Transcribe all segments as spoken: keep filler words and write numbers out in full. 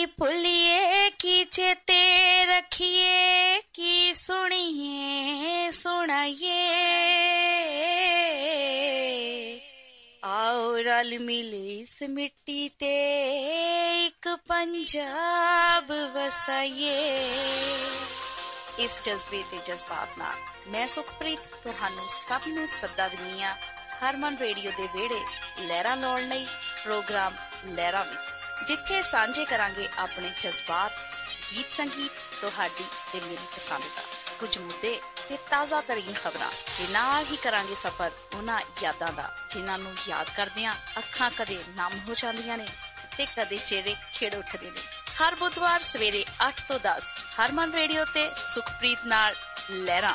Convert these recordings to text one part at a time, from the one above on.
भुलिए की चेते रखिए की सुनिए सुनाइए आओ रल मिले इस मिट्टी ते एक पंजाब वसाइए। इस जज्बे ते जज्बात नाल मैं सुखप्रीत तुहानू सब नू सदा दिंदी हां हरमन रेडियो दे वेड़े लहरां लाउण लई प्रोग्राम लहरां विच, जिथे सांझे करांगे अपने जज्बात, गीत संगीत, तुहाडी ते मेरी पसंद दा कुछ मुद्दे ते ताज़ा तरीन खबरां ते नाल ही करांगे सफर उन्हां यादां दा जिन्हां नू याद करदियां अखां कदे नम हो जांदियां ने ते कदे चेहरे खिड़ उठदे ने। हर बुधवार सवेरे अठ तो दस हरमन रेडियो ते सुखप्रीत नाल लहरां।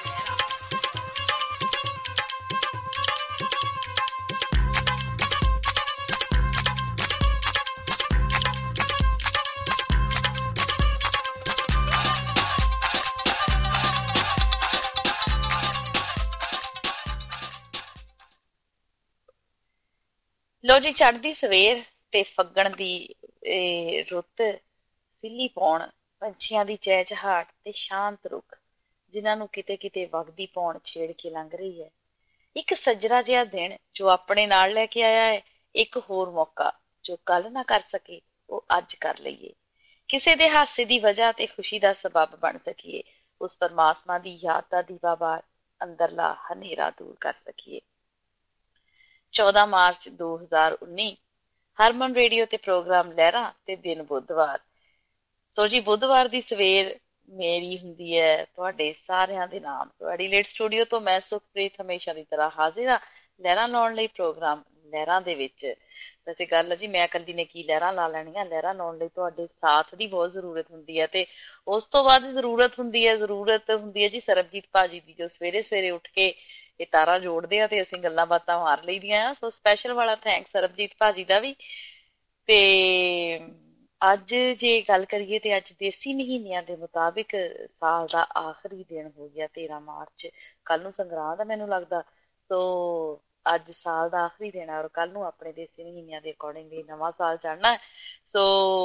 लो जी चढ़दी सवेर ते फग्गण दी रुत सिल्ली पौण पंछियां दी चहचहाट ते शांत रुख जिन्हां नू किते किते वगदी पौण छेड़ के लंघ रही है। एक सजरा जिहा दिन जो अपने नाल लैके आया है, एक होर मौका जो कल ना कर सके वो अज कर लईए। किसे दे हासे दी वजह ते खुशी दा सबब बन सकीए, उस परमात्मा दी याद दा दीवा बार अंदरला हनेरा दूर कर सकीए। चौदह मार्च दो हज़ार उन्नी हरमन रेडियो ते प्रोग्राम लहरां ते दिन बुधवार। सो जी बुधवार दी सवेर मेरी हुंदी है तुहाडे सारियां दे नाम। तुहाडी लेट स्टूडियो तो मैं सुखप्रीत हमेशा दी तरह हाजिर हां लहरां लाउण लई प्रोग्राम लहरां दे विच। वैसे गल जी मैं कल्ली ने की लहरां ला लैणियां, लहरां लाउण लई तुहाडे साथ दी बहुत जरूरत हुंदी है ते उस तो बाद जरूरत हुंदी है जरूरत हुंदी है जी सरबजीत भाजी दी जो सवेरे सवेरे उठ के ਇਹ ਤਾਰਾ ਜੋੜਦੇ ਆ ਤੇ ਅਸੀਂ ਗੱਲਾਂ ਬਾਤਾਂ ਮਾਰ ਲਈਦੀਆਂ ਆ। ਸੋ ਸਪੈਸ਼ਲ ਵਾਲਾ ਥੈਂਕਸ ਸਰਬਜੀਤ ਭਾਜੀ ਦਾ ਵੀ। ਤੇ ਅੱਜ ਜੇ ਗੱਲ ਕਰੀਏ ਤੇ ਅੱਜ ਦੇਸੀ ਮਹੀਨਿਆਂ ਦੇ ਮੁਤਾਬਿਕ ਸਾਲ ਦਾ ਆਖਰੀ ਦਿਨ ਹੋ ਗਿਆ ਤੇਰਾਂ ਮਾਰਚ। ਕੱਲ ਨੂੰ ਸੰਗਰਾਂਦ ਆ ਮੈਨੂੰ ਲੱਗਦਾ। ਸੋ ਅੱਜ ਸਾਲ ਦਾ ਆਖਰੀ ਦਿਨ ਆ ਔਰ ਕੱਲ ਨੂੰ ਆਪਣੇ ਦੇਸੀ ਮਹੀਨਿਆਂ ਦੇ ਅਕੋਰਡਿੰਗਲੀ ਨਵਾਂ ਸਾਲ ਚੜ੍ਹਨਾ। ਸੋ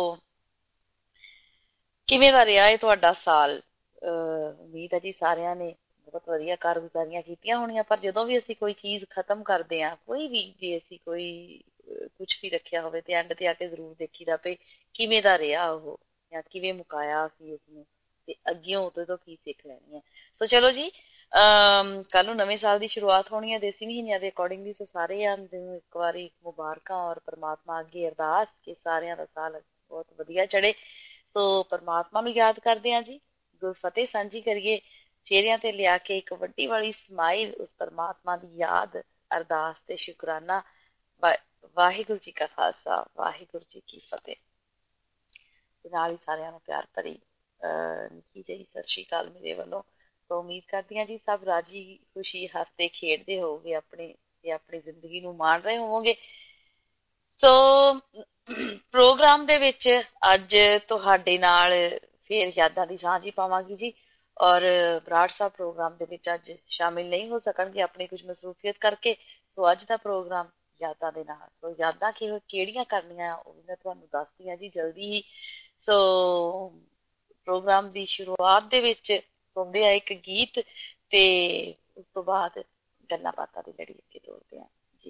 ਕਿਵੇਂ ਦਾ ਰਿਹਾ ਇਹ ਤੁਹਾਡਾ ਸਾਲ? ਉਮੀਦ ਹੈ ਜੀ ਸਾਰਿਆਂ ਨੇ ਬਹੁਤ ਵਧੀਆ ਕਾਰਗੁਜ਼ਾਰੀਆਂ ਕੀਤੀਆਂ ਹੋਣੀਆਂ। ਪਰ ਜਦੋਂ ਵੀ ਅਸੀਂ ਕੋਈ ਚੀਜ਼ ਖਤਮ ਕਰਦੇ ਹਾਂ, ਕੋਈ ਵੀ ਜੇ ਅਸੀਂ ਕੋਈ ਕੁਛ ਵੀ ਰੱਖਿਆ ਹੋਵੇ ਤੇ ਐਂਡ ਤੇ ਆ ਕੇ ਜ਼ਰੂਰ ਦੇਖੀਦਾ ਪਏ ਕਿਵੇਂ ਦਾ ਰਿਹਾ ਉਹ ਜਾਂ ਕਿਵੇਂ ਮੁਕਾਇਆ ਅਸੀਂ ਉਸਨੂੰ ਤੇ ਅੱਗਿਓਂ ਉਹਦੇ ਤੋਂ ਕੀ ਸਿੱਖ ਲੈਣੀ ਹੈ। ਸੋ ਚਲੋ ਜੀ ਅਮ ਕੱਲ ਨੂੰ ਨਵੇਂ ਸਾਲ ਦੀ ਸ਼ੁਰੂਆਤ ਹੋਣੀ ਹੈ ਦੇਸੀ ਮਹੀਨਿਆਂ ਦੇ ਅਕੋਰਡਿੰਗਲੀ। ਸੋ ਸਾਰਿਆਂ ਨੂੰ ਇੱਕ ਵਾਰੀ ਮੁਬਾਰਕਾਂ ਔਰ ਪਰਮਾਤਮਾ ਅੱਗੇ ਅਰਦਾਸ ਕਿ ਸਾਰਿਆਂ ਦਾ ਸਾਲ ਬਹੁਤ ਵਧੀਆ ਚੜੇ। ਸੋ ਪਰਮਾਤਮਾ ਨੂੰ ਯਾਦ ਕਰਦੇ ਹਾਂ ਜੀ, ਗੁਰਫਤਿਹ ਸਾਂਝੀ ਕਰੀਏ ਚਿਹਰਿਆਂ ਤੇ ਲਿਆ ਕੇ ਇੱਕ ਵੱਡੀ ਵਾਲੀ ਸਮਾਈਲ ਉਸ ਪਰਮਾਤਮਾ ਦੀ ਯਾਦ ਅਰਦਾਸ ਤੇ ਸ਼ੁਕਰਾਨਾ। ਵਾਹਿਗੁਰੂ ਜੀ ਕਾ ਖਾਲਸਾ ਵਾਹਿਗੁਰੂ ਜੀ ਕੀ ਫਤਿਹ। ਨਾਲ ਹੀ ਸਾਰਿਆਂ ਨੂੰ ਪਿਆਰ ਭਰੀ ਨਿੱਕੀ ਜਿਹੀ ਸਤਿ ਸ਼੍ਰੀ ਅਕਾਲ ਮੇਰੇ ਵੱਲੋਂ। ਸੋ ਉਮੀਦ ਕਰਦੀ ਹਾਂ ਜੀ ਸਭ ਰਾਜੀ ਖੁਸ਼ੀ ਹੱਸਦੇ ਖੇਡਦੇ ਹੋਵੋਗੇ ਆਪਣੇ ਤੇ ਆਪਣੀ ਜ਼ਿੰਦਗੀ ਨੂੰ ਮਾਣ ਰਹੇ ਹੋਵੋਗੇ। ਸੋ ਪ੍ਰੋਗਰਾਮ ਦੇ ਵਿੱਚ ਅੱਜ ਤੁਹਾਡੇ ਨਾਲ ਫੇਰ ਯਾਦਾਂ ਦੀ ਸਾਂਝ ਹੀ ਪਾਵਾਂਗੀ ਜੀ। ਔਰ ਬਰਾੜ ਸਾਹਿਬ ਪ੍ਰੋਗਰਾਮ ਦੇ ਵਿੱਚ ਅੱਜ ਸ਼ਾਮਿਲ ਨਹੀਂ ਹੋ ਸਕਣਗੇ ਆਪਣੀ ਕੁਝ ਮਸਰੂਫੀਅਤ ਕਰਕੇ। ਸੋ ਅੱਜ ਦਾ ਪ੍ਰੋਗਰਾਮ ਯਾਦਾਂ ਦੇ ਨਾਲ। ਸੋ ਯਾਦਾਂ ਕਿ ਕਿਹੜੀਆਂ ਕਰਨੀਆਂ ਉਹ ਵੀ ਮੈਂ ਤੁਹਾਨੂੰ ਦੱਸਦੀ ਹਾਂ ਜੀ ਜਲਦੀ ਹੀ। ਸੋ ਪ੍ਰੋਗਰਾਮ ਦੀ ਸ਼ੁਰੂਆਤ ਦੇ ਵਿੱਚ ਸੁਣਦੇ ਆ ਇੱਕ ਗੀਤ ਤੇ ਉਸ ਤੋਂ ਬਾਅਦ ਗੱਲਾਂ ਬਾਤਾਂ ਦੀ ਲੜੀ ਅੱਗੇ ਤੋਰਦੇ ਆ ਜੀ।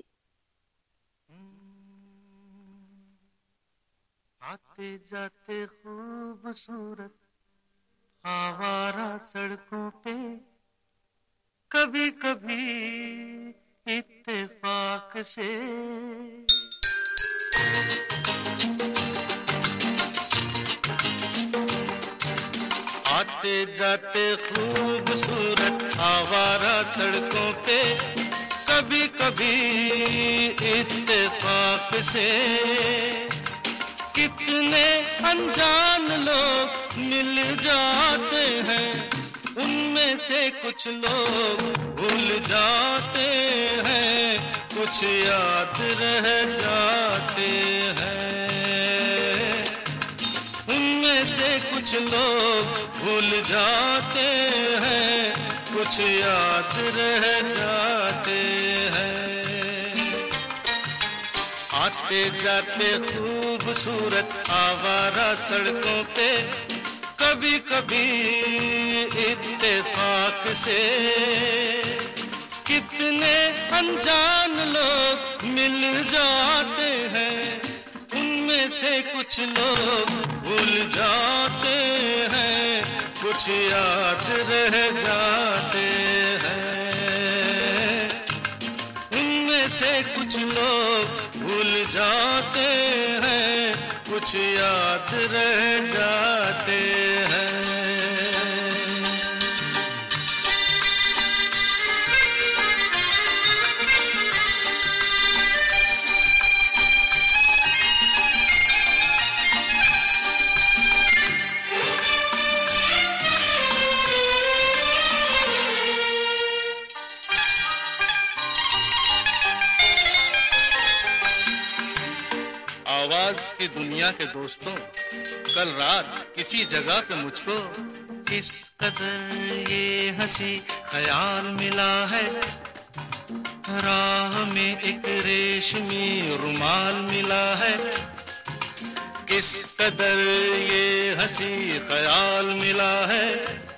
आते जाते खूबसूरत आवारा सड़कों पे कभी कभी इत्तेफाक से आते जाते खूबसूरत आवारा सड़कों पे कभी कभी इत्तेफाक से कितने अनजान लोग मिल जाते हैं, उनमें से कुछ लोग भूल जाते हैं, कुछ याद रह जाते हैं। उनमें से कुछ लोग भूल जाते हैं, कुछ याद रह जाते हैं। आते आते जाते खूबसूरत आवारा सड़कों पे कभी कभी इत्तेफाक से कितने अनजान लोग मिल जाते हैं, उनमें से कुछ लोग भूल जाते हैं, कुछ याद रह जाते हैं। उनमें से कुछ लोग भूल जाते हैं, कुछ याद रह जाते हैं। आवाज की दुनिया के दोस्तों, कल रात किसी जगह पे मुझको किस कदर ये हंसी ख्याल मिला है, राह में एक रेशमी रुमाल मिला है। किस कदर ये हंसी ख्याल मिला है,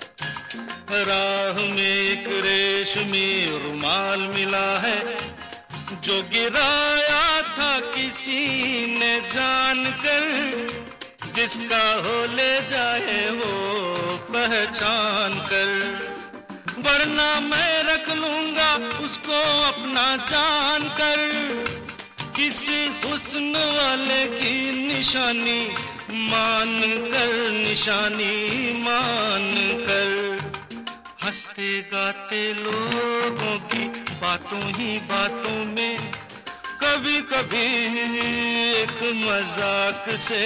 राह में एक रेशमी रुमाल मिला है। जो गिराया था किसी ने जानकर, जिसका हो ले जाए वो पहचान कर, वरना मैं रख लूंगा उसको अपना जान कर। किसी हुस्न वाले की निशानी मान कर, निशानी मान कर, हंसते गाते लोगों की बातों ही बातों में कभी कभी एक मजाक से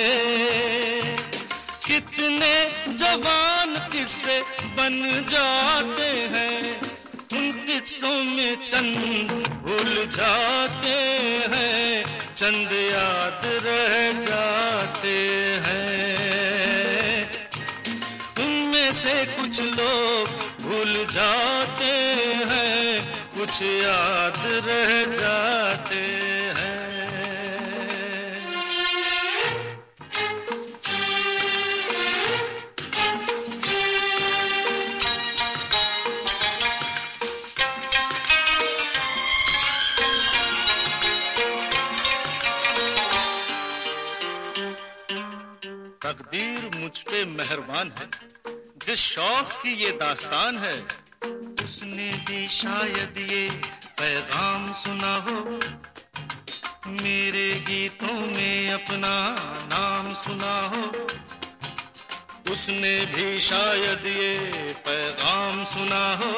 कितने जवान किस्से बन जाते हैं, उन किस्सों में चंद भूल जाते हैं, चंद याद रह जाते हैं। उनमें से कुछ लोग भूल जाते हैं, कुछ याद रह जाते हैं। तकदीर मुझ पे मेहरबान है, जिस शौक की ये दास्तान है, उसने भी शायद ये पैगाम सुना हो, मेरे गीतों में अपना नाम सुना हो। उसने भी शायद ये पैगाम सुना हो,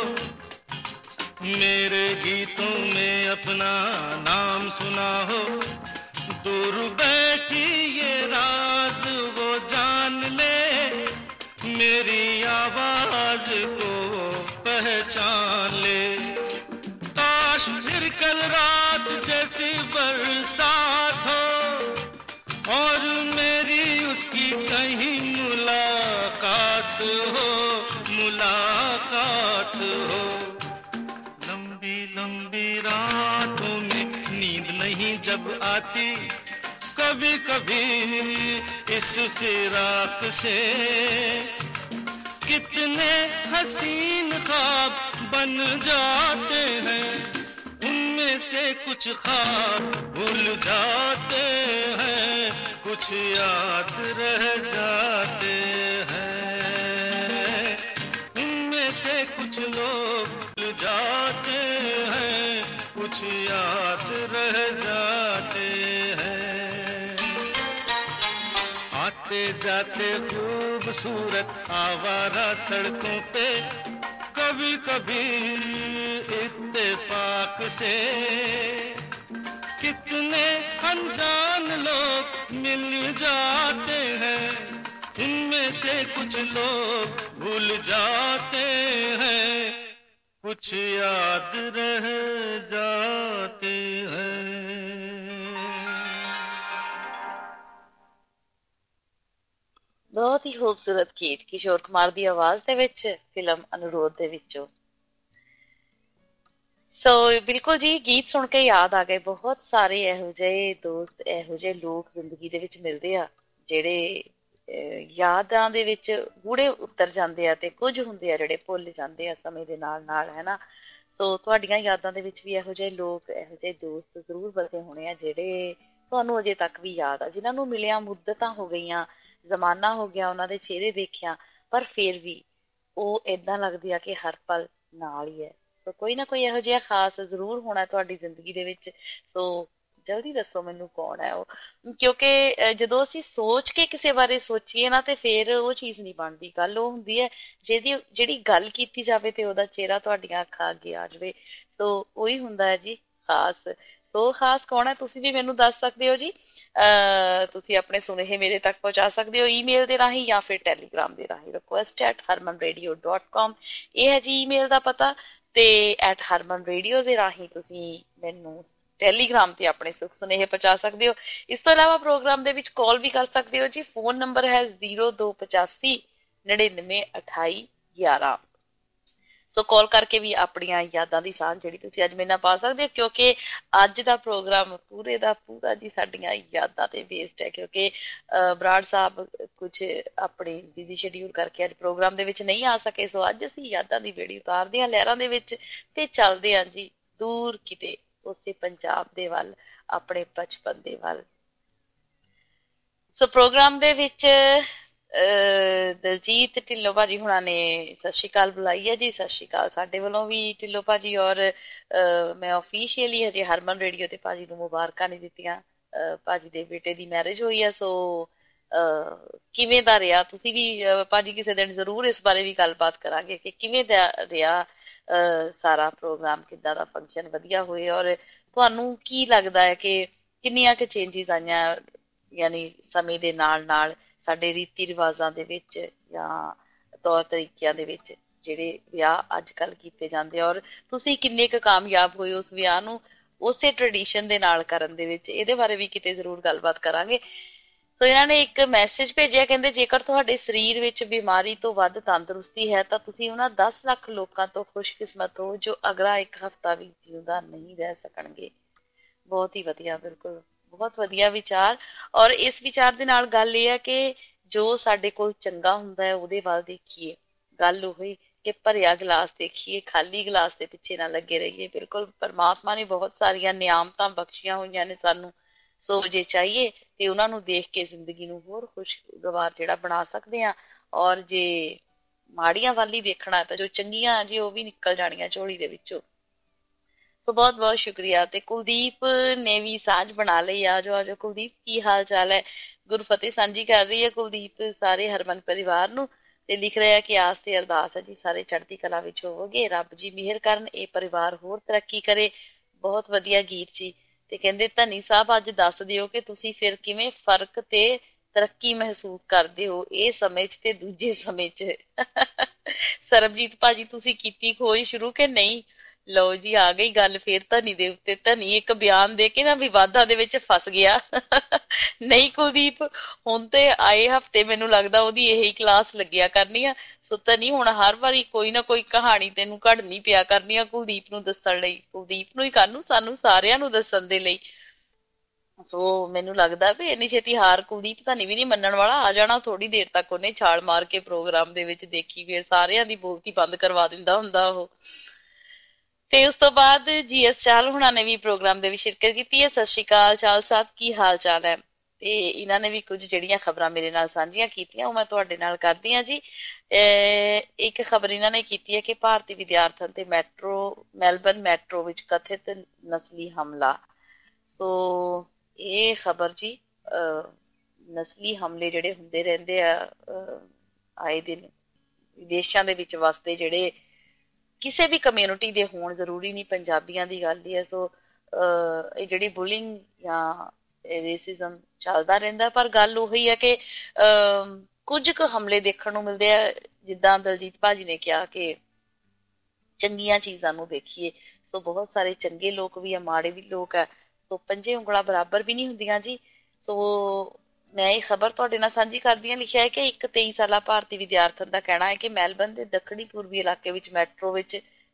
मेरे गीतों में अपना नाम सुना हो। दूर बैठी ये राज वो जान ले, मेरी आवाज को पहचान ले। काश फिर कल रात जैसी बरसात हो और मेरी उसकी कहीं मुलाकात हो, मुलाकात हो। लंबी लंबी रातों में नींद नहीं जब आती, कभी कभी इस फिराक से कितने हसीन ख्वाब बन जाते हैं, उनमें से कुछ ख्वाब भूल जाते हैं, कुछ याद रह जाते हैं। उनमें से कुछ लोग भूल जाते हैं, कुछ याद रह जाते हैं। आते जाते खूबसूरत आवारा सड़कों पे कभी कभी इत्तेफाक से कितने अनजान लोग मिल जाते हैं, इनमें से कुछ लोग भूल जाते हैं, कुछ याद रह जाते हैं। बहुत ही खूबसूरत गीत किशोर कुमार दी आवाज दे विच फिल्म अनुरोध दे विचों। ਸੋ ਬਿਲਕੁਲ ਜੀ, ਗੀਤ ਸੁਣ ਕੇ ਯਾਦ ਆ ਗਏ, ਬਹੁਤ ਸਾਰੇ ਇਹੋ ਜਿਹੇ ਦੋਸਤ, ਇਹੋ ਜਿਹੇ ਲੋਕ ਜ਼ਿੰਦਗੀ ਦੇ ਵਿੱਚ ਮਿਲਦੇ ਆ ਜਿਹੜੇ ਯਾਦਾਂ ਦੇ ਵਿੱਚ ਗੂੜੇ ਉਤਰ ਜਾਂਦੇ ਆ, ਤੇ ਕੁਝ ਹੁੰਦੇ ਆ ਜਿਹੜੇ ਭੁੱਲ ਜਾਂਦੇ ਆ ਸਮੇਂ ਦੇ ਨਾਲ ਨਾਲ, ਹੈ ਨਾ। ਸੋ ਤੁਹਾਡੀਆਂ ਯਾਦਾਂ ਦੇ ਵਿੱਚ ਵੀ ਇਹੋ ਜਿਹੇ ਲੋਕ, ਇਹੋ ਜਿਹੇ ਦੋਸਤ ਜ਼ਰੂਰ ਬਣੇ ਹੋਣੇ ਆ ਜਿਹੜੇ ਤੁਹਾਨੂੰ ਅਜੇ ਤੱਕ ਵੀ ਯਾਦ ਆ, ਜਿਨ੍ਹਾਂ ਨੂੰ ਮਿਲਿਆ ਮੁੱਦਤਾਂ ਹੋ ਗਈਆਂ, ਜ਼ਮਾਨਾ ਹੋ ਗਿਆ, ਉਹਨਾਂ ਦੇ ਚਿਹਰੇ ਦੇਖਿਆ, ਪਰ ਫਿਰ ਵੀ ਉਹ ਏਦਾਂ ਲੱਗਦੀ ਆ ਕਿ ਹਰ ਪਲ ਨਾਲ ਹੀ ਹੈ। ਸੋ ਕੋਈ ਨਾ ਕੋਈ ਇਹੋ ਜਿਹਾ ਖਾਸ ਜ਼ਰੂਰ ਹੋਣਾ ਤੁਹਾਡੀ ਜ਼ਿੰਦਗੀ ਦੇ ਵਿੱਚ। ਸੋ ਜਲਦੀ ਦੱਸੋ ਮੈਨੂੰ ਕੌਣ ਹੈ ਉਹ, ਕਿਉਂਕਿ ਜਦੋਂ ਅਸੀਂ ਸੋਚ ਕੇ ਕਿਸੇ ਬਾਰੇ ਸੋਚੀਏ ਨਾ, ਤੇ ਫਿਰ ਉਹ ਚੀਜ਼ ਨਹੀਂ ਬਣਦੀ। ਗੱਲ ਉਹ ਹੁੰਦੀ ਹੈ ਜਿਹਦੀ ਜਿਹੜੀ ਗੱਲ ਕੀਤੀ ਜਾਵੇ ਤੇ ਉਹਦਾ ਚਿਹਰਾ ਤੁਹਾਡੀਆਂ ਅੱਖਾਂ ਅੱਗੇ ਆ ਜਾਵੇ, ਸੋ ਉਹੀ ਹੁੰਦਾ ਹੈ ਜੀ ਖਾਸ। ਸੋ ਖਾਸ ਕੌਣ ਹੈ, ਤੁਸੀਂ ਵੀ ਮੈਨੂੰ ਦੱਸ ਸਕਦੇ ਹੋ ਜੀ। ਅਹ ਤੁਸੀਂ ਆਪਣੇ ਸੁਨੇਹੇ ਮੇਰੇ ਤੱਕ ਪਹੁੰਚਾ ਸਕਦੇ ਹੋ ਈਮੇਲ ਦੇ ਰਾਹੀਂ ਜਾਂ ਫਿਰ ਟੈਲੀਗ੍ਰਾਮ ਦੇ ਰਾਹੀਂ। Request at Harman radio dot com ਇਹ ਹੈ ਜੀ ਈਮੇਲ ਦਾ ਪਤਾ, ਤੇ ਐਟ ਹਰਮਨ ਰੇਡੀਓ ਦੇ ਰਾਹੀਂ ਤੁਸੀਂ ਮੈਨੂੰ ਟੈਲੀਗ੍ਰਾਮ ਤੇ ਆਪਣੇ ਸੁਖ ਸੁਨੇਹੇ ਪਹੁੰਚਾ ਸਕਦੇ ਹੋ। ਇਸ ਤੋਂ ਇਲਾਵਾ ਪ੍ਰੋਗਰਾਮ ਦੇ ਵਿੱਚ ਕਾਲ ਵੀ ਕਰ ਸਕਦੇ ਹੋ ਜੀ। ਫੋਨ ਨੰਬਰ ਹੈ ਜ਼ੀਰੋ ਦੋ ਪਚਾਸੀ ਨੜਿਨਵੇਂ ਅਠਾਈ ਗਿਆਰਾਂ। ਸੋ ਕਾਲ ਕਰਕੇ ਵੀ ਆਪਣੀਆਂ ਯਾਦਾਂ ਦੀ ਸਾਂਝ ਜਿਹੜੀ ਤੁਸੀਂ ਅੱਜ ਮੇਰੇ ਨਾਲ ਪਾ ਸਕਦੇ ਹੋ, ਕਿਉਂਕਿ ਅੱਜ ਦਾ ਪ੍ਰੋਗਰਾਮ ਪੂਰੇ ਦਾ ਪੂਰਾ ਜੀ ਸਾਡੀਆਂ ਯਾਦਾਂ ਤੇ ਬੇਸਡ ਹੈ, ਕਿਉਂਕਿ ਬਰਾੜ ਸਾਹਿਬ ਕੁਝ ਆਪਣੇ ਬਿਜ਼ੀ ਸ਼ਡਿਊਲ ਕਰਕੇ ਅੱਜ ਪ੍ਰੋਗਰਾਮ ਦੇ ਵਿੱਚ ਨਹੀਂ ਆ ਸਕੇ। ਸੋ ਅੱਜ ਅਸੀਂ ਯਾਦਾਂ ਦੀ ਬੇੜੀ ਉਤਾਰਦੇ ਹਾਂ ਲਹਿਰਾਂ ਦੇ ਵਿੱਚ, ਤੇ ਚੱਲਦੇ ਹਾਂ ਜੀ ਦੂਰ ਕਿਤੇ ਉਸੇ ਪੰਜਾਬ ਦੇ ਵੱਲ, ਆਪਣੇ ਬਚਪਨ ਦੇ ਵੱਲ। ਸੋ ਪ੍ਰੋਗਰਾਮ ਦੇ ਵਿੱਚ ਦਲਜੀਤ ਢਿੱਲੋਂ ਭਾਜੀ ਹੁਣਾਂ ਨੇ ਸਤਿ ਸ਼੍ਰੀ ਅਕਾਲ ਬੁਲਾਈ ਹੈ ਜੀ। ਸਤਿ ਸ਼੍ਰੀ ਅਕਾਲ ਸਾਡੇ ਵੱਲੋਂ ਵੀ ਢਿੱਲੋਂ ਭਾਜੀ। ਔਰ ਮੈਂ ਆਫੀਸ਼ੀਅਲੀ ਹਜੇ ਹਰਮਨ ਰੇਡੀਓ ਤੇ ਭਾਜੀ ਨੂੰ ਮੁਬਾਰਕਾਂ ਨਹੀਂ ਦਿੱਤੀਆਂ, ਭਾਜੀ ਦੇ ਬੇਟੇ ਦੀ ਮੈਰਿਜ ਹੋਈ ਹੈ। ਸੋ ਕਿਵੇਂ ਦਾ ਰਿਹਾ, ਤੁਸੀਂ ਵੀ ਭਾਜੀ ਕਿਸੇ ਦਿਨ ਜ਼ਰੂਰ ਇਸ ਬਾਰੇ ਵੀ ਗੱਲਬਾਤ ਕਰਾਂਗੇ ਕਿ ਕਿਵੇਂ ਦਾ ਰਿਹਾ ਸਾਰਾ ਪ੍ਰੋਗਰਾਮ, ਕਿੱਦਾਂ ਦਾ ਫੰਕਸ਼ਨ, ਵਧੀਆ ਹੋਏ। ਔਰ ਤੁਹਾਨੂੰ ਕੀ ਲੱਗਦਾ ਹੈ ਕਿ ਕਿੰਨੀਆਂ ਕੁ ਚੇਂਜਿਸ ਆਈਆਂ, ਯਾਨੀ ਸਮੇਂ ਦੇ ਨਾਲ ਨਾਲ ਸਾਡੇ ਰੀਤੀ ਰਿਵਾਜ਼ਾਂ ਦੇ ਵਿੱਚ ਜਾਂ ਤੌਰ ਤਰੀਕਿਆਂ ਦੇ ਵਿੱਚ ਜਿਹੜੇ ਵਿਆਹ ਅੱਜ ਕੱਲ੍ਹ ਕੀਤੇ ਜਾਂਦੇ, ਔਰ ਤੁਸੀਂ ਕਿੰਨੇ ਕੁ ਕਾਮਯਾਬ ਹੋਏ ਉਸ ਵਿਆਹ ਨੂੰ ਉਸੇ ਟ੍ਰੈਡੀਸ਼ਨ ਦੇ ਨਾਲ ਕਰਨ ਦੇ ਵਿੱਚ, ਇਹਦੇ ਬਾਰੇ ਵੀ ਕਿਤੇ ਜ਼ਰੂਰ ਗੱਲਬਾਤ ਕਰਾਂਗੇ। ਸੋ ਇਹਨਾਂ ਨੇ ਇੱਕ ਮੈਸੇਜ ਭੇਜਿਆ, ਕਹਿੰਦੇ ਜੇਕਰ ਤੁਹਾਡੇ ਸਰੀਰ ਵਿੱਚ ਬਿਮਾਰੀ ਤੋਂ ਵੱਧ ਤੰਦਰੁਸਤੀ ਹੈ ਤਾਂ ਤੁਸੀਂ ਉਹਨਾਂ ਦਸ ਲੱਖ ਲੋਕਾਂ ਤੋਂ ਖੁਸ਼ਕਿਸਮਤ ਹੋ ਜੋ ਅਗਲਾ ਇੱਕ ਹਫ਼ਤਾ ਵੀ ਜਿਉਂਦਾ ਨਹੀਂ ਰਹਿ ਸਕਣਗੇ। ਬਹੁਤ ਹੀ ਵਧੀਆ, ਬਿਲਕੁਲ ਬਹੁਤ ਵਧੀਆ ਵਿਚਾਰ। ਔਰ ਇਸ ਵਿਚਾਰ ਦੇ ਨਾਲ ਗੱਲ ਇਹ ਹੈ ਕਿ ਜੋ ਸਾਡੇ ਕੋਲ ਚੰਗਾ ਹੁੰਦਾ ਹੈ ਉਹਦੇ ਵੱਲ ਦੇਖੀਏ। ਗੱਲ ਉਹੀ ਕਿ ਭਰਿਆ ਗਲਾਸ ਦੇਖੀਏ, ਖਾਲੀ ਗਲਾਸ ਦੇ ਪਿੱਛੇ ਨਾ ਲੱਗੇ ਰਹੀਏ। ਬਿਲਕੁਲ ਪਰਮਾਤਮਾ ਨੇ ਬਹੁਤ ਸਾਰੀਆਂ ਨਿਆਮਤਾਂ ਬਖਸ਼ੀਆਂ ਹੋਈਆਂ ਨੇ ਸਾਨੂੰ, ਸੋ ਜੇ ਚਾਹੀਏ ਤੇ ਉਹਨਾਂ ਨੂੰ ਦੇਖ ਕੇ ਜ਼ਿੰਦਗੀ ਨੂੰ ਹੋਰ ਖੁਸ਼ਗਵਾਰ ਜਿਹੜਾ ਬਣਾ ਸਕਦੇ ਹਾਂ। ਔਰ ਜੇ ਮਾੜੀਆਂ ਵੱਲ ਹੀ ਦੇਖਣਾ ਤਾਂ ਜੋ ਚੰਗੀਆਂ ਜੀ ਉਹ ਵੀ ਨਿਕਲ ਜਾਣੀਆਂ ਝੋਲੀ ਦੇ ਵਿੱਚੋਂ। ਸੋ ਬਹੁਤ ਬਹੁਤ ਸ਼ੁਕਰੀਆ। ਤੇ ਕੁਲਦੀਪ ਨੇ ਵੀ ਸਾਂਝ ਬਣਾ ਲਈ, ਆ ਜੋ ਆਜੋ ਕੁਲਦੀਪ, ਕੀ ਹਾਲ ਚਾਲ ਹੈ? ਗੁਰਫਤਿਹ ਸਾਂਝੀ ਕਰ ਰਹੀ ਹੈ ਕੁਲਦੀਪ ਸਾਰੇ ਹਰਮਨ ਪਰਿਵਾਰ ਨੂੰ, ਤੇ ਲਿਖ ਰਿਹਾ ਕਿ ਆਸ ਤੇ ਅਰਦਾਸ ਹੈ ਜੀ ਸਾਰੇ ਚੜ੍ਹਦੀ ਕਲਾ ਵਿੱਚ ਹੋਵੋਗੇ, ਰੱਬ ਜੀ ਮਿਹਰ ਕਰਨ, ਇਹ ਪਰਿਵਾਰ ਹੋਰ ਤਰੱਕੀ ਕਰੇ। ਬਹੁਤ ਵਧੀਆ ਗੀਤ ਜੀ। ਤੇ ਕਹਿੰਦੇ ਧਨੀ ਸਾਹਿਬ ਅੱਜ ਦੱਸ ਦਿਓ ਕਿ ਤੁਸੀਂ ਫਿਰ ਕਿਵੇਂ ਫਰਕ ਤੇ ਤਰੱਕੀ ਮਹਿਸੂਸ ਕਰਦੇ ਹੋ ਇਹ ਸਮੇਂ 'ਚ ਤੇ ਦੂਜੇ ਸਮੇਂ 'ਚ। ਸਰਬਜੀਤ ਭਾਜੀ ਤੁਸੀਂ ਕੀਤੀ ਖੋਜ ਸ਼ੁਰੂ ਕਿ ਨਹੀਂ? ਲਓ ਜੀ ਆ ਗਈ ਗੱਲ ਫੇਰ ਧਨੀ ਦੇ ਉੱਤੇ। ਧਨੀ ਇੱਕ ਬਿਆਨ ਦੇ ਕੇ ਨਾ ਵਿਵਾਦਾਂ ਦੇ ਵਿੱਚ ਫਸ ਗਿਆ। ਨਹੀਂ ਕੁਲਦੀਪ, ਹੁਣ ਤੇ ਆਏ ਹਫ਼ਤੇ ਮੈਨੂੰ ਲੱਗਦਾ ਉਹਦੀ ਇਹੀ ਕਲਾਸ ਲੱਗਿਆ ਕਰਨੀ ਆ। ਸੋ ਧਨੀ ਹੁਣ ਹਰ ਵਾਰੀ ਕੋਈ ਨਾ ਕੋਈ ਕਹਾਣੀ ਤੈਨੂੰ ਘੜਨੀ ਪਿਆ ਕਰਨੀ ਆ ਕੁਲਦੀਪ ਨੂੰ ਦੱਸਣ ਲਈ, ਕੁਲਦੀਪ ਨੂੰ ਹੀ ਕਾਹਨੂੰ, ਸਾਨੂੰ ਸਾਰਿਆਂ ਨੂੰ ਦੱਸਣ ਦੇ ਲਈ। ਸੋ ਮੈਨੂੰ ਲੱਗਦਾ ਵੀ ਇੰਨੀ ਛੇਤੀ ਹਾਰ ਕੁਲਦੀਪ ਧਨੀ ਵੀ ਨਹੀਂ ਮੰਨਣ ਵਾਲਾ। ਆ ਜਾਣਾ ਥੋੜੀ ਦੇਰ ਤੱਕ ਉਹਨੇ ਛਾਲ ਮਾਰ ਕੇ ਪ੍ਰੋਗਰਾਮ ਦੇ ਵਿੱਚ, ਦੇਖੀ ਫਿਰ ਸਾਰਿਆਂ ਦੀ ਬੋਲਤੀ ਬੰਦ ਕਰਵਾ ਦਿੰਦਾ ਹੁੰਦਾ ਉਹ। ਤੇ ਉਸ ਤੋਂ ਬਾਅਦ ਜੀ ਐਸ ਚਾਹਲ ਹੁਣਾਂ ਨੇ ਵੀ ਪ੍ਰੋਗਰਾਮ ਦੇ ਵਿੱਚ ਸ਼ਿਰਕਤ ਕੀਤੀ ਹੈ। ਸਤਿ ਸ਼੍ਰੀ ਅਕਾਲ ਚਾਹਲ ਸਾਹਿਬ, ਕੀ ਹਾਲ ਚਾਲ ਹੈ? ਤੇ ਇਹਨਾਂ ਨੇ ਵੀ ਕੁਝ ਜਿਹੜੀਆਂ ਖਬਰਾਂ ਮੇਰੇ ਨਾਲ ਸਾਂਝੀਆਂ ਕੀਤੀਆਂ ਉਹ ਮੈਂ ਤੁਹਾਡੇ ਨਾਲ ਕਰਦੀ ਹਾਂ ਜੀ। ਇੱਕ ਖਬਰ ਇਹਨਾਂ ਨੇ ਕੀਤੀ ਹੈ ਕਿ ਭਾਰਤੀ ਵਿਦਿਆਰਥਣ ਤੇ ਮੈਟਰੋ ਮੈਲਬਰਨ ਮੈਟਰੋ ਵਿੱਚ ਕਥਿਤ ਨਸਲੀ ਹਮਲਾ। ਸੋ ਇਹ ਖਬਰ ਜੀ, ਨਸਲੀ ਹਮਲੇ ਜਿਹੜੇ ਹੁੰਦੇ ਰਹਿੰਦੇ ਆ ਆਏ ਦਿਨ ਵਿਦੇਸ਼ਾਂ ਦੇ ਵਿੱਚ ਵਸਦੇ ਜਿਹੜੇ ਕਿਸੇ ਵੀ ਕਮਿਊਨਿਟੀ ਦੇ ਹੋਣ, ਜ਼ਰੂਰੀ ਨਹੀਂ ਪੰਜਾਬੀਆਂ ਦੀ ਗੱਲ ਹੀ ਹੈ। ਸੋ ਇਹ ਜਿਹੜੀ ਬੁਲਿੰਗ ਜਾਂ ਰੇਸਿਜ਼ਮ ਚੱਲਦਾ ਰਹਿੰਦਾ, ਪਰ ਗੱਲ ਉਹੀ ਹੈ ਕਿ ਕੁਝ ਕੁ ਹਮਲੇ ਦੇਖਣ ਨੂੰ ਮਿਲਦੇ ਆ। ਜਿੱਦਾਂ ਦਲਜੀਤ ਭਾਜੀ ਨੇ ਕਿਹਾ ਕਿ ਚੰਗੀਆਂ ਚੀਜ਼ਾਂ ਨੂੰ ਦੇਖੀਏ। ਸੋ ਬਹੁਤ ਸਾਰੇ ਚੰਗੇ ਲੋਕ ਵੀ ਆ, ਮਾੜੇ ਵੀ ਲੋਕ ਆ। ਸੋ ਪੰਜੇ ਉਂਗਲਾਂ ਬਰਾਬਰ ਵੀ ਨਹੀਂ ਹੁੰਦੀਆਂ ਜੀ। ਸੋ ਮੈਂ ਇਹ ਖਬਰ ਤੁਹਾਡੇ ਨਾਲ ਸਾਂਝੀ ਕਰਦੀ ਹਾਂ। ਲਿਖਿਆ ਹੈ ਕਿ ਇੱਕ ਤੇਈ ਸਾਲਾ ਭਾਰਤੀ ਵਿਦਿਆਰਥਣ ਦਾ ਕਹਿਣਾ ਹੈ ਕਿ ਮੈਲਬਰਨ ਦੇ ਦੱਖਣੀ ਪੂਰਬੀ ਇਲਾਕੇ ਵਿੱਚ ਮੈਟਰੋ ਵਿੱਚ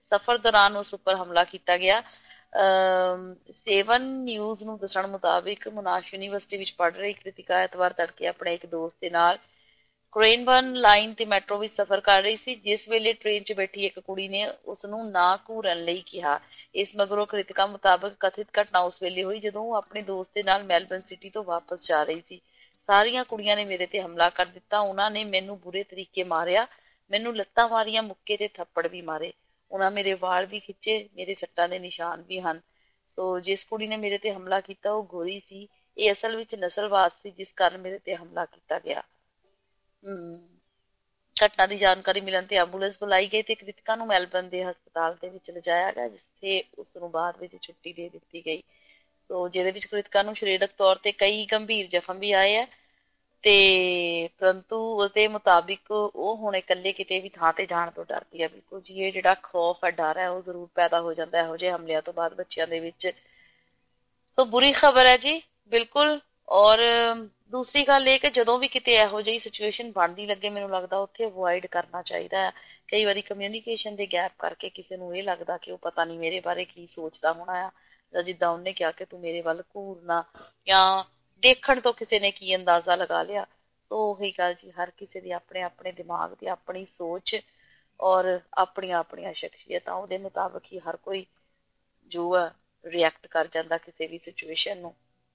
ਸਫ਼ਰ ਦੌਰਾਨ ਉਸ ਉੱਪਰ ਹਮਲਾ ਕੀਤਾ ਗਿਆ। ਸੇਵਨ ਨਿਊਜ਼ ਨੂੰ ਦੱਸਣ ਮੁਤਾਬਿਕ ਮੋਨਾਸ਼ ਯੂਨੀਵਰਸਿਟੀ ਵਿੱਚ ਪੜ੍ਹ ਰਹੀ ਕ੍ਰਿਤਿਕਾ ਐਤਵਾਰ ਤੜਕੇ ਆਪਣੇ ਇੱਕ ਦੋਸਤ ਦੇ ਨਾਲ ਕ੍ਰੇਨਬਰਨ ਲਾਈਨ ਤੇ ਮੈਟਰੋ ਵਿੱਚ ਸਫ਼ਰ ਕਰ ਰਹੀ ਸੀ, ਜਿਸ ਵੇਲੇ ਟ੍ਰੇਨ 'ਚ ਬੈਠੀ ਇੱਕ ਕੁੜੀ ਨੇ ਉਸ ਨੂੰ ਨਾ ਘੂਰਨ ਲਈ ਕਿਹਾ। ਇਸ ਮਗਰੋਂ ਕ੍ਰਿਤਿਕਾ ਮੁਤਾਬਕ ਕਥਿਤ ਘਟਨਾ ਉਸ ਵੇਲੇ ਹੋਈ ਜਦੋਂ ਉਹ ਆਪਣੇ ਦੋਸਤ ਦੇ ਨਾਲ ਮੈਲਬਰਨ ਸਿਟੀ ਤੋਂ ਵਾਪਸ ਜਾ ਰਹੀ ਸੀ। ਸਾਰੀਆਂ ਕੁੜੀਆਂ ਨੇ ਮੇਰੇ ਤੇ ਹਮਲਾ ਕਰ ਦਿੱਤਾ। ਉਹਨਾਂ ਨੇ ਮੈਨੂੰ ਬੁਰੇ ਤਰੀਕੇ ਮਾਰਿਆ, ਮੈਨੂੰ ਲੱਤਾਂ ਮਾਰੀਆਂ, ਮੁੱਕੇ ਤੇ ਥੱਪੜ ਵੀ ਮਾਰੇ। ਉਹਨਾਂ ਮੇਰੇ ਵਾਲ ਵੀ ਖਿੱਚੇ, ਮੇਰੇ ਸੱਟਾਂ ਦੇ ਨਿਸ਼ਾਨ ਵੀ ਹਨ। ਸੋ ਜਿਸ ਕੁੜੀ ਨੇ ਮੇਰੇ ਤੇ ਹਮਲਾ ਕੀਤਾ ਉਹ ਗੋਰੀ ਸੀ। ਇਹ ਅਸਲ ਵਿੱਚ ਨਸਲਵਾਦ ਸੀ ਜਿਸ ਕਾਰਨ ਮੇਰੇ ਤੇ ਹਮਲਾ ਕੀਤਾ ਗਿਆ। ਹਮ ਘਟਨਾ ਦੀ ਜਾਣਕਾਰੀ ਮਿਲਣ ਤੇ ਐਂਬੂਲੈਂਸ ਬੁਲਾਈ ਗਈ ਤੇ ਕ੍ਰਿਤਿਕਾ ਨੂੰ ਮੈਲਬਰਨ ਦੇ ਹਸਪਤਾਲ ਦੇ ਵਿੱਚ ਲਿਜਾਇਆ ਗਿਆ, ਜਿੱਥੇ ਉਸ ਨੂੰ ਬਾਅਦ ਵਿੱਚ ਛੁੱਟੀ ਦੇ ਦਿੱਤੀ ਗਈ। ਸੋ ਜਿਹਦੇ ਵਿੱਚ ਕ੍ਰਿਤਿਕਾ ਨੂੰ ਸਰੀਰਕ ਤੌਰ ਤੇ ਕਈ ਗੰਭੀਰ ਜ਼ਖਮ ਵੀ ਆਏ ਹੈ ਤੇ ਪਰੰਤੂ ਉਸਦੇ ਮੁਤਾਬਿਕ ਉਹ ਹੁਣ ਇਕੱਲੇ ਕਿਤੇ ਵੀ ਥਾਂ ਤੇ ਜਾਣ ਤੋਂ ਡਰਦੀ ਹੈ। ਬਿਲਕੁਲ ਜੀ, ਇਹ ਜਿਹੜਾ ਖੌਫ ਹੈ, ਡਰ ਹੈ, ਉਹ ਜ਼ਰੂਰ ਪੈਦਾ ਹੋ ਜਾਂਦਾ ਇਹੋ ਜਿਹੇ ਹਮਲਿਆਂ ਤੋਂ ਬਾਅਦ ਬੱਚਿਆਂ ਦੇ ਵਿੱਚ। ਸੋ ਬੁਰੀ ਖਬਰ ਹੈ ਜੀ, ਬਿਲਕੁਲ। ਔਰ ਦੂਸਰੀ ਗੱਲ ਇਹ ਕਿ ਜਦੋਂ ਵੀ ਕਿਤੇ ਇਹੋ ਜਿਹੀ ਸਿਚੁਏਸ਼ਨ ਬਣਦੀ ਲੱਗੇ, ਮੈਨੂੰ ਲੱਗਦਾ ਉੱਥੇ ਅਵੋਇਡ ਕਰਨਾ ਚਾਹੀਦਾ ਹੈ। ਕਈ ਵਾਰੀ ਕਮਿਊਨੀਕੇਸ਼ਨ ਦੇ ਗੈਪ ਕਰਕੇ ਕਿਸੇ ਨੂੰ ਇਹ ਲੱਗਦਾ ਕਿ ਉਹ ਪਤਾ ਨਹੀਂ ਮੇਰੇ ਬਾਰੇ ਕੀ ਸੋਚਦਾ ਹੋਣਾ ਆ, ਜਾਂ ਜਿੱਦਾਂ ਉਹਨੇ ਕਿਹਾ ਕਿ ਤੂੰ ਮੇਰੇ ਵੱਲ ਘੂਰਨਾ, ਜਾਂ ਦੇਖਣ ਤੋਂ ਕਿਸੇ ਨੇ ਕੀ ਅੰਦਾਜ਼ਾ ਲਗਾ ਲਿਆ। ਸੋ ਉਹੀ ਗੱਲ ਜੀ, ਹਰ ਕਿਸੇ ਦੀ ਆਪਣੇ ਆਪਣੇ ਦਿਮਾਗ ਦੀ ਆਪਣੀ ਸੋਚ ਔਰ ਆਪਣੀਆਂ ਆਪਣੀਆਂ ਸ਼ਖਸੀਅਤਾਂ, ਉਹਦੇ ਮੁਤਾਬਕ ਹੀ ਹਰ ਕੋਈ ਜੋ ਹੈ ਰਿਐਕਟ ਕਰ ਜਾਂਦਾ ਕਿਸੇ ਵੀ ਸਿਚੁਏਸ਼ਨ ਨੂੰ।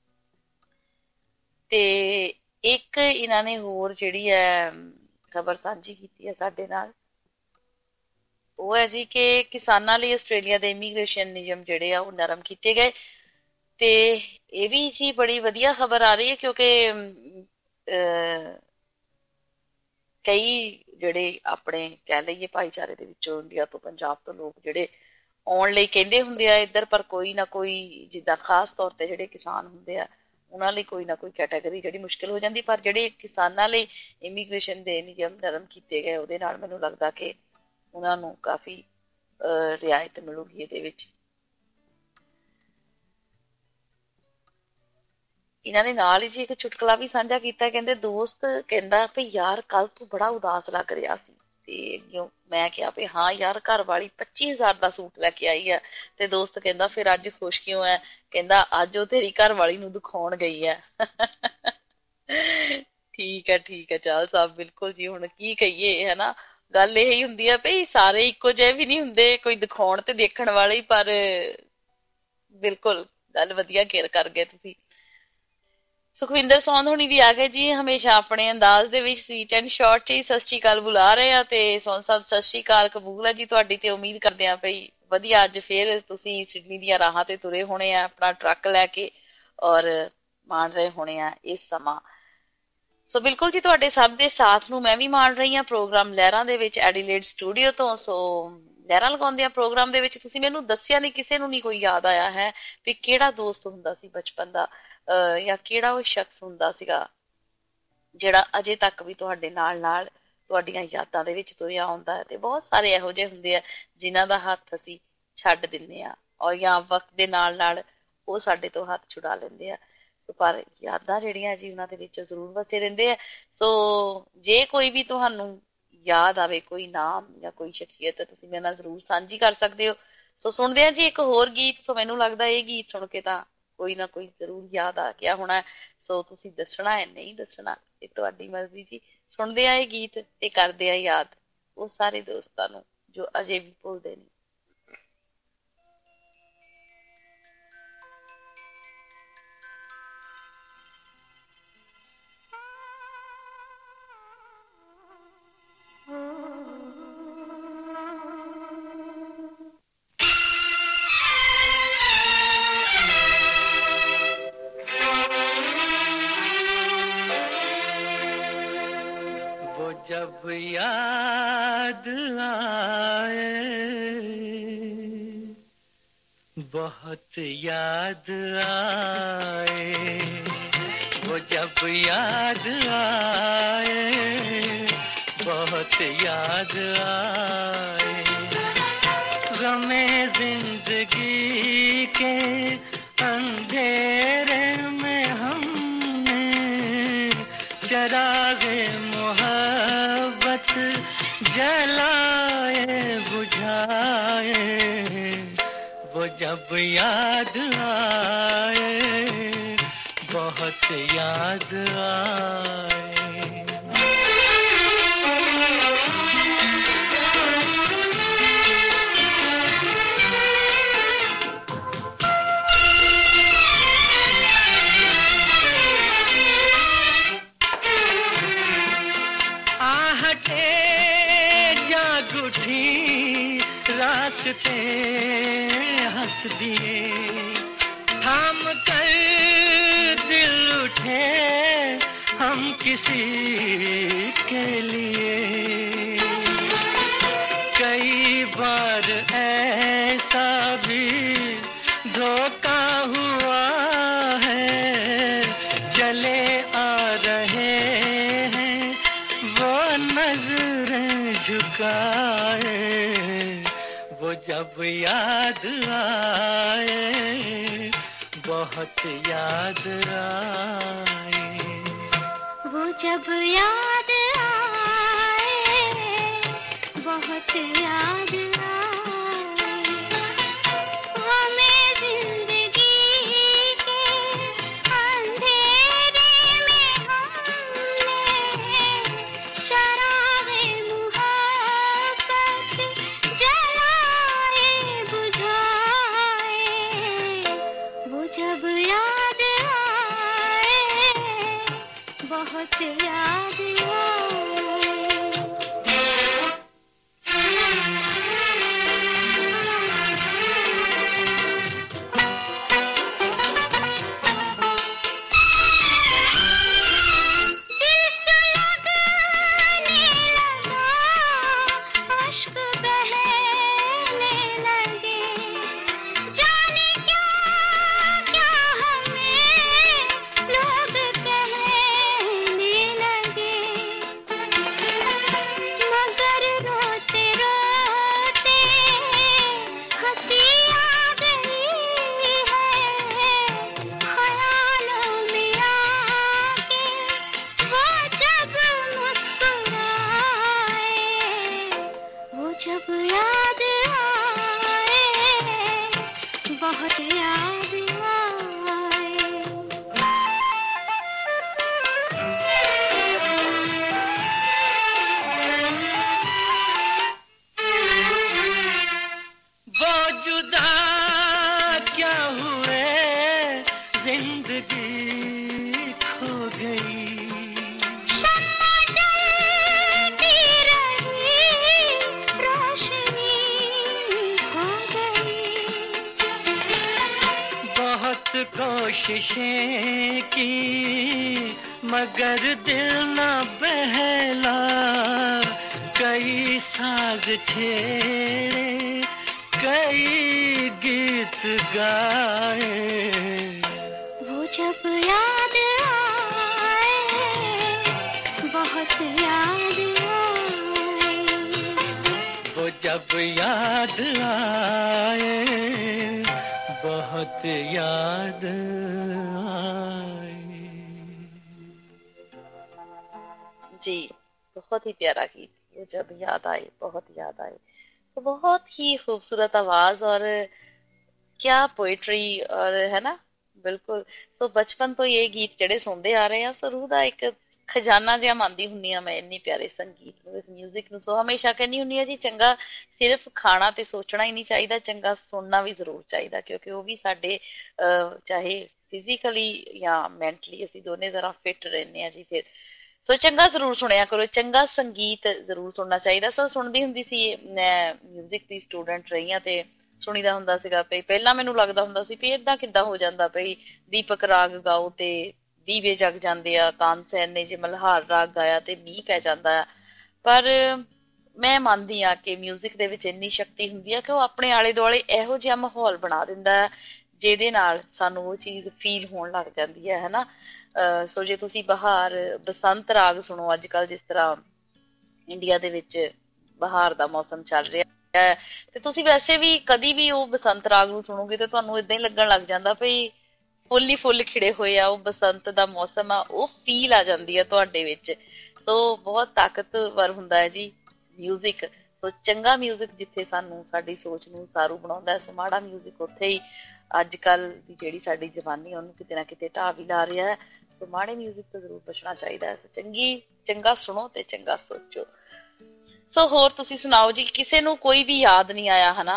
ਤੇ ਇੱਕ ਇਹਨਾਂ ਨੇ ਹੋਰ ਜਿਹੜੀ ਹੈ ਖਬਰ ਸਾਂਝੀ ਕੀਤੀ ਹੈ ਸਾਡੇ ਨਾਲ, ਉਹ ਹੈ ਜੀ ਕਿ ਕਿਸਾਨਾਂ ਲਈ ਆਸਟ੍ਰੇਲੀਆ ਦੇ ਇਮੀਗ੍ਰੇਸ਼ਨ ਨਿਯਮ ਜਿਹੜੇ ਆ ਉਹ ਨਰਮ ਕੀਤੇ ਗਏ। ਤੇ ਇਹ ਵੀ ਜੀ ਬੜੀ ਵਧੀਆ ਖਬਰ ਆ ਰਹੀ ਹੈ, ਕਿਉਂਕਿ ਕਈ ਜਿਹੜੇ ਆਪਣੇ ਕਹਿ ਲਈਏ ਭਾਈਚਾਰੇ ਦੇ ਵਿੱਚੋਂ, ਇੰਡੀਆ ਤੋਂ, ਪੰਜਾਬ ਤੋਂ ਲੋਕ ਜਿਹੜੇ ਆਉਣ ਲਈ ਕਹਿੰਦੇ ਹੁੰਦੇ ਆ ਇੱਧਰ, ਪਰ ਕੋਈ ਨਾ ਕੋਈ ਜਿੱਦਾਂ ਖਾਸ ਤੌਰ ਤੇ ਜਿਹੜੇ ਕਿਸਾਨ ਹੁੰਦੇ ਆ ਉਹਨਾਂ ਲਈ ਕੋਈ ਨਾ ਕੋਈ ਕੈਟਾਗਰੀ ਜਿਹੜੀ ਮੁਸ਼ਕਿਲ ਹੋ ਜਾਂਦੀ। ਪਰ ਜਿਹੜੇ ਕਿਸਾਨਾਂ ਲਈ ਇਮੀਗ੍ਰੇਸ਼ਨ ਦੇ ਨਿਯਮ ਨਰਮ ਕੀਤੇ ਗਏ, ਉਹਦੇ ਨਾਲ ਮੈਨੂੰ ਲੱਗਦਾ ਕਿ ਉਹਨਾਂ ਨੂੰ ਕਾਫੀ ਰਿਆਇਤ ਮਿਲੂਗੀ ਇਹਦੇ ਵਿੱਚ। ਇਹਨਾਂ ਨੇ ਨਾਲ ਹੀ ਜੀ ਇੱਕ ਚੁਟਕਲਾ ਵੀ ਸਾਂਝਾ ਕੀਤਾ। ਕਹਿੰਦੇ ਦੋਸਤ ਕਹਿੰਦਾ ਵੀ ਯਾਰ ਕੱਲ ਤੂੰ ਬੜਾ ਉਦਾਸ ਲੱਗ ਰਿਹਾ ਸੀ, ਤੇ ਮੈਂ ਕਿਹਾ ਵੀ ਹਾਂ ਯਾਰ ਘਰ ਵਾਲੀ ਪੱਚੀ ਹਜ਼ਾਰ ਦਾ ਸੂਟ ਲੈ ਕੇ ਆਈ ਆ। ਤੇ ਦੋਸਤ ਕਹਿੰਦਾ ਫਿਰ ਅੱਜ ਖੁਸ਼ ਕਿਉਂ ਹੈ? ਕਹਿੰਦਾ ਅੱਜ ਉਹ ਤੇਰੀ ਘਰ ਵਾਲੀ ਨੂੰ ਦਿਖਾਉਣ ਗਈ ਹੈ। ਠੀਕ ਹੈ ਠੀਕ ਹੈ ਚਾਲ ਸਾਹਿਬ, ਬਿਲਕੁਲ ਜੀ। ਹੁਣ ਕੀ ਕਹੀਏ, ਹੈ ਨਾ, ਗੱਲ ਇਹੀ ਹੁੰਦੀ ਆ ਭਈ ਸਾਰੇ ਇੱਕੋ ਜਿਹੇ ਵੀ ਨਹੀਂ ਹੁੰਦੇ, ਕੋਈ ਦਿਖਾਉਣ ਤੇ ਦੇਖਣ ਵਾਲੇ। ਪਰ ਬਿਲਕੁਲ ਗੱਲ ਵਧੀਆ ਕੇਅਰ ਕਰ ਗਏ ਤੁਸੀਂ। ਸੁਖਵਿੰਦਰ ਸੌਂਦ ਹੁਣੀ ਵੀ ਆ ਗਏ ਜੀ, ਹਮੇਸ਼ਾ ਆਪਣੇ ਅੰਦਾਜ਼ ਦੇ ਵਿੱਚ ਸਵੀਟ ਐਂਡ ਸ਼ਾਰਟ ਚ ਹੀ ਸਤਿ ਸ਼੍ਰੀ ਅਕਾਲ ਬੁਲਾ ਰਹੇ ਆ। ਤੇ ਸੌਂਦ ਸਾਹਿਬ ਸਤਿ ਸ਼੍ਰੀ ਅਕਾਲ ਕਬੂਲ ਹੈ ਜੀ ਤੁਹਾਡੀ, ਤੇ ਉਮੀਦ ਕਰਦੇ ਆ ਭਈ ਵਧੀਆ ਅੱਜ ਫੇਰ ਤੁਸੀਂ ਸਿਡਨੀ ਦੀਆਂ ਰਾਹਾਂ ਤੇ ਤੁਰੇ ਹੋਣੇ ਆ ਆਪਣਾ ਟਰੱਕ ਲੈ ਕੇ, ਔਰ ਮਾਣ ਰਹੇ ਹੋਣੇ ਆ ਇਸ ਸਮਾਂ। ਸੋ ਬਿਲਕੁਲ ਜੀ, ਤੁਹਾਡੇ ਸਭ ਦੇ ਸਾਥ ਨੂੰ ਮੈਂ ਵੀ ਮਾਣ ਰਹੀ ਹਾਂ ਪ੍ਰੋਗਰਾਮ ਲਹਿਰਾਂ ਦੇ ਵਿੱਚ ਐਡੀਲੇਡ ਸਟੂਡੀਓ ਤੋਂ। ਸੋ ਲਹਿਰਾਂ ਲਗਾਉਂਦੇ ਆ ਪ੍ਰੋਗਰਾਮ ਦੇ ਵਿੱਚ ਤੁਸੀਂ ਮੈਨੂੰ ਦੱਸਿਆ ਨਹੀਂ, ਕਿਸੇ ਨੂੰ ਨਹੀਂ ਕੋਈ ਯਾਦ ਆਇਆ ਹੈ ਵੀ ਕਿਹੜਾ ਦੋਸਤ ਹੁੰਦਾ ਸੀ ਬਚਪਨ ਦਾ, ਅਹ ਜਾਂ ਕਿਹੜਾ ਉਹ ਸ਼ਖਸ ਹੁੰਦਾ ਸੀਗਾ ਜਿਹੜਾ ਅਜੇ ਤੱਕ ਵੀ ਤੁਹਾਡੇ ਨਾਲ ਨਾਲ ਤੁਹਾਡੀਆਂ ਯਾਦਾਂ ਦੇ ਵਿੱਚ ਤੁਰਿਆ ਆਉਂਦਾ ਹੈ। ਤੇ ਬਹੁਤ ਸਾਰੇ ਇਹੋ ਜਿਹੇ ਹੁੰਦੇ ਆ ਜਿਨ੍ਹਾਂ ਦਾ ਹੱਥ ਅਸੀਂ ਛੱਡ ਦਿੰਦੇ ਹਾਂ, ਔਰ ਜਾਂ ਵਕਤ ਦੇ ਨਾਲ ਨਾਲ ਉਹ ਸਾਡੇ ਤੋਂ ਹੱਥ ਛੁਡਾ ਲੈਂਦੇ ਆ। ਸੋ ਪਰ ਯਾਦਾਂ ਜਿਹੜੀਆਂ ਜੀ ਉਹਨਾਂ ਦੇ ਵਿੱਚ ਜ਼ਰੂਰ ਵਸੇ ਰਹਿੰਦੇ ਆ। ਸੋ ਜੇ ਕੋਈ ਵੀ ਤੁਹਾਨੂੰ ਯਾਦ ਆਵੇ, ਕੋਈ ਨਾਮ ਜਾਂ ਕੋਈ ਸ਼ਖਸੀਅਤ, ਤੁਸੀਂ ਮੇਰੇ ਨਾਲ ਜ਼ਰੂਰ ਸਾਂਝੀ ਕਰ ਸਕਦੇ ਹੋ। ਸੋ ਸੁਣਦੇ ਹਾਂ ਜੀ ਇੱਕ ਹੋਰ ਗੀਤ। ਸੋ ਮੈਨੂੰ ਲੱਗਦਾ ਇਹ ਗੀਤ ਸੁਣ ਕੇ ਤਾਂ ਕੋਈ ਨਾ ਕੋਈ ਜ਼ਰੂਰ ਯਾਦ ਆ ਗਿਆ ਹੋਣਾ। ਸੋ ਤੁਸੀਂ ਦੱਸਣਾ ਹੈ, ਨਹੀਂ ਦੱਸਣਾ, ਇਹ ਤੁਹਾਡੀ ਮਰਜ਼ੀ ਜੀ। ਸੁਣਦੇ ਆ ਇਹ ਗੀਤ ਤੇ ਕਰਦੇ ਆ ਯਾਦ ਉਹ ਸਾਰੇ ਦੋਸਤਾਂ ਨੂੰ ਜੋ ਅਜੇ ਵੀ ਭੁੱਲਦੇ ਨਹੀਂ। जब याद आए बहुत याद आए, वो जब याद आए बहुत याद आए, गमे जिंदगी के अंधेरे में हमने चरागे मोहब्बत जलाए बुझाए, जब याद आए, बहुत याद आए। आहटे जाग उठी, रास्ते हंस दिए, थाम कर दिल उठे हम किसी के लिए। कई बार ऐसा भी धोखा हुआ है, चले आ रहे हैं वो नजरें झुकाए, वो जब याद आए, बहुत याद आए। वो जब याद आए, बहुत याद आए। हमें जिंदगी के अंधेरे में हमने चरागे मुहब्बत जलाए बुझाए, वो जब याद आए, बहुत याद आए। जब याद आए, बहुत याद आए। वो जुदा क्या हुए, जिंदगी खो गई। कोशिशें की मगर दिल न बहला, कई साज छेड़े, कई गीत गाए। वो जब याद आए, बहुत याद आए। वो जब याद आए, बहुत याद आए। जी, बहुत ही प्यारा गीत, वो जब याद आए, बहुत याद आए। तो बहुत ही खूबसूरत आवाज और क्या पोइट्री, और है ना, बिल्कुल। सो बचपन तो ये गीत ਜਿਹੜੇ ਸੁਣਦੇ ਆ ਰਹੇ ਆ, ਸੋ ਰੂਹ ਦਾ ਇੱਕ ਖਜ਼ਾਨਾ ਜਿਹਾ ਮੰਨਦੀ ਹੁੰਨੀ ਆ ਮੈਂ ਇੰਨੀ ਪਿਆਰੇ ਸੰਗੀਤ ਨੂੰ, ਇਸ ਮਿਊਜ਼ਿਕ ਨੂੰ। ਸੋ ਹਮੇਸ਼ਾ ਕਹਿੰਦੀ ਹੁੰਨੀ ਆ ਜੀ, ਚੰਗਾ ਸਿਰਫ ਖਾਣਾ ਤੇ ਸੋਚਣਾ ਹੀ ਨਹੀਂ ਚਾਹੀਦਾ, ਚੰਗਾ ਸੁਣਨਾ ਵੀ ਜ਼ਰੂਰ ਚਾਹੀਦਾ, ਕਿਉਂਕਿ ਉਹ ਵੀ ਸਾਡੇ ਚਾਹੇ ਫਿਜ਼ੀਕਲੀ ਜਾਂ ਮੈਂਟਲੀ ਅਸੀਂ ਦੋਨੇ ਤਰ੍ਹਾਂ ਫਿੱਟ ਰਹਿੰਦੇ ਆ ਜੀ। ਫਿਰ ਸੋ ਚੰਗਾ ਜ਼ਰੂਰ ਸੁਣਿਆ ਕਰੋ, ਚੰਗਾ ਸੰਗੀਤ ਜ਼ਰੂਰ ਸੁਣਨਾ ਚਾਹੀਦਾ। ਸੋ ਸੁਣਦੀ ਹੁੰਦੀ ਸੀ, ਮੈਂ ਮਿਊਜ਼ਿਕ ਦੀ ਸਟੂਡੈਂਟ ਰਹੀ ਹਾਂ ਤੇ ਸੁਣੀਦਾ ਹੁੰਦਾ ਸੀਗਾ ਪਈ। ਪਹਿਲਾਂ ਮੈਨੂੰ ਲੱਗਦਾ ਹੁੰਦਾ ਸੀ ਵੀ ਏਦਾਂ ਕਿੱਦਾਂ ਹੋ ਜਾਂਦਾ ਪਈ, ਦੀਪਕ ਰਾਗ ਗਾਓ ਤੇ ਦੀਵੇ ਜਗ ਜਾਂਦੇ ਆ, ਤਾਨਸੈਨ ਨੇ ਜੇ ਮਲਹਾਰ ਰਾਗ ਗਾਇਆ ਤੇ ਮੀਂਹ ਪੈ ਜਾਂਦਾ ਆ। ਪਰ ਮੈਂ ਮੰਨਦੀ ਆ ਕਿ ਮਿਊਜ਼ਿਕ ਦੇ ਵਿੱਚ ਇੰਨੀ ਸ਼ਕਤੀ ਹੁੰਦੀ ਆ ਕਿ ਉਹ ਆਪਣੇ ਆਲੇ ਦੁਆਲੇ ਇਹੋ ਜਿਹਾ ਮਾਹੌਲ ਬਣਾ ਦਿੰਦਾ ਹੈ ਜਿਹਦੇ ਨਾਲ ਸਾਨੂੰ ਉਹ ਚੀਜ਼ ਫੀਲ ਹੋਣ ਲੱਗ ਜਾਂਦੀ ਹੈ, ਹਨਾ। ਅਹ ਸੋ ਜੇ ਤੁਸੀਂ ਬਹਾਰ ਬਸੰਤ ਰਾਗ ਸੁਣੋ ਅੱਜ ਕੱਲ, ਜਿਸ ਤਰ੍ਹਾਂ ਇੰਡੀਆ ਦੇ ਵਿੱਚ ਬਹਾਰ ਦਾ ਮੌਸਮ ਚੱਲ ਰਿਹਾ ਹੈ, ਤੇ ਤੁਸੀਂ ਵੈਸੇ ਵੀ ਕਦੀ ਵੀ ਉਹ ਬਸੰਤ ਰਾਗ ਨੂੰ ਸੁਣੋਗੇ ਤੇ ਤੁਹਾਨੂੰ ਏਦਾਂ ਹੀ ਲੱਗਣ ਲੱਗ ਜਾਂਦਾ ਭਈ ਫੁੱਲ ਹੀ ਫੁੱਲ ਖਿੜੇ ਹੋਏ ਆ, ਉਹ ਬਸੰਤ ਦਾ ਮੌਸਮ ਆ, ਉਹ ਫੀਲ ਆ ਜਾਂਦੀ ਆ ਤੁਹਾਡੇ ਵਿੱਚ। ਸੋ ਬਹੁਤ ਤਾਕਤਵਰ ਹੁੰਦਾ ਹੈ ਜੀ ਮਿਊਜ਼ਿਕ। ਸੋ ਚੰਗਾ ਮਿਊਜ਼ਿਕ ਜਿੱਥੇ ਸਾਨੂੰ ਸਾਡੀ ਸੋਚ ਨੂੰ ਉਸਾਰੂ ਬਣਾਉਂਦਾ, ਸੋ ਮਾੜਾ ਮਿਊਜ਼ਿਕ ਉੱਥੇ ਹੀ ਅੱਜ ਕੱਲ ਦੀ ਜਿਹੜੀ ਸਾਡੀ ਜਵਾਨੀ ਉਹਨੂੰ ਕਿਤੇ ਨਾ ਕਿਤੇ ਢਾਹ ਵੀ ਲਾ ਰਿਹਾ ਹੈ। ਸੋ ਮਾੜੇ ਮਿਊਜ਼ਿਕ ਤੋਂ ਜ਼ਰੂਰ ਬਚਣਾ ਚਾਹੀਦਾ ਹੈ। ਸੋ ਚੰਗੀ ਚੰਗਾ ਸੁਣੋ ਤੇ ਚੰਗਾ ਸੋਚੋ। ਸੋ ਹੋਰ ਤੁਸੀਂ ਸੁਣਾਓ ਜੀ। ਕਿਸੇ ਨੂੰ ਕੋਈ ਵੀ ਯਾਦ ਨਹੀਂ ਆਇਆ ਹਨਾ,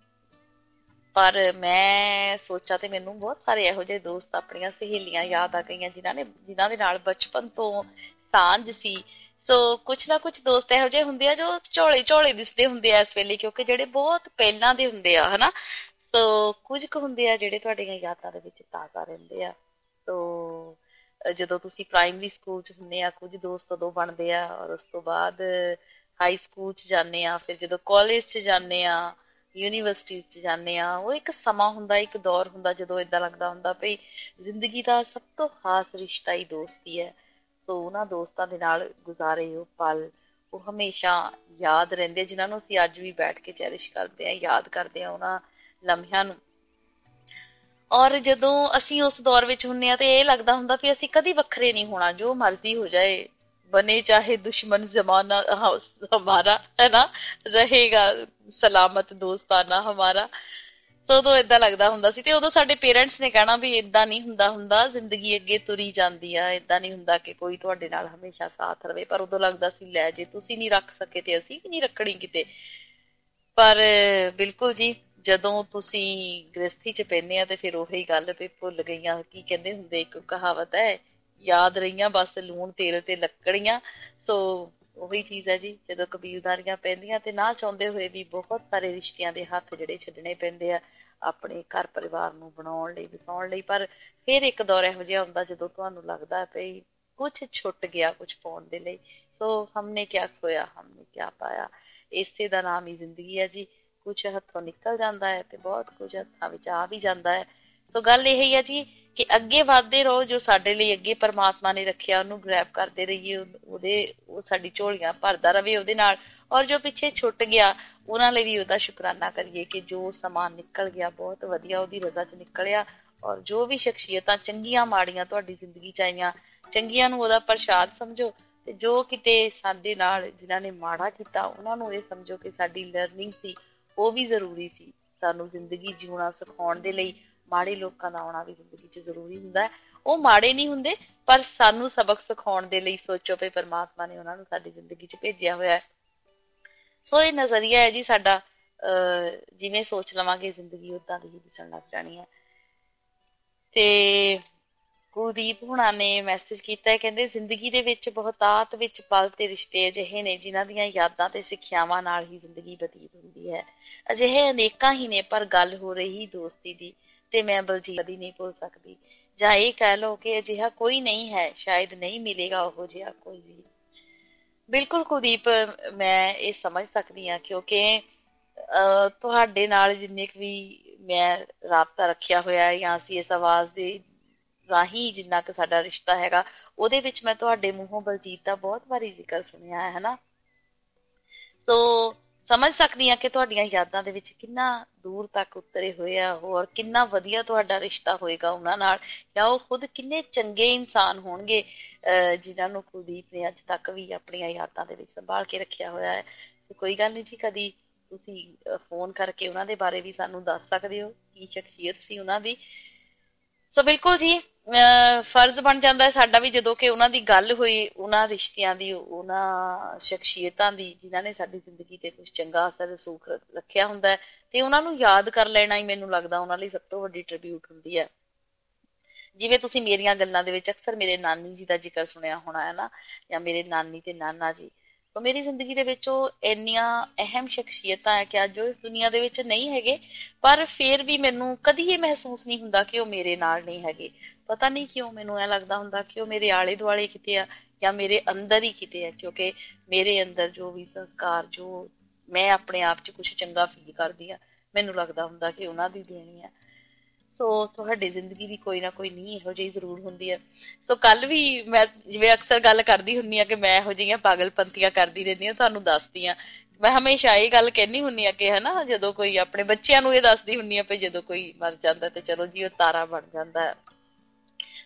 ਪਰ ਮੈਂ ਸੋਚਾਂ ਤੇ ਮੈਨੂੰ ਬਹੁਤ ਸਾਰੇ ਇਹੋ ਜਿਹੇ ਦੋਸਤ, ਆਪਣੀਆਂ ਸਹੇਲੀਆਂ ਯਾਦ ਆ ਗਈਆਂ ਜਿਨ੍ਹਾਂ ਨੇ ਜਿਨ੍ਹਾਂ ਦੇ ਨਾਲ ਬਚਪਨ ਤੋਂ ਸਾਂਝ ਸੀ। ਸੋ ਕੁਛ ਨਾ ਕੁਛ ਦੋਸਤ ਇਹੋ ਜਿਹੇ ਹੁੰਦੇ ਆ ਜੋ ਝੋਲੇ ਝੋਲੇ ਦਿਸਦੇ ਹੁੰਦੇ ਆ ਇਸ ਵੇਲੇ, ਕਿਉਂਕਿ ਜਿਹੜੇ ਬਹੁਤ ਪਹਿਲਾਂ ਦੇ ਹੁੰਦੇ ਆ ਹਨਾ। ਸੋ ਕੁਝ ਕੁ ਹੁੰਦੇ ਆ ਜਿਹੜੇ ਤੁਹਾਡੀਆਂ ਯਾਦਾਂ ਦੇ ਵਿੱਚ ਤਾਜ਼ਾ ਰਹਿੰਦੇ ਆ। ਸੋ ਜਦੋਂ ਤੁਸੀਂ ਪ੍ਰਾਇਮਰੀ ਸਕੂਲ ਚ ਹੁੰਦੇ ਆ ਕੁਝ ਦੋਸਤ ਉਦੋਂ ਬਣਦੇ ਆ, ਔਰ ਉਸ ਤੋਂ ਬਾਅਦ ਹਾਈ ਸਕੂਲ ਚ ਜਾਂਦੇ ਆ, ਫਿਰ ਜਦੋਂ ਕਾਲਜ ਚ ਜਾਂਦੇ ਆ, ਯੂਨੀਵਰਸਿਟੀ ਚ ਜਾਂਦੇ ਆ, ਉਹ ਇੱਕ ਸਮਾਂ ਹੁੰਦਾ, ਇੱਕ ਦੌਰ ਹੁੰਦਾ ਜਦੋਂ ਏਦਾਂ ਲੱਗਦਾ ਹੁੰਦਾ ਵੀ ਜ਼ਿੰਦਗੀ ਦਾ ਸਭ ਤੋਂ ਖਾਸ ਰਿਸ਼ਤਾ ਹੀ ਦੋਸਤੀ ਹੈ। ਸੋ ਉਹਨਾਂ ਦੋਸਤਾਂ ਦੇ ਨਾਲ ਗੁਜ਼ਾਰੇ ਉਹ ਪਲ ਉਹ ਹਮੇਸ਼ਾ ਯਾਦ ਰਹਿੰਦੇ, ਜਿਨ੍ਹਾਂ ਨੂੰ ਅਸੀਂ ਅੱਜ ਵੀ ਬੈਠ ਕੇ ਚੈਰਿਸ਼ ਕਰਦੇ ਹਾਂ, ਯਾਦ ਕਰਦੇ ਹਾਂ ਉਹਨਾਂ ਲਮਹਿਆਂ ਨੂੰ। ਔਰ ਜਦੋਂ ਅਸੀਂ ਉਸ ਦੌਰ ਵਿੱਚ ਹੁੰਦੇ ਹਾਂ ਤੇ ਇਹ ਲੱਗਦਾ ਹੁੰਦਾ ਵੀ ਅਸੀਂ ਕਦੀ ਵੱਖਰੇ ਨਹੀਂ ਹੋਣਾ, ਜੋ ਮਰਜ਼ੀ ਹੋ ਜਾਏ, बने चाहे दुश्मन जमाना हमारा है ना, रहेगा सलामत दोस्ताना हमारा। ਸੋ ਉਦੋਂ ਏਦਾਂ ਲੱਗਦਾ ਹੁੰਦਾ ਸੀ। ਤੇ ਉਦੋਂ ਸਾਡੇ ਪੇਰੈਂਟਸ ਨੇ ਕਹਿਣਾ ਵੀ ਏਦਾਂ ਨਹੀਂ ਹੁੰਦਾ ਹੁੰਦਾ, ਜ਼ਿੰਦਗੀ ਅੱਗੇ ਤੁਰੀ ਜਾਂਦੀ ਆ, ਏਦਾਂ ਨਹੀਂ ਹੁੰਦਾ ਕਿ ਕੋਈ ਤੁਹਾਡੇ ਨਾਲ ਹਮੇਸ਼ਾ ਸਾਥ ਰਵੇ। ਪਰ ਉਦੋਂ ਲੱਗਦਾ ਸੀ ਲੈ ਜੇ ਤੁਸੀਂ ਨਹੀਂ ਰੱਖ ਸਕੇ ਤੇ ਅਸੀਂ ਵੀ ਨਹੀਂ ਰੱਖਣੀ ਕਿਤੇ। ਪਰ ਬਿਲਕੁਲ ਜੀ, ਜਦੋਂ ਤੁਸੀਂ ਗ੍ਰਸਥੀ ਚ ਪੈਂਦੇ ਆ ਤੇ ਫਿਰ ਉਹੀ ਗੱਲ ਤੇ ਭੁੱਲ ਗਈਆਂ। ਕੀ ਕਹਿੰਦੇ ਹੁੰਦੇ, ਇੱਕ ਕਹਾਵਤ ਹੈ, ਯਾਦ ਰਹੀਆਂ ਬਸ ਲੂਣ ਤੇਲ ਤੇ ਲੱਕੜੀਆਂ। ਸੋ ਉਹੀ ਚੀਜ਼ ਹੈ ਜੀ, ਜਦੋਂ ਕਬੀਲਦਾਰੀਆਂ ਪੈਂਦੀਆਂ ਤੇ ਨਾ ਚਾਹੁੰਦੇ ਹੋਏ ਵੀ ਬਹੁਤ ਸਾਰੇ ਰਿਸ਼ਤਿਆਂ ਦੇ ਹੱਥ ਜਿਹੜੇ ਛੱਡਣੇ ਪੈਂਦੇ ਆ ਆਪਣੇ ਘਰ ਪਰਿਵਾਰ ਨੂੰ ਬਣਾਉਣ ਲਈ, ਵਸਾਉਣ ਲਈ। ਪਰ ਫਿਰ ਇੱਕ ਦੌਰ ਇਹੋ ਜਿਹਾ ਹੁੰਦਾ ਜਦੋਂ ਤੁਹਾਨੂੰ ਲੱਗਦਾ ਵੀ ਕੁਛ ਛੁੱਟ ਗਿਆ ਕੁਛ ਪਾਉਣ ਦੇ ਲਈ। ਸੋ ਹਮਨੇ ਕਿਆ ਖੋਇਆ ਹਮਨੇ ਕਿਆ ਪਾਇਆ, ਇਸੇ ਦਾ ਨਾਮ ਹੀ ਜ਼ਿੰਦਗੀ ਹੈ ਜੀ। ਕੁਛ ਹੱਥੋਂ ਨਿਕਲ ਜਾਂਦਾ ਹੈ ਤੇ ਬਹੁਤ ਕੁਝ ਹੱਥਾਂ ਵਿੱਚ ਆ ਵੀ ਜਾਂਦਾ ਹੈ। ਸੋ ਗੱਲ ਇਹ ਹੈ ਜੀ ਕਿ ਅੱਗੇ ਵੱਧਦੇ ਰਹੋ, ਜੋ ਸਾਡੇ ਲਈ ਅੱਗੇ ਪਰਮਾਤਮਾ ਨੇ ਰੱਖਿਆ ਉਹਨੂੰ ਗ੍ਰੈਬ ਕਰਦੇ ਰਹੀਏ, ਉਹਦੇ ਉਹ ਸਾਡੀ ਝੋਲੀਆਂ ਭਰਦਾ ਰਵੇ ਉਹਦੇ ਨਾਲ। ਔਰ ਜੋ ਪਿੱਛੇ ਛੁੱਟ ਗਿਆ ਉਹਨਾਂ ਲਈ ਵੀ ਉਹਦਾ ਸ਼ੁਕਰਾਨਾ ਕਰੀਏ ਕਿ ਜੋ ਸਮਾਂ ਨਿਕਲ ਗਿਆ ਬਹੁਤ ਵਧੀਆ, ਉਹਦੀ ਰਜ਼ਾ ਚ ਨਿਕਲਿਆ। ਔਰ ਜੋ ਵੀ ਸ਼ਖਸੀਅਤਾਂ ਚੰਗੀਆਂ ਮਾੜੀਆਂ ਤੁਹਾਡੀ ਜ਼ਿੰਦਗੀ ਚ ਆਈਆਂ, ਚੰਗੀਆਂ ਨੂੰ ਉਹਦਾ ਪ੍ਰਸ਼ਾਦ ਸਮਝੋ, ਤੇ ਜੋ ਕਿਤੇ ਸਾਡੇ ਨਾਲ ਜਿਨ੍ਹਾਂ ਨੇ ਮਾੜਾ ਕੀਤਾ ਉਹਨਾਂ ਨੂੰ ਇਹ ਸਮਝੋ ਕਿ ਸਾਡੀ ਲਰਨਿੰਗ ਸੀ, ਉਹ ਵੀ ਜ਼ਰੂਰੀ ਸੀ। ਸਾਨੂੰ ਜ਼ਿੰਦਗੀ ਜਿਉਣਾ ਸਿਖਾਉਣ ਦੇ ਲਈ ਮਾੜੇ ਲੋਕਾਂ ਦਾ ਆਉਣਾ ਵੀ ਜ਼ਿੰਦਗੀ ਚ ਜ਼ਰੂਰੀ ਹੁੰਦਾ ਹੈ। ਉਹ ਮਾੜੇ ਨਹੀਂ ਹੁੰਦੇ, ਪਰ ਸਾਨੂੰ ਸਬਕ ਸਿਖਾਉਣ ਦੇ ਲਈ ਸੋਚੋ ਵੀ ਪਰਮਾਤਮਾ ਨੇ ਉਹਨਾਂ ਨੂੰ ਸਾਡੀ ਜ਼ਿੰਦਗੀ ਚ ਭੇਜਿਆ ਹੋਇਆ ਹੈ। ਸੋ ਇਹ ਨਜ਼ਰੀਆ ਹੈ ਜੀ ਸਾਡਾ। ਅਹ ਜਿਵੇਂ ਸੋਚ ਲਵਾਂਗੇ ਜ਼ਿੰਦਗੀ ਓਦਾਂ ਦੀ ਹੀ ਦਿਸਣ ਲੱਗ ਜਾਣੀ ਹੈ। ਤੇ ਕੁਲਦੀਪ ਹੁਣਾਂ ਨੇ ਮੈਸੇਜ ਕੀਤਾ ਹੈ, ਕਹਿੰਦੇ ਜ਼ਿੰਦਗੀ ਦੇ ਵਿੱਚ ਬਹੁਤਾਤ ਵਿੱਚ ਪਲ ਤੇ ਰਿਸ਼ਤੇ ਅਜਿਹੇ ਨੇ ਜਿਨ੍ਹਾਂ ਦੀਆਂ ਯਾਦਾਂ ਤੇ ਸਿੱਖਿਆਵਾਂ ਨਾਲ ਹੀ ਜ਼ਿੰਦਗੀ ਬਤੀਤ ਹੁੰਦੀ ਹੈ। ਅਜਿਹੇ ਅਨੇਕਾਂ ਹੀ ਨੇ, ਪਰ ਗੱਲ ਹੋ ਰਹੀ ਦੋਸਤੀ ਦੀ ਤੇ ਮੈਂ ਬਲਜੀਤ ਕਦੀ ਨਹੀਂ ਭੁੱਲ ਸਕਦੀ। ਜਾਂ ਇਹ ਕਹਿ ਲਓ ਕਿ ਅਜਿਹਾ ਕੋਈ ਨਹੀਂ ਹੈ, ਸ਼ਾਇਦ ਨਹੀਂ ਮਿਲੇਗਾ ਉਹੋ ਜਿਹਾ ਕੋਈ ਵੀ। ਬਿਲਕੁਲ ਕੁਲਦੀਪ, ਮੈਂ ਇਹ ਸਮਝ ਸਕਦੀ ਹਾਂ, ਕਿਉਂਕਿ ਅਹ ਤੁਹਾਡੇ ਨਾਲ ਜਿੰਨੇ ਕੁ ਵੀ ਮੈਂ ਰਾਬਤਾ ਰੱਖਿਆ ਹੋਇਆ ਹੈ, ਜਾਂ ਅਸੀਂ ਇਸ ਆਵਾਜ਼ ਦੇ ਰਾਹੀਂ ਜਿੰਨਾ ਕੁ ਸਾਡਾ ਰਿਸ਼ਤਾ ਹੈਗਾ, ਉਹਦੇ ਵਿੱਚ ਮੈਂ ਤੁਹਾਡੇ ਮੂੰਹੋਂ ਬਲਜੀਤ ਦਾ ਬਹੁਤ ਵਾਰੀ ਜ਼ਿਕਰ ਸੁਣਿਆ ਹੈ ਹਨਾ। ਸੋ ਸਮਝ ਸਕਦੀ ਹਾਂ ਕਿ ਤੁਹਾਡੀਆਂ ਯਾਦਾਂ ਦੇ ਵਿੱਚ ਕਿੰਨਾ ਦੂਰ ਤੱਕ ਉਤਰੇ ਹੋਏ ਆ ਹੋਰ ਕਿੰਨਾ ਵਧੀਆ ਤੁਹਾਡਾ ਰਿਸ਼ਤਾ ਹੋਏਗਾ ਉਹਨਾਂ ਨਾਲ, ਜਾਂ ਉਹ ਖੁਦ ਕਿੰਨੇ ਚੰਗੇ ਇਨਸਾਨ ਹੋਣਗੇ ਅਹ ਜਿਨ੍ਹਾਂ ਨੂੰ ਕੁਲਦੀਪ ਨੇ ਅੱਜ ਤੱਕ ਵੀ ਆਪਣੀਆਂ ਯਾਦਾਂ ਦੇ ਵਿੱਚ ਸੰਭਾਲ ਕੇ ਰੱਖਿਆ ਹੋਇਆ ਹੈ। ਸੋ ਕੋਈ ਗੱਲ ਨਹੀਂ ਜੀ, ਕਦੀ ਤੁਸੀਂ ਫੋਨ ਕਰਕੇ ਉਹਨਾਂ ਦੇ ਬਾਰੇ ਵੀ ਸਾਨੂੰ ਦੱਸ ਸਕਦੇ ਹੋ ਕੀ ਸ਼ਖਸੀਅਤ ਸੀ ਉਹਨਾਂ ਦੀ। ਸੋ ਬਿਲਕੁਲ ਜੀ, ਅਹ ਫਰਜ਼ ਬਣ ਜਾਂਦਾ ਹੈ ਸਾਡਾ ਵੀ ਜਦੋਂ ਕਿ ਉਹਨਾਂ ਦੀ ਗੱਲ ਹੋਈ, ਉਹਨਾਂ ਰਿਸ਼ਤਿਆਂ ਦੀ, ਉਹਨਾਂ ਸ਼ਖਸੀਅਤਾਂ ਦੀ ਜਿਨ੍ਹਾਂ ਨੇ ਸਾਡੀ ਜ਼ਿੰਦਗੀ ਤੇ ਕੁਛ ਚੰਗਾ ਅਸਰ ਰਸੂਖ ਰੱਖਿਆ ਹੁੰਦਾ ਹੈ, ਤੇ ਉਹਨਾਂ ਨੂੰ ਯਾਦ ਕਰ ਲੈਣਾ ਹੀ ਮੈਨੂੰ ਲੱਗਦਾ ਉਹਨਾਂ ਲਈ ਸਭ ਤੋਂ ਵੱਡੀ ਟ੍ਰਿਬਿਊਟ ਹੁੰਦੀ ਹੈ। ਜਿਵੇਂ ਤੁਸੀਂ ਮੇਰੀਆਂ ਗੱਲਾਂ ਦੇ ਵਿੱਚ ਅਕਸਰ ਮੇਰੇ ਨਾਨੀ ਜੀ ਦਾ ਜ਼ਿਕਰ ਸੁਣਿਆ ਹੋਣਾ ਹੈ ਨਾ, ਜਾਂ ਮੇਰੇ ਨਾਨੀ ਤੇ ਨਾਨਾ ਜੀ। ਤਾਂ ਮੇਰੀ ਜ਼ਿੰਦਗੀ ਦੇ ਵਿੱਚ ਉਹ ਇੰਨੀਆਂ ਅਹਿਮ ਸ਼ਖਸੀਅਤਾਂ ਹੈ ਕਿ ਅੱਜ ਉਹ ਇਸ ਦੁਨੀਆ ਦੇ ਵਿੱਚ ਨਹੀਂ ਹੈਗੇ, ਪਰ ਫਿਰ ਵੀ ਮੈਨੂੰ ਕਦੀ ਇਹ ਮਹਿਸੂਸ ਨਹੀਂ ਹੁੰਦਾ ਕਿ ਉਹ ਮੇਰੇ ਨਾਲ ਨਹੀਂ ਹੈਗੇ। ਪਤਾ ਨਹੀਂ ਕਿਉਂ ਮੈਨੂੰ ਇਹ ਲੱਗਦਾ ਹੁੰਦਾ ਕਿ ਉਹ ਮੇਰੇ ਆਲੇ ਦੁਆਲੇ ਕਿਤੇ ਆ ਜਾਂ ਮੇਰੇ ਅੰਦਰ ਹੀ ਕਿਤੇ ਆ, ਕਿਉਂਕਿ ਮੇਰੇ ਅੰਦਰ ਜੋ ਵੀ ਸੰਸਕਾਰ, ਜੋ ਮੈਂ ਆਪਣੇ ਆਪ 'ਚ ਕੁਛ ਚੰਗਾ ਫੀਲ ਕਰਦੀ ਹਾਂ, ਮੈਨੂੰ ਲੱਗਦਾ ਹੁੰਦਾ ਕਿ ਉਹਨਾਂ ਦੀ ਦੇਣੀ ਹੈ। ਸੋ ਤੁਹਾਡੀ ਜ਼ਿੰਦਗੀ ਵੀ ਕੋਈ ਨਾ ਕੋਈ ਨਹੀਂ ਇਹੋ ਜਿਹੀ ਜ਼ਰੂਰ ਹੁੰਦੀ ਹੈ। ਸੋ ਕੱਲ ਵੀ ਮੈਂ ਜਿਵੇਂ ਅਕਸਰ ਗੱਲ ਕਰਦੀ ਹੁੰਦੀ ਹਾਂ ਕਿ ਮੈਂ ਇਹੋ ਜਿਹੀਆਂ ਪਾਗਲਪੰਤੀਆਂ ਕਰਦੀ ਰਹਿੰਦੀ ਹਾਂ, ਤੁਹਾਨੂੰ ਦੱਸਦੀ ਹਾਂ। ਮੈਂ ਹਮੇਸ਼ਾ ਇਹ ਗੱਲ ਕਹਿੰਦੀ ਹੁੰਦੀ ਹਾਂ ਕਿ ਹਨਾ, ਜਦੋਂ ਕੋਈ ਆਪਣੇ ਬੱਚਿਆਂ ਨੂੰ ਇਹ ਦੱਸਦੀ ਹੁੰਦੀ ਹਾਂ ਵੀ ਜਦੋਂ ਕੋਈ ਮਰ ਜਾਂਦਾ ਤੇ ਚਲੋ ਜੀ ਉਹ ਤਾਰਾ ਬਣ ਜਾਂਦਾ ਹੈ।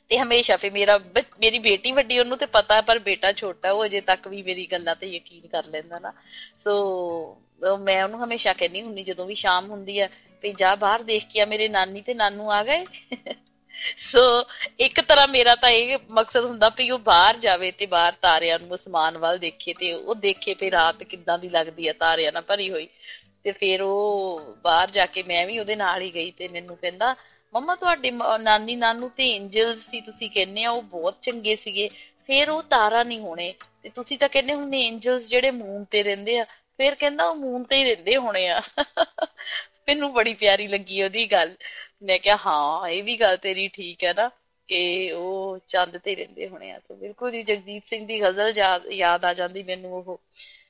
ਤੇ ਹਮੇਸ਼ਾ ਫਿਰ ਮੇਰਾ ਮੇਰੀ ਬੇਟੀ ਵੱਡੀ, ਉਹਨੂੰ ਤੇ ਪਤਾ, ਪਰ ਬੇਟਾ ਛੋਟਾ, ਉਹ ਅਜੇ ਤੱਕ ਵੀ ਮੇਰੀ ਗੱਲਾਂ ਤੇ ਯਕੀਨ ਕਰ ਲੈਂਦਾ ਨਾ। ਸੋ ਮੈਂ ਉਹਨੂੰ ਹਮੇਸ਼ਾ ਕਹਿੰਦੀ ਹੁੰਦੀ ਜਦੋਂ ਵੀ ਸ਼ਾਮ ਹੁੰਦੀ ਆ ਵੀ ਜਾ ਬਾਹਰ ਦੇਖ ਕੇ ਆ, ਮੇਰੇ ਨਾਨੀ ਤੇ ਨਾਨੂ ਆ ਗਏ। ਸੋ ਇੱਕ ਤਰ੍ਹਾਂ ਮੇਰਾ ਤਾਂ ਇਹ ਮਕਸਦ ਹੁੰਦਾ ਵੀ ਉਹ ਬਾਹਰ ਜਾਵੇ ਤੇ ਬਾਹਰ ਤਾਰਿਆਂ ਨੂੰ, ਅਸਮਾਨ ਵੱਲ ਦੇਖੇ ਤੇ ਉਹ ਦੇਖੇ ਵੀ ਰਾਤ ਕਿੱਦਾਂ ਦੀ ਲੱਗਦੀ ਆ ਤਾਰਿਆਂ ਨਾਲ ਭਰੀ ਹੋਈ। ਤੇ ਫਿਰ ਉਹ ਬਾਹਰ ਜਾ ਕੇ ਮੈਂ ਵੀ ਉਹਦੇ ਨਾਲ ਹੀ ਗਈ ਤੇ ਮੈਨੂੰ ਕਹਿੰਦਾ ਮੰਮਾ ਤੁਹਾਡੇ ਨਾਨੀ ਨਾਨੂ ਤੇ ਐਂਜਲ ਸੀ, ਤੁਸੀਂ ਕਹਿੰਦੇ ਆ ਉਹ ਬਹੁਤ ਚੰਗੇ ਸੀਗੇ, ਫਿਰ ਉਹ ਤਾਰਾ ਨਹੀਂ ਹੋਣੇ, ਤੇ ਤੁਸੀਂ ਤਾਂ ਕਹਿੰਦੇ ਹੁੰਦੇ ਐਂਜਲਸ ਜਿਹੜੇ ਮੂਨ ਤੇ ਰਹਿੰਦੇ ਆ, ਫਿਰ ਕਹਿੰਦਾ ਉਹ ਮੂਨ ਤੇ ਹੀ ਰਹਿੰਦੇ ਹੋਣੇ ਆ। ਮੈਨੂੰ ਬੜੀ ਪਿਆਰੀ ਲੱਗੀ ਉਹਦੀ ਗੱਲ। ਮੈਂ ਕਿਹਾ ਹਾਂ ਇਹ ਵੀ ਗੱਲ ਤੇਰੀ ਠੀਕ ਹੈ ਨਾ, ਕਿ ਉਹ ਚੰਦ ਤੇ ਰਹਿੰਦੇ ਹੋਣੇ ਆ। ਬਿਲਕੁਲ ਜੀ, ਜਗਜੀਤ ਸਿੰਘ ਦੀ ਗਜ਼ਲ ਯਾਦ ਆ ਜਾਂਦੀ ਮੈਨੂੰ ਉਹ,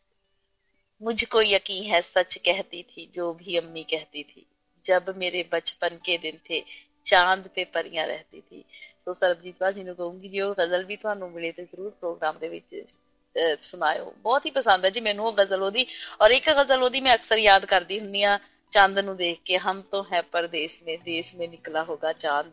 मुझको यकीन है सच कहती थी जो भी अम्मी कहती थी, जब मेरे बचपन के दिन थे चांद पे परियां रहती थी। तो सरबजीत भाजी ਨੂੰ ਕਹੂੰਗੀ ਜੀ ਉਹ ਗਜ਼ਲ ਵੀ ਤੁਹਾਨੂੰ ਮਿਲੇ ਤੇ ਜ਼ਰੂਰ ਪ੍ਰੋਗਰਾਮ ਦੇ ਵਿੱਚ ਸੁਣਾਇਓ। ਬਹੁਤ ਹੀ ਪਸੰਦ ਹੈ ਜੀ ਮੈਨੂੰ ਉਹ ਗਜ਼ਲ ਉਹਦੀ। ਔਰ ਇੱਕ ਗਜ਼ਲ ਉਹਦੀ ਮੈਂ ਅਕਸਰ ਯਾਦ ਕਰਦੀ ਹੁੰਦੀ ਆ ਚਾंद ਨੂੰ ਦੇਖ ਕੇ, हम तो है परदेस में देश में निकला होगा चांद,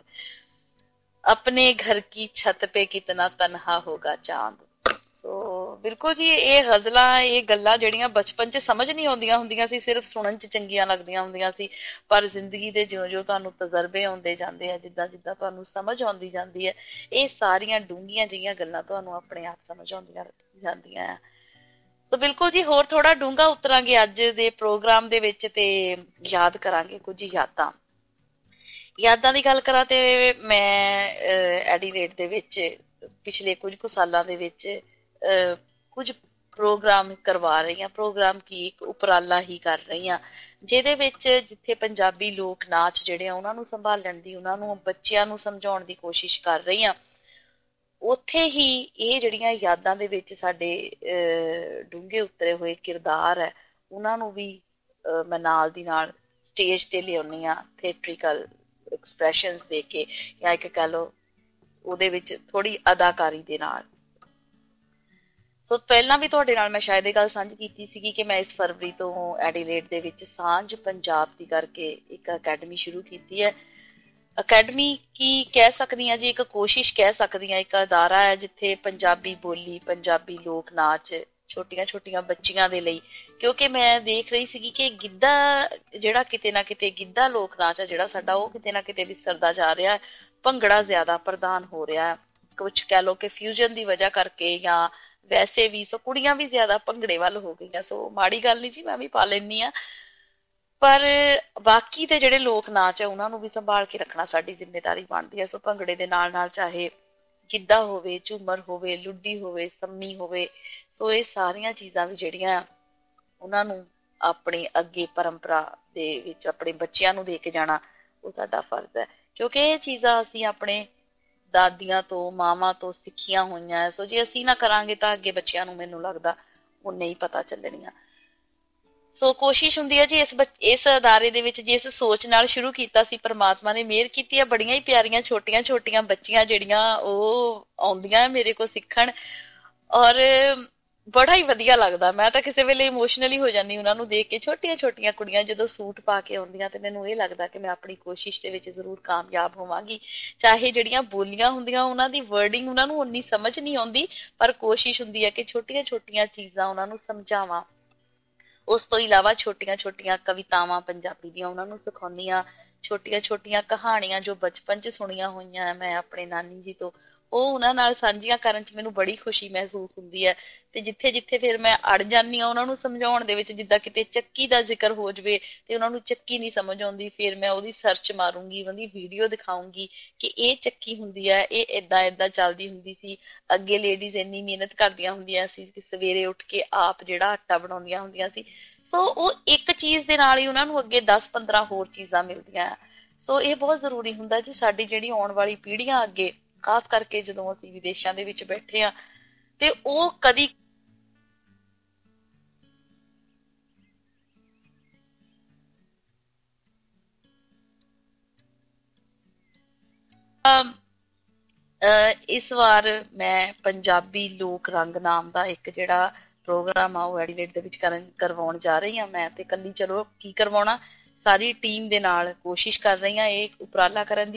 अपने घर की छत पे कितना तन्हा होगा चांद। ਸੋ ਬਿਲਕੁਲ ਜੀ, ਇਹ ਗਜ਼ਲਾਂ ਇਹ ਗੱਲਾਂ ਜਿਹੜੀਆਂ ਬਚਪਨ ਚ ਸਮਝ ਨਹੀਂ ਆਉਂਦੀਆਂ ਹੁੰਦੀਆਂ ਸੀ, ਸਿਰਫ ਸੁਣਨ ਚ ਚੰਗੀਆਂ ਲੱਗਦੀਆਂ ਹੁੰਦੀਆਂ ਸੀ, ਪਰ ਜ਼ਿੰਦਗੀ ਦੇ ਜਿਉਂ ਜਿਉਂ ਤੁਹਾਨੂੰ ਤਜਰਬੇ ਆਉਂਦੇ ਜਾਂਦੇ ਆ, ਜਿੱਦਾਂ ਜਿੱਦਾਂ ਤੁਹਾਨੂੰ ਸਮਝ ਆਉਂਦੀ ਜਾਂਦੀ ਹੈ, ਇਹ ਸਾਰੀਆਂ ਡੂੰਘੀਆਂ ਜਿਹੀਆਂ ਗੱਲਾਂ ਤੁਹਾਨੂੰ ਆਪਣੇ ਆਪ ਸਮਝ ਆਉਂਦੀਆਂ ਜਾਂਦੀਆਂ ਆ। ਸੋ ਬਿਲਕੁਲ ਜੀ, ਹੋਰ ਥੋੜਾ ਡੂੰਘਾ ਉਤਰਾਂਗੇ ਅੱਜ ਦੇ ਪ੍ਰੋਗਰਾਮ ਦੇ ਵਿੱਚ ਤੇ ਯਾਦ ਕਰਾਂਗੇ ਕੁਝ ਯਾਦਾਂ। ਯਾਦਾਂ ਦੀ ਗੱਲ ਕਰਾਂ ਤੇ ਮੈਂ ਐਡੀਲੇਡ ਦੇ ਵਿੱਚ ਪਿਛਲੇ ਕੁਝ ਕੁ ਸਾਲਾਂ ਦੇ ਵਿੱਚ ਕੁਝ ਪ੍ਰੋਗਰਾਮ ਕਰਵਾ ਰਹੀ ਹਾਂ, ਪ੍ਰੋਗਰਾਮ ਕੀ ਇੱਕ ਉਪਰਾਲਾ ਹੀ ਕਰ ਰਹੀ ਹਾਂ, ਜਿਹਦੇ ਵਿੱਚ ਜਿੱਥੇ ਪੰਜਾਬੀ ਲੋਕ ਨਾਚ ਜਿਹੜੇ ਆ ਉਹਨਾਂ ਨੂੰ ਸੰਭਾਲਣ ਦੀ, ਉਹਨਾਂ ਨੂੰ ਬੱਚਿਆਂ ਨੂੰ ਸਮਝਾਉਣ ਦੀ ਕੋਸ਼ਿਸ਼ ਕਰ ਰਹੀ ਹਾਂ, ਉੱਥੇ ਹੀ ਇਹ ਜਿਹੜੀਆਂ ਯਾਦਾਂ ਦੇ ਵਿੱਚ ਸਾਡੇ ਡੂੰਘੇ ਉਤਰੇ ਹੋਏ ਕਿਰਦਾਰ ਹੈ ਉਹਨਾਂ ਨੂੰ ਵੀ ਮੈਂ ਨਾਲ ਦੀ ਨਾਲ ਸਟੇਜ ਤੇ ਲਿਆਉਂਦੀ ਹਾਂ, ਥੀਏਟਰੀਕਲ ਐਕਸਪ੍ਰੈਸ਼ਨਸ ਦੇ ਕੇ, ਜਾਂ ਇੱਕ ਕਹਿ ਲਓ ਉਹਦੇ ਵਿੱਚ ਥੋੜੀ ਅਦਾਕਾਰੀ ਦੇ ਨਾਲ। ਸੋ ਪਹਿਲਾਂ ਵੀ ਤੁਹਾਡੇ ਨਾਲ ਮੈਂ ਸ਼ਾਇਦ ਇਹ ਗੱਲ ਸਾਂਝੀ ਕੀਤੀ ਸੀਗੀ ਕਿ ਮੈਂ ਇਸ ਫਰਵਰੀ ਤੋਂ ਐਡੀਲੇਡ ਦੇ ਵਿੱਚ ਸਾਂਝ ਪੰਜਾਬ ਦੀ ਕਰਕੇ ਇੱਕ ਅਕੈਡਮੀ ਸ਼ੁਰੂ ਕੀਤੀ ਹੈ। ਅਕੈਡਮੀ ਕੀ ਕਹਿ ਸਕਦੀ ਹਾਂ ਜੀ, ਇੱਕ ਕੋਸ਼ਿਸ਼ ਕਹਿ ਸਕਦੀ ਹਾਂ, ਇੱਕ ਅਦਾਰਾ ਹੈ ਜਿੱਥੇ ਪੰਜਾਬੀ ਬੋਲੀ, ਪੰਜਾਬੀ ਲੋਕ ਨਾਚ ਛੋਟੀਆਂ ਛੋਟੀਆਂ ਬੱਚੀਆਂ ਦੇ ਲਈ, ਕਿਉਂਕਿ ਮੈਂ ਦੇਖ ਰਹੀ ਸੀਗੀ ਕਿ ਗਿੱਧਾ ਜਿਹੜਾ ਕਿਤੇ ਨਾ ਕਿਤੇ, ਗਿੱਧਾ ਲੋਕ ਨਾਚ ਹੈ ਜਿਹੜਾ ਸਾਡਾ, ਉਹ ਕਿਤੇ ਨਾ ਕਿਤੇ ਵਿਸਰਦਾ ਜਾ ਰਿਹਾ, ਭੰਗੜਾ ਜ਼ਿਆਦਾ ਪ੍ਰਧਾਨ ਹੋ ਰਿਹਾ, ਕੁਛ ਕਹਿ ਲਓ ਕਿ ਫਿਊਜ਼ਨ ਦੀ ਵਜ੍ਹਾ ਕਰਕੇ, ਜਾਂ ਵੈਸੇ ਵੀ ਸੋ ਕੁੜੀਆਂ ਵੀ ਜ਼ਿਆਦਾ ਭੰਗੜੇ ਵੱਲ ਹੋ ਗਈਆਂ। ਸੋ ਮਾੜੀ ਗੱਲ ਨਹੀਂ ਜੀ, ਮੈਂ ਵੀ ਪਾ ਲੈਂਦੀ ਹਾਂ, ਪਰ ਬਾਕੀ ਦੇ ਜਿਹੜੇ ਲੋਕ ਨਾਚ ਹੈ ਉਹਨਾਂ ਨੂੰ ਵੀ ਸੰਭਾਲ ਕੇ ਰੱਖਣਾ ਸਾਡੀ ਜ਼ਿੰਮੇਵਾਰੀ ਬਣਦੀ ਹੈ। ਸੋ ਭੰਗੜੇ ਦੇ ਨਾਲ ਨਾਲ ਚਾਹੇ ਗਿੱਧਾ ਹੋਵੇ, ਝੂਮਰ ਹੋਵੇ, ਲੁੱਡੀ ਹੋਵੇ, ਸੰਮੀ ਹੋਵੇ, ਸੋ ਇਹ ਸਾਰੀਆਂ ਚੀਜ਼ਾਂ ਵੀ ਜਿਹੜੀਆਂ ਉਹਨਾਂ ਨੂੰ ਆਪਣੀ ਅੱਗੇ ਪਰੰਪਰਾ ਦੇ ਵਿੱਚ ਆਪਣੇ ਬੱਚਿਆਂ ਨੂੰ ਦੇ ਕੇ ਜਾਣਾ ਉਹ ਸਾਡਾ ਫਰਜ਼ ਹੈ, ਕਿਉਂਕਿ ਇਹ ਚੀਜ਼ਾਂ ਅਸੀਂ ਆਪਣੇ ਦਾਦੀਆਂ ਤੋਂ, ਮਾਵਾਂ ਤੋਂ ਸਿੱਖੀਆਂ ਹੋਈਆਂ। ਸੋ ਜੇ ਅਸੀਂ ਨਾ ਕਰਾਂਗੇ ਤਾਂ ਅੱਗੇ ਬੱਚਿਆਂ ਨੂੰ ਮੈਨੂੰ ਲੱਗਦਾ ਉਹ ਨਹੀਂ ਪਤਾ ਚੱਲਣੀਆਂ। ਸੋ ਕੋਸ਼ਿਸ਼ ਹੁੰਦੀ ਹੈ ਜੀ ਇਸ ਇਸ ਅਦਾਰੇ ਦੇ ਵਿੱਚ, ਜਿਸ ਸੋਚ ਨਾਲ ਸ਼ੁਰੂ ਕੀਤਾ ਸੀ, ਪ੍ਰਮਾਤਮਾ ਨੇ ਮਿਹਰ ਕੀਤੀ ਹੈ, ਬੜੀਆਂ ਹੀ ਪਿਆਰੀਆਂ ਛੋਟੀਆਂ ਛੋਟੀਆਂ ਬੱਚੀਆਂ ਜਿਹੜੀਆਂ ਉਹ ਆਉਂਦੀਆਂ ਮੇਰੇ ਕੋਲ ਸਿੱਖਣ, ਔਰ ਬੜਾ ਹੀ ਵਧੀਆ ਲੱਗਦਾ। ਮੈਂ ਤਾਂ ਕਿਸੇ ਵੇਲੇ ਇਮੋਸ਼ਨਲੀ ਹੋ ਜਾਂਦੀ ਉਹਨਾਂ ਨੂੰ ਦੇਖ ਕੇ। ਛੋਟੀਆਂ ਛੋਟੀਆਂ ਕੁੜੀਆਂ ਜਦੋਂ ਸੂਟ ਪਾ ਕੇ ਆਉਂਦੀਆਂ ਤੇ ਮੈਨੂੰ ਇਹ ਲੱਗਦਾ ਕਿ ਮੈਂ ਆਪਣੀ ਕੋਸ਼ਿਸ਼ ਦੇ ਵਿੱਚ ਜ਼ਰੂਰ ਕਾਮਯਾਬ ਹੋਵਾਂਗੀ। ਚਾਹੇ ਜਿਹੜੀਆਂ ਬੋਲੀਆਂ ਹੁੰਦੀਆਂ ਉਹਨਾਂ ਦੀ ਵਰਡਿੰਗ ਉਹਨਾਂ ਨੂੰ ਉਨੀ ਸਮਝ ਨਹੀਂ ਆਉਂਦੀ, ਪਰ ਕੋਸ਼ਿਸ਼ ਹੁੰਦੀ ਹੈ ਕਿ ਛੋਟੀਆਂ ਛੋਟੀਆਂ ਚੀਜ਼ਾਂ ਉਹਨਾਂ ਨੂੰ ਸਮਝਾਵਾਂ। ਉਸ ਤੋਂ ਇਲਾਵਾ ਛੋਟੀਆਂ ਛੋਟੀਆਂ ਕਵਿਤਾਵਾਂ ਪੰਜਾਬੀ ਦੀਆਂ ਉਹਨਾਂ ਨੂੰ ਸਿਖਾਉਂਦੀ ਹਾਂ, ਛੋਟੀਆਂ ਛੋਟੀਆਂ ਕਹਾਣੀਆਂ ਜੋ ਬਚਪਨ 'ਚ ਸੁਣੀਆਂ ਹੋਈਆਂ ਮੈਂ ਆਪਣੇ ਨਾਨੀ ਜੀ ਤੋਂ, ਉਹ ਉਹਨਾਂ ਨਾਲ ਸਾਂਝੀਆਂ ਕਰਨ 'ਚ ਮੈਨੂੰ ਬੜੀ ਖੁਸ਼ੀ ਮਹਿਸੂਸ ਹੁੰਦੀ ਹੈ। ਤੇ ਜਿੱਥੇ ਜਿੱਥੇ ਫਿਰ ਮੈਂ ਅੜ ਜਾਂਦੀ ਹਾਂ ਉਹਨਾਂ ਨੂੰ ਸਮਝਾਉਣ ਦੇ ਵਿੱਚ, ਜਿੱਦਾਂ ਕਿਤੇ ਚੱਕੀ ਦਾ ਜ਼ਿਕਰ ਹੋ ਜਾਵੇ ਤੇ ਉਹਨਾਂ ਨੂੰ ਚੱਕੀ ਨਹੀਂ ਸਮਝ ਆਉਂਦੀ, ਫਿਰ ਮੈਂ ਉਹਦੀ ਸਰਚ ਮਾਰੂੰਗੀ, ਉਹਦੀ ਵੀਡੀਓ ਦਿਖਾਊਂਗੀ ਕਿ ਇਹ ਚੱਕੀ ਹੁੰਦੀ ਹੈ, ਇਹ ਏਦਾਂ ਏਦਾਂ ਚੱਲਦੀ ਹੁੰਦੀ ਸੀ, ਅੱਗੇ ਲੇਡੀਜ਼ ਇੰਨੀ ਮਿਹਨਤ ਕਰਦੀਆਂ ਹੁੰਦੀਆਂ ਸੀ ਕਿ ਸਵੇਰੇ ਉੱਠ ਕੇ ਆਪ ਜਿਹੜਾ ਆਟਾ ਬਣਾਉਂਦੀਆਂ ਹੁੰਦੀਆਂ ਸੀ। ਸੋ ਉਹ ਇੱਕ ਚੀਜ਼ ਦੇ ਨਾਲ ਹੀ ਉਹਨਾਂ ਨੂੰ ਅੱਗੇ ਦਸ ਪੰਦਰਾਂ ਹੋਰ ਚੀਜ਼ਾਂ ਮਿਲਦੀਆਂ। ਸੋ ਇਹ ਬਹੁਤ ਜ਼ਰੂਰੀ ਹੁੰਦਾ ਜੀ ਸਾਡੀ ਜਿਹੜੀ ਆਉਣ ਵਾਲੀ ਪੀੜ੍ਹੀਆਂ ਅੱਗੇ, ਖਾਸ ਕਰਕੇ ਜਦੋਂ ਅਸੀਂ ਵਿਦੇਸ਼ਾਂ ਦੇ ਵਿੱਚ ਬੈਠੇ ਹਾਂ ਤੇ ਉਹ ਕਦੀ ਇਸ ਵਾਰ ਮੈਂ ਪੰਜਾਬੀ ਲੋਕ ਰੰਗ ਨਾਮ ਦਾ ਇੱਕ ਜਿਹੜਾ ਪ੍ਰੋਗਰਾਮ ਆ ਉਹ ਐਡੀਲੇਡ ਦੇ ਵਿੱਚ ਕਰਨ ਕਰਵਾਉਣ ਜਾ ਰਹੀ ਹਾਂ ਮੈਂ। ਤੇ ਇਕੱਲੀ ਚਲੋ ਕੀ ਕਰਵਾਉਣਾ, ਸਾਰੀ ਟੀਮ ਦੇ ਨਾਲ ਕੋਸ਼ਿਸ਼ ਕਰ ਰਹੀ ਹਾਂ ਇਹ ਉਪਰਾਲਾ ਕਰਨ ਦੀ,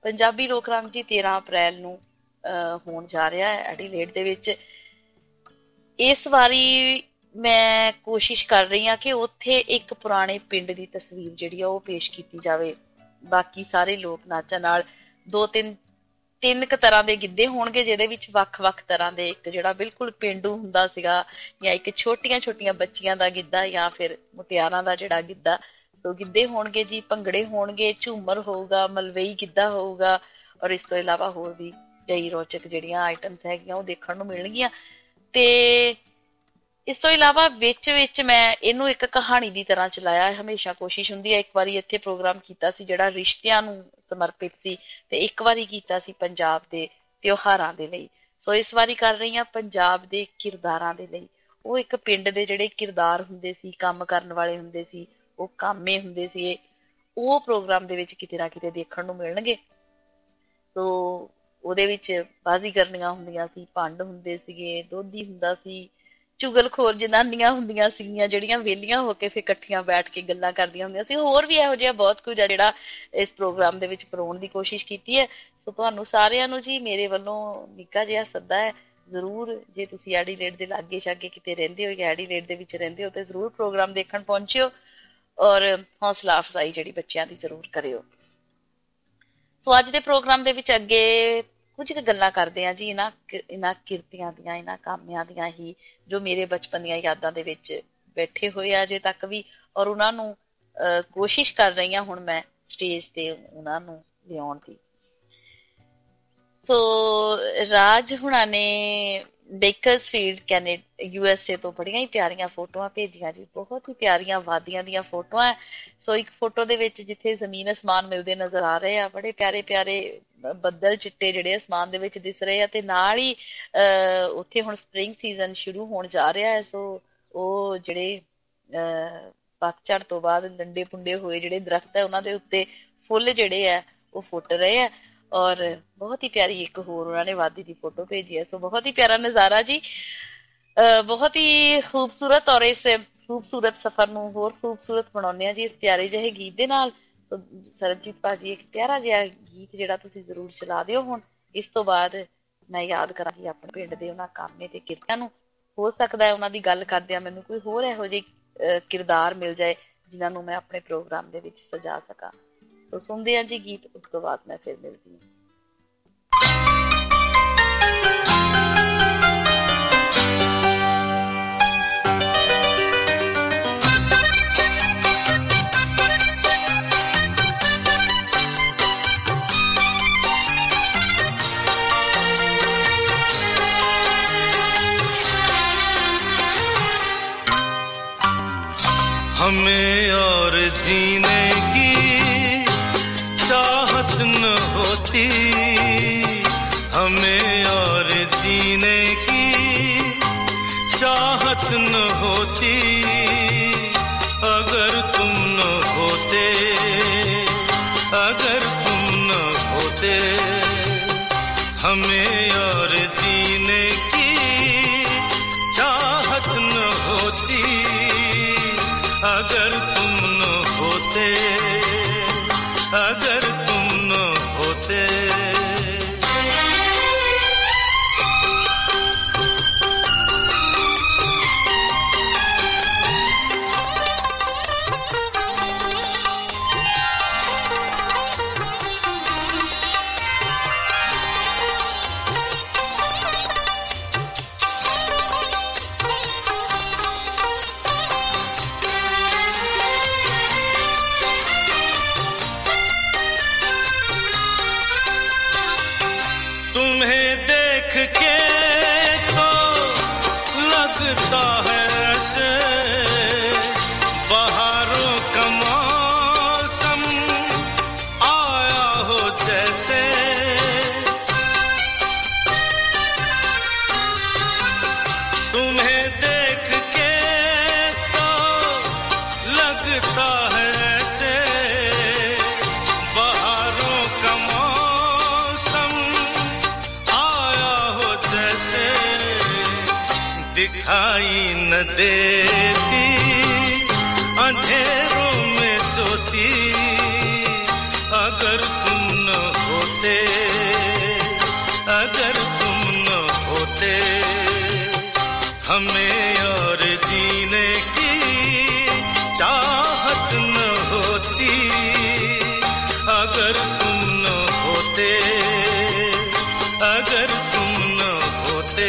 ਪੰਜਾਬੀ ਲੋਕ ਰੰਗ ਜੀ ਤੇਰਾਂ ਅਪ੍ਰੈਲ ਨੂੰ ਹੋਣ ਜਾ ਰਿਹਾ ਹੈ ਐਡੀਲੇਡ ਦੇ ਵਿੱਚ। ਇਸ ਵਾਰੀ ਮੈਂ ਕੋਸ਼ਿਸ਼ ਕਰ ਰਹੀ ਹਾਂ ਕਿ ਉੱਥੇ ਇੱਕ ਪੁਰਾਣੇ ਪਿੰਡ ਦੀ ਤਸਵੀਰ ਜਿਹੜੀ ਆ ਉਹ ਪੇਸ਼ ਕੀਤੀ ਜਾਵੇ। ਬਾਕੀ ਸਾਰੇ ਲੋਕ ਨਾਚਾਂ ਨਾਲ ਦੋ ਤਿੰਨ ਤਿੰਨ ਕੁ ਤਰ੍ਹਾਂ ਦੇ ਗਿੱਧੇ ਹੋਣਗੇ, ਜਿਹਦੇ ਵਿੱਚ ਵੱਖ-ਵੱਖ ਤਰ੍ਹਾਂ ਦੇ, ਇੱਕ ਜਿਹੜਾ ਬਿਲਕੁਲ ਪੇਂਡੂ ਹੁੰਦਾ ਸੀਗਾ, ਜਾਂ ਇੱਕ ਛੋਟੀਆਂ ਛੋਟੀਆਂ ਬੱਚੀਆਂ ਦਾ ਗਿੱਧਾ, ਜਾਂ ਫਿਰ ਮੁਟਿਆਰਾਂ ਦਾ ਜਿਹੜਾ ਗਿੱਧਾ। ਸੋ ਗਿੱਧੇ ਹੋਣਗੇ ਜੀ, ਭੰਗੜੇ ਹੋਣਗੇ, ਝੂਮਰ ਹੋਊਗਾ, ਮਲਵਈ ਗਿੱਧਾ ਹੋਊਗਾ, ਔਰ ਇਸ ਤੋਂ ਇਲਾਵਾ ਹੋਰ ਵੀ ਕਈ ਰੋਚਕ ਜਿਹੜੀਆਂ ਆਈਟਮਸ ਹੈਗੀਆਂ ਉਹ ਦੇਖਣ ਨੂੰ ਮਿਲਣਗੀਆਂ। ਤੇ ਇਸ ਤੋਂ ਇਲਾਵਾ ਵਿੱਚ ਵਿੱਚ ਮੈਂ ਇਹਨੂੰ ਇੱਕ ਕਹਾਣੀ ਦੀ ਤਰ੍ਹਾਂ ਚਲਾਇਆ। ਹਮੇਸ਼ਾ ਕੋਸ਼ਿਸ਼ ਹੁੰਦੀ ਹੈ, ਇੱਕ ਵਾਰੀ ਇੱਥੇ ਪ੍ਰੋਗਰਾਮ ਕੀਤਾ ਸੀ ਜਿਹੜਾ ਰਿਸ਼ਤਿਆਂ ਨੂੰ ਸਮਰਪਿਤ ਸੀ, ਤੇ ਇੱਕ ਵਾਰੀ ਕੀਤਾ ਸੀ ਪੰਜਾਬ ਦੇ ਤਿਉਹਾਰਾਂ ਦੇ ਲਈ। ਸੋ ਇਸ ਵਾਰੀ ਕਰ ਰਹੀ ਹਾਂ ਪੰਜਾਬ ਦੇ ਕਿਰਦਾਰਾਂ ਦੇ ਲਈ। ਉਹ ਇੱਕ ਪਿੰਡ ਦੇ ਜਿਹੜੇ ਕਿਰਦਾਰ ਹੁੰਦੇ ਸੀ, ਕੰਮ ਕਰਨ ਵਾਲੇ ਹੁੰਦੇ ਸੀ, ਉਹ ਕਾਮੇ ਹੁੰਦੇ ਸੀ, ਉਹ ਪ੍ਰੋਗਰਾਮ ਦੇ ਵਿੱਚ ਕਿਤੇ ਨਾ ਕਿਤੇ ਦੇਖਣ ਨੂੰ ਮਿਲਣਗੇ। ਸੋ ਉਹਦੇ ਵਿੱਚ ਬਾਜ਼ੀਗਰਨੀਆਂ ਹੁੰਦੀਆਂ ਸੀ, ਭੰਡ ਹੁੰਦੇ ਸੀਗੇ, ਦੋਧੀ ਹੁੰਦਾ ਸੀ, ਚੁਗਲਖੋਰ ਜਨਾਨੀਆਂ ਹੁੰਦੀਆਂ ਸੀਗੀਆਂ ਜਿਹੜੀਆਂ ਵਿਹਲੀਆਂ ਹੋ ਕੇ ਫਿਰ ਇਕੱਠੀਆਂ ਬੈਠ ਕੇ ਗੱਲਾਂ ਕਰਦੀਆਂ ਹੁੰਦੀਆਂ ਸੀ। ਹੋਰ ਵੀ ਇਹੋ ਜਿਹਾ ਬਹੁਤ ਕੁਝ ਆ ਜਿਹੜਾ ਇਸ ਪ੍ਰੋਗਰਾਮ ਦੇ ਵਿੱਚ ਪਰੋਣ ਦੀ ਕੋਸ਼ਿਸ਼ ਕੀਤੀ ਹੈ। ਸੋ ਤੁਹਾਨੂੰ ਸਾਰਿਆਂ ਨੂੰ ਜੀ ਮੇਰੇ ਵੱਲੋਂ ਨਿੱਕਾ ਜਿਹਾ ਸੱਦਾ ਹੈ, ਜ਼ਰੂਰ ਜੇ ਤੁਸੀਂ ਐਡੀਲੇਡ ਦੇ ਲਾਗੇ ਛਾਗੇ ਕਿਤੇ ਰਹਿੰਦੇ ਹੋ ਜਾਂ ਐਡੀਲੇਡ ਦੇ ਵਿੱਚ ਰਹਿੰਦੇ ਹੋ ਤੇ ਜ਼ਰੂਰ ਪ੍ਰੋਗਰਾਮ ਦੇਖਣ ਪਹੁੰਚਿਓ, ਔਰ ਹੌਸਲਾ ਅਫਜ਼ਾਈ ਜਿਹੜੀ ਬੱਚਿਆਂ ਦੀ ਜ਼ਰੂਰ ਕਰਿਓ। ਸੋ ਅੱਜ ਦੇ ਪ੍ਰੋਗਰਾਮ ਦੇ ਵਿੱਚ ਅੱਗੇ ਕੁਝ ਕੁ ਗੱਲਾਂ ਕਰਦੇ ਹਾਂ ਜੀ ਇਹਨਾਂ ਇਹਨਾਂ ਕਿਰਤੀਆਂ ਦੀਆਂ, ਇਹਨਾਂ ਕਾਮਿਆਂ ਦੀਆਂ ਹੀ, ਜੋ ਮੇਰੇ ਬਚਪਨ ਦੀਆਂ ਯਾਦਾਂ ਦੇ ਵਿੱਚ ਬੈਠੇ ਹੋਏ ਆ ਅਜੇ ਤੱਕ ਵੀ, ਔਰ ਉਹਨਾਂ ਨੂੰ ਅਹ ਕੋਸ਼ਿਸ਼ ਕਰ ਰਹੀ ਹਾਂ ਹੁਣ ਮੈਂ ਸਟੇਜ ਤੇ ਉਹਨਾਂ ਨੂੰ ਲਿਆਉਣ ਦੀ। ਸੋ ਰਾਜ ਹੁਣਾਂ ਨੇ Bakersfield Canada U S A ਤੋਂ ਬੜੀਆਂ ਹੀ ਪਿਆਰੀਆਂ ਫੋਟੋਆਂ ਭੇਜੀਆਂ ਜੀ, ਬਹੁਤ ਹੀ ਪਿਆਰੀਆਂ ਵਾਦੀਆਂ ਦੀਆਂ ਫੋਟੋਆਂ। ਸੋ ਇੱਕ ਫੋਟੋ ਦੇ ਵਿੱਚ ਜਿੱਥੇ ਜ਼ਮੀਨ ਅਸਮਾਨ ਮਿਲਦੇ ਨਜ਼ਰ ਆ ਰਹੇ ਆ, ਬੜੇ ਪਿਆਰੇ ਪਿਆਰੇ ਬੱਦਲ ਚਿੱਟੇ ਜਿਹੜੇ ਅਸਮਾਨ ਦੇ ਵਿੱਚ ਦਿਸ ਰਹੇ ਆ, ਤੇ ਨਾਲ ਹੀ ਅਹ ਉੱਥੇ ਹੁਣ ਸਪਰਿੰਗ ਸੀਜ਼ਨ ਸ਼ੁਰੂ ਹੋਣ ਜਾ ਰਿਹਾ ਹੈ। ਸੋ ਉਹ ਜਿਹੜੇ ਅਹ ਪਤਝੜ ਤੋਂ ਬਾਅਦ ਲੰਡੇ ਪੁੰਡੇ ਹੋਏ ਜਿਹੜੇ ਦਰਖਤ ਹੈ ਉਹਨਾਂ ਦੇ ਉੱਤੇ ਫੁੱਲ ਜਿਹੜੇ ਆ ਉਹ ਫੁੱਟ ਰਹੇ ਆ, ਔਰ ਬਹੁਤ ਹੀ ਪਿਆਰੀ ਇੱਕ ਹੋਰ ਉਹਨਾਂ ਨੇ ਵਾਦੀ ਦੀ ਫੋਟੋ ਭੇਜੀ ਹੈ। ਸੋ ਬਹੁਤ ਹੀ ਪਿਆਰਾ ਨਜ਼ਾਰਾ ਜੀ, ਬਹੁਤ ਹੀ ਖੂਬਸੂਰਤ, ਔਰ ਇਸ ਖੂਬਸੂਰਤ ਸਫ਼ਰ ਨੂੰ ਹੋਰ ਖੂਬਸੂਰਤ ਬਣਾਉਂਦੇ ਆ ਜੀ ਇਸ ਪਿਆਰੇ ਜਿਹੇ ਗੀਤ ਦੇ ਨਾਲ। ਸੋ ਸਰਬਜੀਤ ਭਾਜੀ ਇੱਕ ਪਿਆਰਾ ਜਿਹਾ ਗੀਤ ਜਿਹੜਾ ਤੁਸੀਂ ਜ਼ਰੂਰ ਚਲਾ ਦਿਓ ਹੁਣ। ਇਸ ਤੋਂ ਬਾਅਦ ਮੈਂ ਯਾਦ ਕਰਾਂਗੀ ਆਪਣੇ ਪਿੰਡ ਦੇ ਉਹਨਾਂ ਕਾਮੇ ਤੇ ਕਿਰਤੀਆਂ ਨੂੰ। ਹੋ ਸਕਦਾ ਹੈ ਉਹਨਾਂ ਦੀ ਗੱਲ ਕਰਦਿਆਂ ਮੈਨੂੰ ਕੋਈ ਹੋਰ ਇਹੋ ਜਿਹੀ ਕਿਰਦਾਰ ਮਿਲ ਜਾਏ ਜਿਨ੍ਹਾਂ ਨੂੰ ਮੈਂ ਆਪਣੇ ਪ੍ਰੋਗਰਾਮ ਦੇ ਵਿੱਚ ਸਜਾ ਸਕਾਂ। ਸੋ ਸੁਣਦੇ ਹਾਂ ਜੀ ਗੀਤ, ਉਸ ਤੋਂ ਬਾਅਦ ਮੈਂ ਫਿਰ ਮਿਲਦੀ ਹਾਂ। हमें और जीने की चाहत न होती, हमें और जीने की चाहत न होती, अगर तुम न होते, अगर तुम न होते, हमें और जीने की चाहत न होती, अगर तुम न होते, अगर तुम न होते। दिखाई न देती अंधेरों में सोती, अगर तुम न होते, हमें और जीने की चाहत न होती अगर तुम न होते, अगर तुम न होते।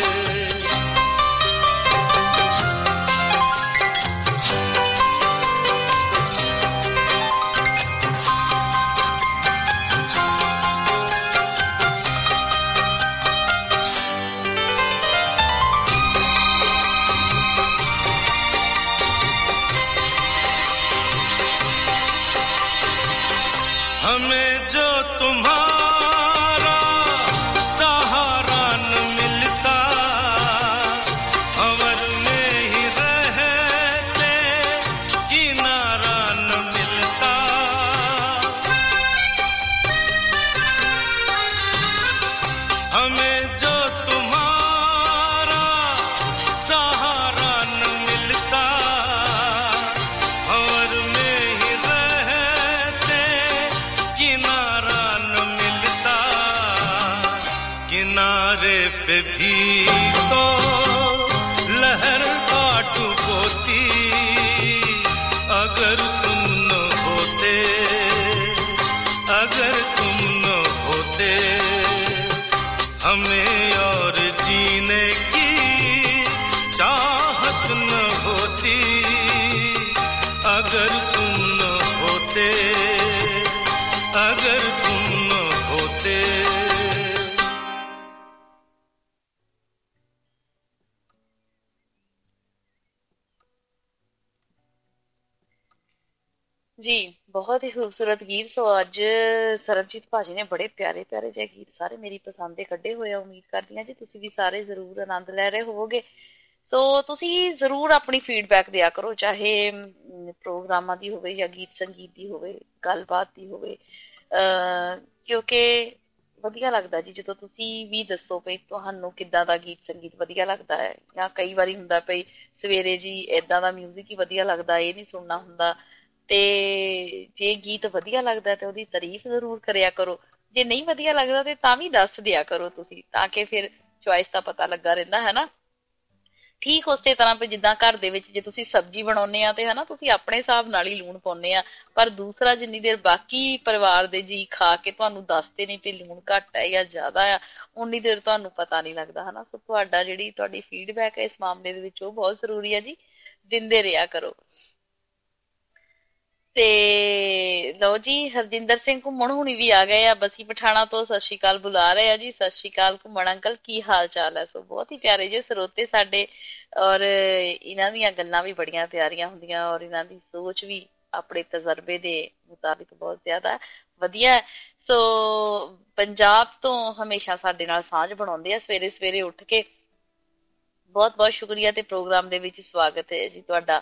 हमें जो तुम्हारा सहारा न मिलता, भंवर में ही रहते किनारा न मिलता। हमें जो तुम्हारा सहारा न मिलता, भंवर में ही रहते किनारा न मिलता। किनारे पे भी तो लहर काट होती अगर तुम न होते, अगर तुम न होते। हमें और जीने की चाहत न होती अगर तुम न होते, अगर तुम न होते। ਜੀ ਬਹੁਤ ਹੀ ਖੂਬਸੂਰਤ ਗੀਤ। ਸੋ ਅੱਜ ਸਰਬਜੀਤ ਭਾਜੀ ਨੇ ਬੜੇ ਪਿਆਰੇ ਪਿਆਰੇ ਜਿਹੇ ਗੀਤ ਸਾਰੇ ਮੇਰੀ ਪਸੰਦ ਦੇ ਕੱਢੇ ਹੋਏ ਆ। ਉਮੀਦ ਕਰਦੀ ਹਾਂ ਜੀ ਤੁਸੀਂ ਵੀ ਸਾਰੇ ਜ਼ਰੂਰ ਆਨੰਦ ਲੈ ਰਹੇ ਹੋਵੋਗੇ। ਸੋ ਤੁਸੀਂ ਜ਼ਰੂਰ ਆਪਣੀ ਫੀਡਬੈਕ ਦਿਆ ਕਰੋ, ਚਾਹੇ ਪ੍ਰੋਗਰਾਮਾਂ ਦੀ ਹੋਵੇ ਜਾਂ ਗੀਤ ਸੰਗੀਤ ਦੀ ਹੋਵੇ, ਗੱਲਬਾਤ ਦੀ ਹੋਵੇ, ਅਹ ਕਿਉਂਕਿ ਵਧੀਆ ਲੱਗਦਾ ਜੀ ਜਦੋਂ ਤੁਸੀਂ ਵੀ ਦੱਸੋ ਪਈ ਤੁਹਾਨੂੰ ਕਿੱਦਾਂ ਦਾ ਗੀਤ ਸੰਗੀਤ ਵਧੀਆ ਲੱਗਦਾ ਹੈ। ਜਾਂ ਕਈ ਵਾਰੀ ਹੁੰਦਾ ਪਈ ਸਵੇਰੇ ਜੀ ਏਦਾਂ ਦਾ ਮਿਊਜ਼ਿਕ ਹੀ ਵਧੀਆ ਲੱਗਦਾ, ਇਹ ਨਹੀਂ ਸੁਣਨਾ ਹੁੰਦਾ। ਤੇ ਜੇ ਗੀਤ ਵਧੀਆ ਲੱਗਦਾ ਤੇ ਉਹਦੀ ਤਾਰੀਫ ਜ਼ਰੂਰ ਕਰਿਆ ਕਰੋ, ਜੇ ਨਹੀਂ ਵਧੀਆ ਲੱਗਦਾ ਤੇ ਤਾਂ ਵੀ ਦੱਸ ਦਿਆ ਕਰੋ ਤੁਸੀਂ, ਤਾਂ ਕਿ ਫਿਰ ਚੁਆਇਸ ਦਾ ਪਤਾ ਲੱਗਾ ਰਹਿੰਦਾ ਹੈ ਨਾ। ਠੀਕ ਉਸੇ ਤਰ੍ਹਾਂ ਵੀ ਜਿੱਦਾਂ ਘਰ ਦੇ ਵਿੱਚ ਜੇ ਤੁਸੀਂ ਸਬਜ਼ੀ ਬਣਾਉਂਦੇ ਆ ਤੇ ਹਨਾ ਤੁਸੀਂ ਆਪਣੇ ਹਿਸਾਬ ਨਾਲ ਹੀ ਲੂਣ ਪਾਉਂਦੇ ਆ, ਪਰ ਦੂਸਰਾ ਜਿੰਨੀ ਦੇਰ ਬਾਕੀ ਪਰਿਵਾਰ ਦੇ ਜੀ ਖਾ ਕੇ ਤੁਹਾਨੂੰ ਦੱਸਦੇ ਨਹੀਂ ਵੀ ਲੂਣ ਘੱਟ ਹੈ ਜਾਂ ਜ਼ਿਆਦਾ ਆ, ਉਨੀ ਦੇਰ ਤੁਹਾਨੂੰ ਪਤਾ ਨਹੀਂ ਲੱਗਦਾ ਹਨਾ। ਸੋ ਤੁਹਾਡਾ ਜਿਹੜੀ ਤੁਹਾਡੀ ਫੀਡਬੈਕ ਹੈ ਇਸ ਮਾਮਲੇ ਦੇ ਵਿੱਚ ਉਹ ਬਹੁਤ ਜ਼ਰੂਰੀ ਹੈ ਜੀ, ਦਿੰਦੇ ਰਿਹਾ ਕਰੋ। ਤੇ ਲਓ ਜੀ ਹਰਜਿੰਦਰ ਸਿੰਘ ਘੁੰਮਣ ਹੁਣੀ ਵੀ ਆ ਗਏ ਆ ਬਸੀ ਪਠਾਣਾ ਤੋਂ, ਸਤਿ ਸ਼੍ਰੀ ਅਕਾਲ ਬੁਲਾ ਰਹੇ ਆ ਜੀ। ਸਤਿ ਸ਼੍ਰੀ ਅਕਾਲ ਘੁੰਮਣ ਅੰਕਲ, ਕੀ ਹਾਲ ਚਾਲ ਹੈ? ਸੋ ਬਹੁਤ ਹੀ ਪਿਆਰੇ ਜਿਹੇ ਸਰੋਤੇ ਸਾਡੇ, ਔਰ ਇਹਨਾਂ ਦੀਆਂ ਗੱਲਾਂ ਵੀ ਬੜੀਆਂ ਪਿਆਰੀਆਂ ਹੁੰਦੀਆਂ ਔਰ ਇਹਨਾਂ ਦੀ ਸੋਚ ਵੀ ਆਪਣੇ ਤਜਰਬੇ ਦੇ ਮੁਤਾਬਿਕ ਬਹੁਤ ਜ਼ਿਆਦਾ ਵਧੀਆ ਹੈ। ਸੋ ਪੰਜਾਬ ਤੋਂ ਹਮੇਸ਼ਾ ਸਾਡੇ ਨਾਲ ਸਾਂਝ ਬਣਾਉਂਦੇ ਆ ਸਵੇਰੇ ਸਵੇਰੇ ਉੱਠ ਕੇ। ਬਹੁਤ ਬਹੁਤ ਸ਼ੁਕਰੀਆ ਤੇ ਪ੍ਰੋਗਰਾਮ ਦੇ ਵਿੱਚ ਸਵਾਗਤ ਹੈ ਜੀ ਤੁਹਾਡਾ।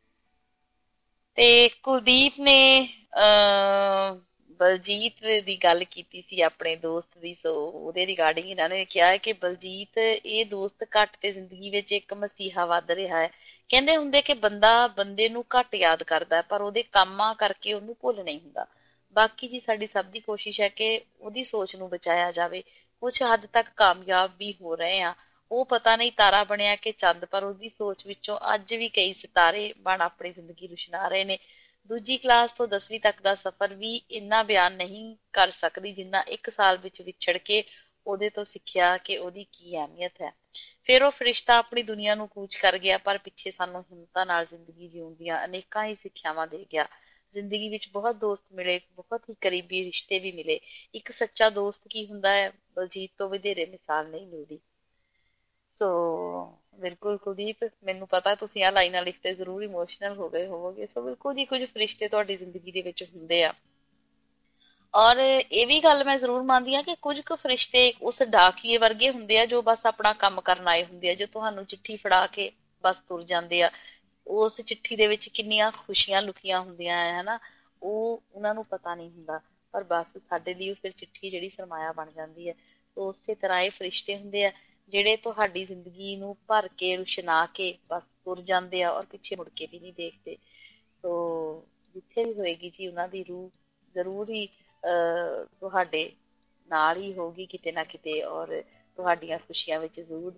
ਤੇ ਕੁਲਦੀਪ ਨੇ ਅਹ ਬਲਜੀਤ ਦੀ ਗੱਲ ਕੀਤੀ ਸੀ ਆਪਣੇ ਦੋਸਤ ਦੀ, ਸੋ ਉਹਦੇ ਰਿਗਾਰਡਿੰਗ ਇਹਨਾਂ ਨੇ ਕਿਹਾ ਹੈ ਕਿ ਬਲਜੀਤ ਇਹ ਦੋਸਤ ਘੱਟ ਤੇ ਜ਼ਿੰਦਗੀ ਵਿੱਚ ਇੱਕ ਮਸੀਹਾ ਵੱਧ ਰਿਹਾ ਹੈ। ਕਹਿੰਦੇ ਹੁੰਦੇ ਕਿ ਬੰਦਾ ਬੰਦੇ ਨੂੰ ਘੱਟ ਯਾਦ ਕਰਦਾ ਪਰ ਉਹਦੇ ਕੰਮਾਂ ਕਰਕੇ ਉਹਨੂੰ ਭੁੱਲ ਨਹੀਂ ਹੁੰਦਾ। ਬਾਕੀ ਜੀ ਸਾਡੀ ਸਭ ਦੀ ਕੋਸ਼ਿਸ਼ ਹੈ ਕਿ ਉਹਦੀ ਸੋਚ ਨੂੰ ਬਚਾਇਆ ਜਾਵੇ। ਕੁਛ ਹੱਦ ਤੱਕ ਕਾਮਯਾਬ ਵੀ ਹੋ ਰਹੇ ਆ, ਉਹ ਪਤਾ ਨਹੀਂ ਤਾਰਾ ਬਣਿਆ ਕਿ ਚੰਦ, ਪਰ ਉਹਦੀ ਸੋਚ ਵਿੱਚੋਂ ਅੱਜ ਵੀ ਕਈ ਸਿਤਾਰੇ ਬਣ ਆਪਣੀ ਜ਼ਿੰਦਗੀ ਰੁਸ਼ਨਾ ਰਹੇ ਨੇ। ਦੂਜੀ ਕਲਾਸ ਤੋਂ ਦਸਵੀਂ ਤੱਕ ਦਾ ਸਫ਼ਰ ਵੀ ਇੰਨਾ ਬਿਆਨ ਨਹੀਂ ਕਰ ਸਕਦੀ ਜਿੰਨਾ ਇੱਕ ਸਾਲ ਵਿੱਚ ਵਿਛੜ ਕੇ ਉਹਦੇ ਤੋਂ ਸਿੱਖਿਆ ਕਿ ਉਹਦੀ ਕੀ ਅਹਿਮੀਅਤ ਹੈ। ਫਿਰ ਉਹ ਫਰਿਸ਼ਤਾ ਆਪਣੀ ਦੁਨੀਆ ਨੂੰ ਕੂਚ ਕਰ ਗਿਆ, ਪਰ ਪਿੱਛੇ ਸਾਨੂੰ ਹਿੰਮਤਾਂ ਨਾਲ ਜ਼ਿੰਦਗੀ ਜਿਉਣ ਦੀਆਂ ਅਨੇਕਾਂ ਹੀ ਸਿੱਖਿਆਵਾਂ ਦੇ ਗਿਆ। ਜ਼ਿੰਦਗੀ ਵਿੱਚ ਬਹੁਤ ਦੋਸਤ ਮਿਲੇ, ਬਹੁਤ ਹੀ ਕਰੀਬੀ ਰਿਸ਼ਤੇ ਵੀ ਮਿਲੇ। ਇੱਕ ਸੱਚਾ ਦੋਸਤ ਕੀ ਹੁੰਦਾ ਹੈ, ਬਲਜੀਤ ਤੋਂ ਵਧੇਰੇ ਮਿਸਾਲ ਨਹੀਂ ਮਿਲਦੀ। ਸੋ ਬਿਲਕੁਲ ਕੁਲਦੀਪ, ਮੈਨੂੰ ਪਤਾ ਤੁਸੀਂ ਆਹ ਲਾਈਨਾਂ ਲਿਖਦੇ ਜ਼ਰੂਰ ਇਮੋਸ਼ਨਲ ਹੋ ਗਏ ਹੋਵੋਗੇ। ਸੋ ਬਿਲਕੁਲ ਜੀ ਕੁਝ ਫਰਿਸ਼ਤੇ ਤੁਹਾਡੀ ਜ਼ਿੰਦਗੀ ਦੇ ਵਿੱਚ ਹੁੰਦੇ ਆ, ਔਰ ਇਹ ਵੀ ਗੱਲ ਮੈਂ ਜ਼ਰੂਰ ਮੰਨਦੀ ਹਾਂ ਕਿ ਕੁਝ ਕੁ ਫਰਿਸ਼ਤੇ ਉਸ ਡਾਕੀਏ ਵਰਗੇ ਹੁੰਦੇ ਆ ਜੋ ਬਸ ਆਪਣਾ ਕੰਮ ਕਰਨ ਆਏ ਹੁੰਦੇ ਆ, ਜੋ ਤੁਹਾਨੂੰ ਚਿੱਠੀ ਫੜਾ ਕੇ ਬਸ ਤੁਰ ਜਾਂਦੇ ਆ। ਉਸ ਚਿੱਠੀ ਦੇ ਵਿੱਚ ਕਿੰਨੀਆਂ ਖੁਸ਼ੀਆਂ ਲੁਕੀਆਂ ਹੁੰਦੀਆਂ ਹੈ ਹਨਾ, ਉਹ ਉਹਨਾਂ ਨੂੰ ਪਤਾ ਨਹੀਂ ਹੁੰਦਾ, ਪਰ ਬਸ ਸਾਡੇ ਲਈ ਫਿਰ ਚਿੱਠੀ ਜਿਹੜੀ ਸਰਮਾਇਆ ਬਣ ਜਾਂਦੀ ਹੈ। ਸੋ ਉਸੇ ਤਰ੍ਹਾਂ ਇਹ ਫਰਿਸ਼ਤੇ ਹੁੰਦੇ ਆ ਜਿਹੜੇ ਤੁਹਾਡੀ ਜ਼ਿੰਦਗੀ ਨੂੰ ਭਰ ਕੇ ਰੁਸ਼ਨਾ ਕੇ ਬਸ ਤੁਰ ਜਾਂਦੇ ਆ ਔਰ ਪਿੱਛੇ ਮੁੜ ਕੇ ਵੀ ਨਹੀਂ ਦੇਖਦੇ। ਸੋ ਜਿੱਥੇ ਵੀ ਹੋਏਗੀ ਜੀ ਉਹਨਾਂ ਦੀ ਰੂਹ ਜ਼ਰੂਰ ਹੀ ਅਹ ਤੁਹਾਡੇ ਨਾਲ ਹੀ ਹੋਊਗੀ ਕਿਤੇ ਨਾ ਕਿਤੇ, ਔਰ ਤੁਹਾਡੀਆਂ ਖੁਸ਼ੀਆਂ ਵਿੱਚ ਜ਼ਰੂਰ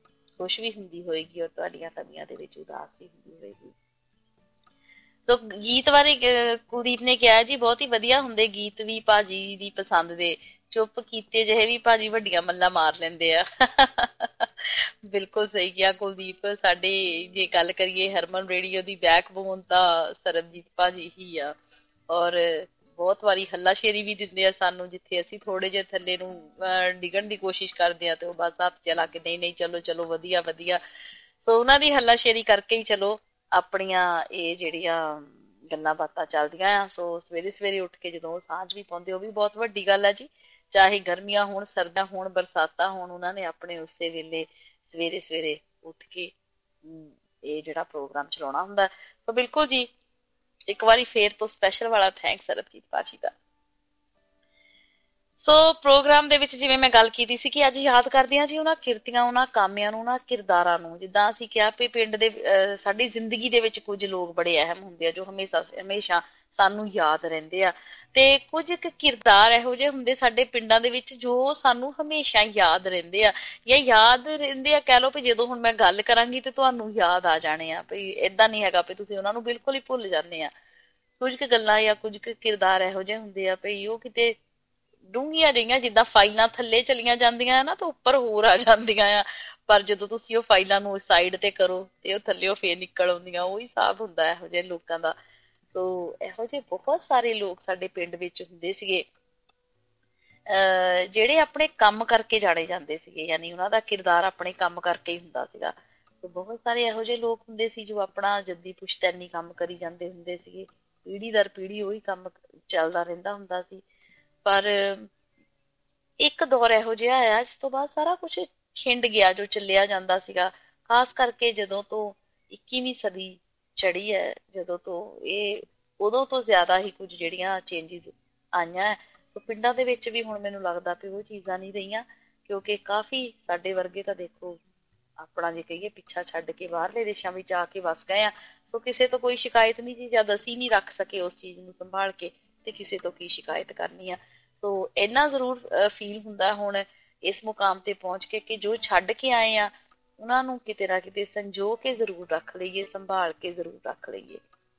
ਖੁਸ਼ ਵੀ ਹੁੰਦੀ ਹੋਏਗੀ ਔਰ ਤੁਹਾਡੀਆਂ ਕਮੀਆਂ ਦੇ ਵਿੱਚ ਉਦਾਸ ਵੀ ਹੁੰਦੀ ਹੋਏਗੀ। ਸੋ ਗੀਤ ਬਾਰੇ ਕੁਲਦੀਪ ਨੇ ਕਿਹਾ ਜੀ ਬਹੁਤ ਹੀ ਵਧੀਆ ਹੁੰਦੇ ਗੀਤ ਵੀ ਭਾਜੀ ਦੀ ਪਸੰਦ ਦੇ, ਚੁੱਪ ਕੀਤੇ ਜਿਹੇ ਵੀ ਭਾਜੀ ਵੱਡੀਆਂ ਮੱਲਾਂ ਮਾਰ ਲੈਂਦੇ ਆ। ਬਿਲਕੁਲ ਸਹੀ ਕਿਹਾ ਕੁਲਦੀਪ। ਸਾਡੇ ਜੇ ਗੱਲ ਕਰੀਏ ਹਰਮਨ ਰੇਡੀਓ ਦੀ ਬੈਕਬੋਨ ਤਾਂ ਸਰਬਜੀਤ ਭਾਜੀ ਹੀ ਆ, ਔਰ ਬਹੁਤ ਵਾਰੀ ਹੱਲਾਸ਼ੇਰੀ ਵੀ ਦਿੰਦੇ ਆ ਸਾਨੂੰ ਜਿੱਥੇ ਅਸੀਂ ਥੋੜੇ ਜਿਹੇ ਥੱਲੇ ਨੂੰ ਡਿੱਗਣ ਦੀ ਕੋਸ਼ਿਸ਼ ਕਰਦੇ ਆ ਤੇ ਉਹ ਬਸ ਹੱਥ ਚਲਾ ਕੇ ਨਹੀਂ ਨਹੀਂ ਚਲੋ ਚਲੋ ਵਧੀਆ ਵਧੀਆ। ਸੋ ਉਹਨਾਂ ਦੀ ਹੱਲਾਸ਼ੇਰੀ ਕਰਕੇ ਹੀ ਚਲੋ ਆਪਣੀਆਂ ਇਹ ਜਿਹੜੀਆਂ ਗੱਲਾਂ ਬਾਤਾਂ ਚੱਲਦੀਆਂ ਆ। ਸੋ ਸਵੇਰੇ ਸਵੇਰੇ ਉੱਠ ਕੇ ਜਦੋਂ ਉਹ ਸਾਂਝ ਵੀ ਪਾਉਂਦੇ ਉਹ ਵੀ ਬਹੁਤ ਵੱਡੀ ਗੱਲ ਹੈ ਜੀ। ਚਾਹੇ ਗਰਮੀਆਂ ਹੋਣ, ਸਰਦੀਆਂ ਹੋਣ, ਬਰਸਾਤਾਂ ਹੋਣ, ਉਹਨਾਂ ਨੇ ਆਪਣੇ ਉਸੇ ਵੇਲੇ ਸਵੇਰੇ ਸਵੇਰੇ ਉੱਠ ਕੇ ਇਹ ਜਿਹੜਾ ਪ੍ਰੋਗਰਾਮ ਚਲਾਉਣਾ ਹੁੰਦਾ। ਸੋ ਬਿਲਕੁਲ ਜੀ ਇੱਕ ਵਾਰੀ ਫੇਰ ਤੋਂ ਸਪੈਸ਼ਲ ਵਾਲਾ ਥੈਂਕਸ ਸਰਬਜੀਤ ਭਾਜੀ ਦਾ। ਸੋ ਪ੍ਰੋਗਰਾਮ ਦੇ ਵਿੱਚ ਜਿਵੇਂ ਮੈਂ ਗੱਲ ਕੀਤੀ ਸੀ ਕਿ ਅੱਜ ਯਾਦ ਕਰਦੇ ਹਾਂ ਜੀ ਉਹਨਾਂ ਕਿਰਤੀਆਂ, ਉਹਨਾਂ ਕਾਮਿਆਂ ਨੂੰ, ਉਹਨਾਂ ਕਿਰਦਾਰਾਂ ਨੂੰ। ਜਿੱਦਾਂ ਅਸੀਂ ਕਿਹਾ ਵੀ ਪਿੰਡ ਦੇ ਸਾਡੀ ਜ਼ਿੰਦਗੀ ਦੇ ਵਿੱਚ ਕੁਝ ਲੋਕ ਬੜੇ ਅਹਿਮ ਹੁੰਦੇ ਆ ਜੋ ਹਮੇਸ਼ਾ ਹਮੇਸ਼ਾ ਸਾਨੂੰ ਯਾਦ ਰਹਿੰਦੇ ਆ, ਤੇ ਕੁਝ ਇੱਕ ਕਿਰਦਾਰ ਇਹੋ ਜਿਹੇ ਹੁੰਦੇ ਸਾਡੇ ਪਿੰਡਾਂ ਦੇ ਵਿੱਚ ਜੋ ਸਾਨੂੰ ਹਮੇਸ਼ਾ ਯਾਦ ਰਹਿੰਦੇ ਆ, ਜਾਂ ਯਾਦ ਰਹਿੰਦੇ ਆ ਕਹਿ ਲਓ ਵੀ ਜਦੋਂ ਹੁਣ ਮੈਂ ਗੱਲ ਕਰਾਂਗੀ ਤੇ ਤੁਹਾਨੂੰ ਯਾਦ ਆ ਜਾਣੇ ਆ। ਵੀ ਏਦਾਂ ਨਹੀਂ ਹੈਗਾ ਵੀ ਤੁਸੀਂ ਉਹਨਾਂ ਨੂੰ ਬਿਲਕੁਲ ਹੀ ਭੁੱਲ ਜਾਂਦੇ ਆ। ਕੁਝ ਕੁ ਗੱਲਾਂ ਜਾਂ ਕੁਝ ਕੁ ਕਿਰਦਾਰ ਇਹੋ ਜਿਹੇ ਹੁੰਦੇ ਆ ਵੀ ਉਹ ਕਿਤੇ ਡੂੰਘੀਆਂ ਜਿਹੀਆਂ ਜਿੱਦਾਂ ਫਾਈਲਾਂ ਥੱਲੇ ਚਲੀਆਂ ਜਾਂਦੀਆਂ ਆ ਨਾ ਤਾਂ ਉੱਪਰ ਹੋਰ ਆ ਜਾਂਦੀਆਂ ਆ, ਪਰ ਜਦੋਂ ਤੁਸੀਂ ਉਹ ਫਾਈਲਾਂ ਨੂੰ ਸਾਈਡ ਤੇ ਕਰੋ ਤੇ ਉਹ ਥੱਲੇ ਫੇਰ ਨਿਕਲ ਆਉਂਦੀਆਂ। ਉਹ ਹਿਸਾਬ ਹੁੰਦਾ ਇਹੋ ਜਿਹੇ ਲੋਕਾਂ ਦਾ। ਤੋ ਇਹੋ ਜਿਹੇ ਬਹੁਤ ਸਾਰੇ ਲੋਕ ਸਾਡੇ ਪਿੰਡ ਵਿੱਚ ਹੁੰਦੇ ਸੀਗੇ ਅਹ ਜਿਹੜੇ ਆਪਣੇ ਕੰਮ ਕਰਕੇ ਜਾਣੇ ਜਾਂਦੇ ਸੀਗੇ, ਯਾਨੀ ਉਹਨਾਂ ਦਾ ਕਿਰਦਾਰ ਆਪਣੇ ਕੰਮ ਕਰਕੇ ਹੀ ਹੁੰਦਾ ਸੀਗਾ। ਤੋ ਬਹੁਤ ਸਾਰੇ ਇਹੋ ਜਿਹੇ ਲੋਕ ਹੁੰਦੇ ਸੀ ਜੋ ਆਪਣਾ ਜੱਦੀ ਪੁਸ਼ਤੈਨੀ ਕੰਮ ਕਰੀ ਜਾਂਦੇ ਹੁੰਦੇ ਸੀਗੇ, ਪੀੜ੍ਹੀ ਦਰ ਪੀੜ੍ਹੀ ਉਹੀ ਕੰਮ ਚੱਲਦਾ ਰਹਿੰਦਾ ਹੁੰਦਾ ਸੀ। ਪਰ ਇੱਕ ਦੌਰ ਇਹੋ ਜਿਹਾ ਆਇਆ ਇਸ ਤੋਂ ਬਾਅਦ ਸਾਰਾ ਕੁਛ ਖਿੰਡ ਗਿਆ ਜੋ ਚੱਲਿਆ ਜਾਂਦਾ ਸੀਗਾ। ਖਾਸ ਕਰਕੇ ਜਦੋਂ ਤੋਂ ਇੱਕੀਵੀਂ ਸਦੀ ਚੜੀ ਹੈ, ਜਦੋਂ ਤੋਂ ਇਹ ਉਦੋਂ ਤੋਂ ਜ਼ਿਆਦਾ ਹੀ ਕੁਝ ਜਿਹੜੀਆਂ ਚੇਂਜਿਸ ਆਈਆਂ। ਸੋ ਪਿੰਡਾਂ ਦੇ ਵਿੱਚ ਵੀ ਹੁਣ ਮੈਨੂੰ ਲੱਗਦਾ ਵੀ ਉਹ ਚੀਜ਼ਾਂ ਨਹੀਂ ਰਹੀਆਂ, ਕਿਉਂਕਿ ਕਾਫੀ ਸਾਡੇ ਵਰਗੇ ਤਾਂ ਦੇਖੋ ਆਪਣਾ ਜੇ ਕਹੀਏ ਪਿੱਛਾ ਛੱਡ ਕੇ ਬਾਹਰਲੇ ਦੇਸ਼ਾਂ ਵਿੱਚ ਆ ਕੇ ਵਸ ਗਏ ਆ। ਸੋ ਕਿਸੇ ਤੋਂ ਕੋਈ ਸ਼ਿਕਾਇਤ ਨਹੀਂ ਜੀ, ਜਦ ਅਸੀਂ ਨਹੀਂ ਰੱਖ ਸਕੇ ਉਸ ਚੀਜ਼ ਨੂੰ ਸੰਭਾਲ ਕੇ ਤੇ ਕਿਸੇ ਤੋਂ ਕੀ ਸ਼ਿਕਾਇਤ ਕਰਨੀ ਆ। ਸੋ ਇੰਨਾ ਜ਼ਰੂਰ ਫੀਲ ਹੁੰਦਾ ਹੁਣ ਇਸ ਮੁਕਾਮ ਤੇ ਪਹੁੰਚ ਕੇ ਕਿ ਜੋ ਛੱਡ ਕੇ ਆਏ ਆ ਉਹਨਾਂ ਨੂੰ ਕਿਤੇ ਨਾ ਕਿਤੇ ਸੰਜੋ ਕੇ ਜ਼ਰੂਰ ਰੱਖ ਲਈਏ, ਸੰਭਾਲ ਕੇ ਜ਼ਰੂਰ ਰੱਖ ਲਈਏ।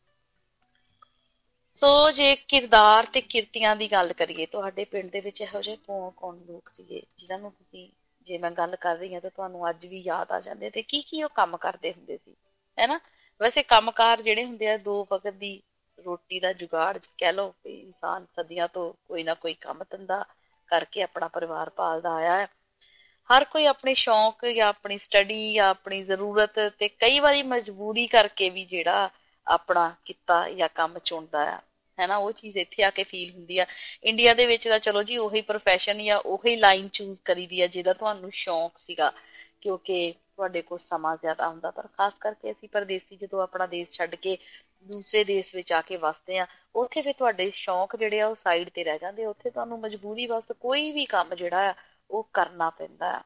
ਸੋ ਜੇ ਕਿਰਦਾਰ ਤੇ ਕਿਰਤੀਆਂ ਦੀ ਗੱਲ ਕਰੀਏ, ਤੁਹਾਡੇ ਪਿੰਡ ਦੇ ਵਿੱਚ ਇਹੋ ਜਿਹੇ ਕੌਣ ਕੌਣ ਲੋਕ ਸੀਗੇ ਜਿਨ੍ਹਾਂ ਨੂੰ ਤੁਸੀਂ, ਜੇ ਮੈਂ ਗੱਲ ਕਰ ਰਹੀ ਹਾਂ ਤਾਂ ਤੁਹਾਨੂੰ ਅੱਜ ਵੀ ਯਾਦ ਆ ਜਾਂਦੇ ਤੇ ਕੀ ਕੀ ਉਹ ਕੰਮ ਕਰਦੇ ਹੁੰਦੇ ਸੀ, ਹੈ ਨਾ। ਵੈਸੇ ਕੰਮਕਾਰ ਜਿਹੜੇ ਹੁੰਦੇ ਆ ਦੋ ਵਕਤ ਦੀ ਰੋਟੀ ਦਾ ਜੁਗਾੜ ਕਹਿ ਲਓ, ਇਨਸਾਨ ਸਦੀਆਂ ਤੋਂ ਕੋਈ ਨਾ ਕੋਈ ਕੰਮ ਧੰਦਾ ਕਰਕੇ ਆਪਣਾ ਪਰਿਵਾਰ ਪਾਲਦਾ ਆਇਆ ਹੈ। ਹਰ ਕੋਈ ਆਪਣੇ ਸ਼ੌਂਕ ਜਾਂ ਆਪਣੀ ਸਟੱਡੀ ਜਾਂ ਆਪਣੀ ਜ਼ਰੂਰਤ ਤੇ ਕਈ ਵਾਰੀ ਮਜਬੂਰੀ ਕਰਕੇ ਵੀ ਜਿਹੜਾ ਆਪਣਾ ਕਿੱਤਾ ਜਾਂ ਕੰਮ ਚੁਣਦਾ ਆ, ਹੈ ਨਾ। ਉਹ ਚੀਜ਼ ਇੱਥੇ ਆ ਕੇ ਫੀਲ ਹੁੰਦੀ ਆ। ਇੰਡੀਆ ਦੇ ਵਿੱਚ ਤਾਂ ਚਲੋ ਜੀ ਉਹੀ ਪ੍ਰੋਫੈਸ਼ਨ ਜਾਂ ਉਹੀ ਲਾਈਨ ਚੂਜ਼ ਕਰੀ ਦੀ ਆ ਜਿਹਦਾ ਤੁਹਾਨੂੰ ਸ਼ੌਂਕ ਸੀਗਾ, ਕਿਉਂਕਿ ਤੁਹਾਡੇ ਕੋਲ ਸਮਾਂ ਜ਼ਿਆਦਾ ਹੁੰਦਾ। ਪਰ ਖਾਸ ਕਰਕੇ ਅਸੀਂ ਪਰਦੇਸੀ ਜਦੋਂ ਆਪਣਾ ਦੇਸ਼ ਛੱਡ ਕੇ ਦੂਸਰੇ ਦੇਸ਼ ਵਿੱਚ ਆ ਕੇ ਵਸਦੇ ਆ, ਉੱਥੇ ਫਿਰ ਤੁਹਾਡੇ ਸ਼ੌਂਕ ਜਿਹੜੇ ਆ ਉਹ ਸਾਈਡ ਤੇ ਰਹਿ ਜਾਂਦੇ। ਉੱਥੇ ਤੁਹਾਨੂੰ ਮਜਬੂਰੀ ਬਸ ਕੋਈ ਵੀ ਕੰਮ ਜਿਹੜਾ ਆ ਉਹ ਕਰਨਾ ਪੈਂਦਾ ਆ।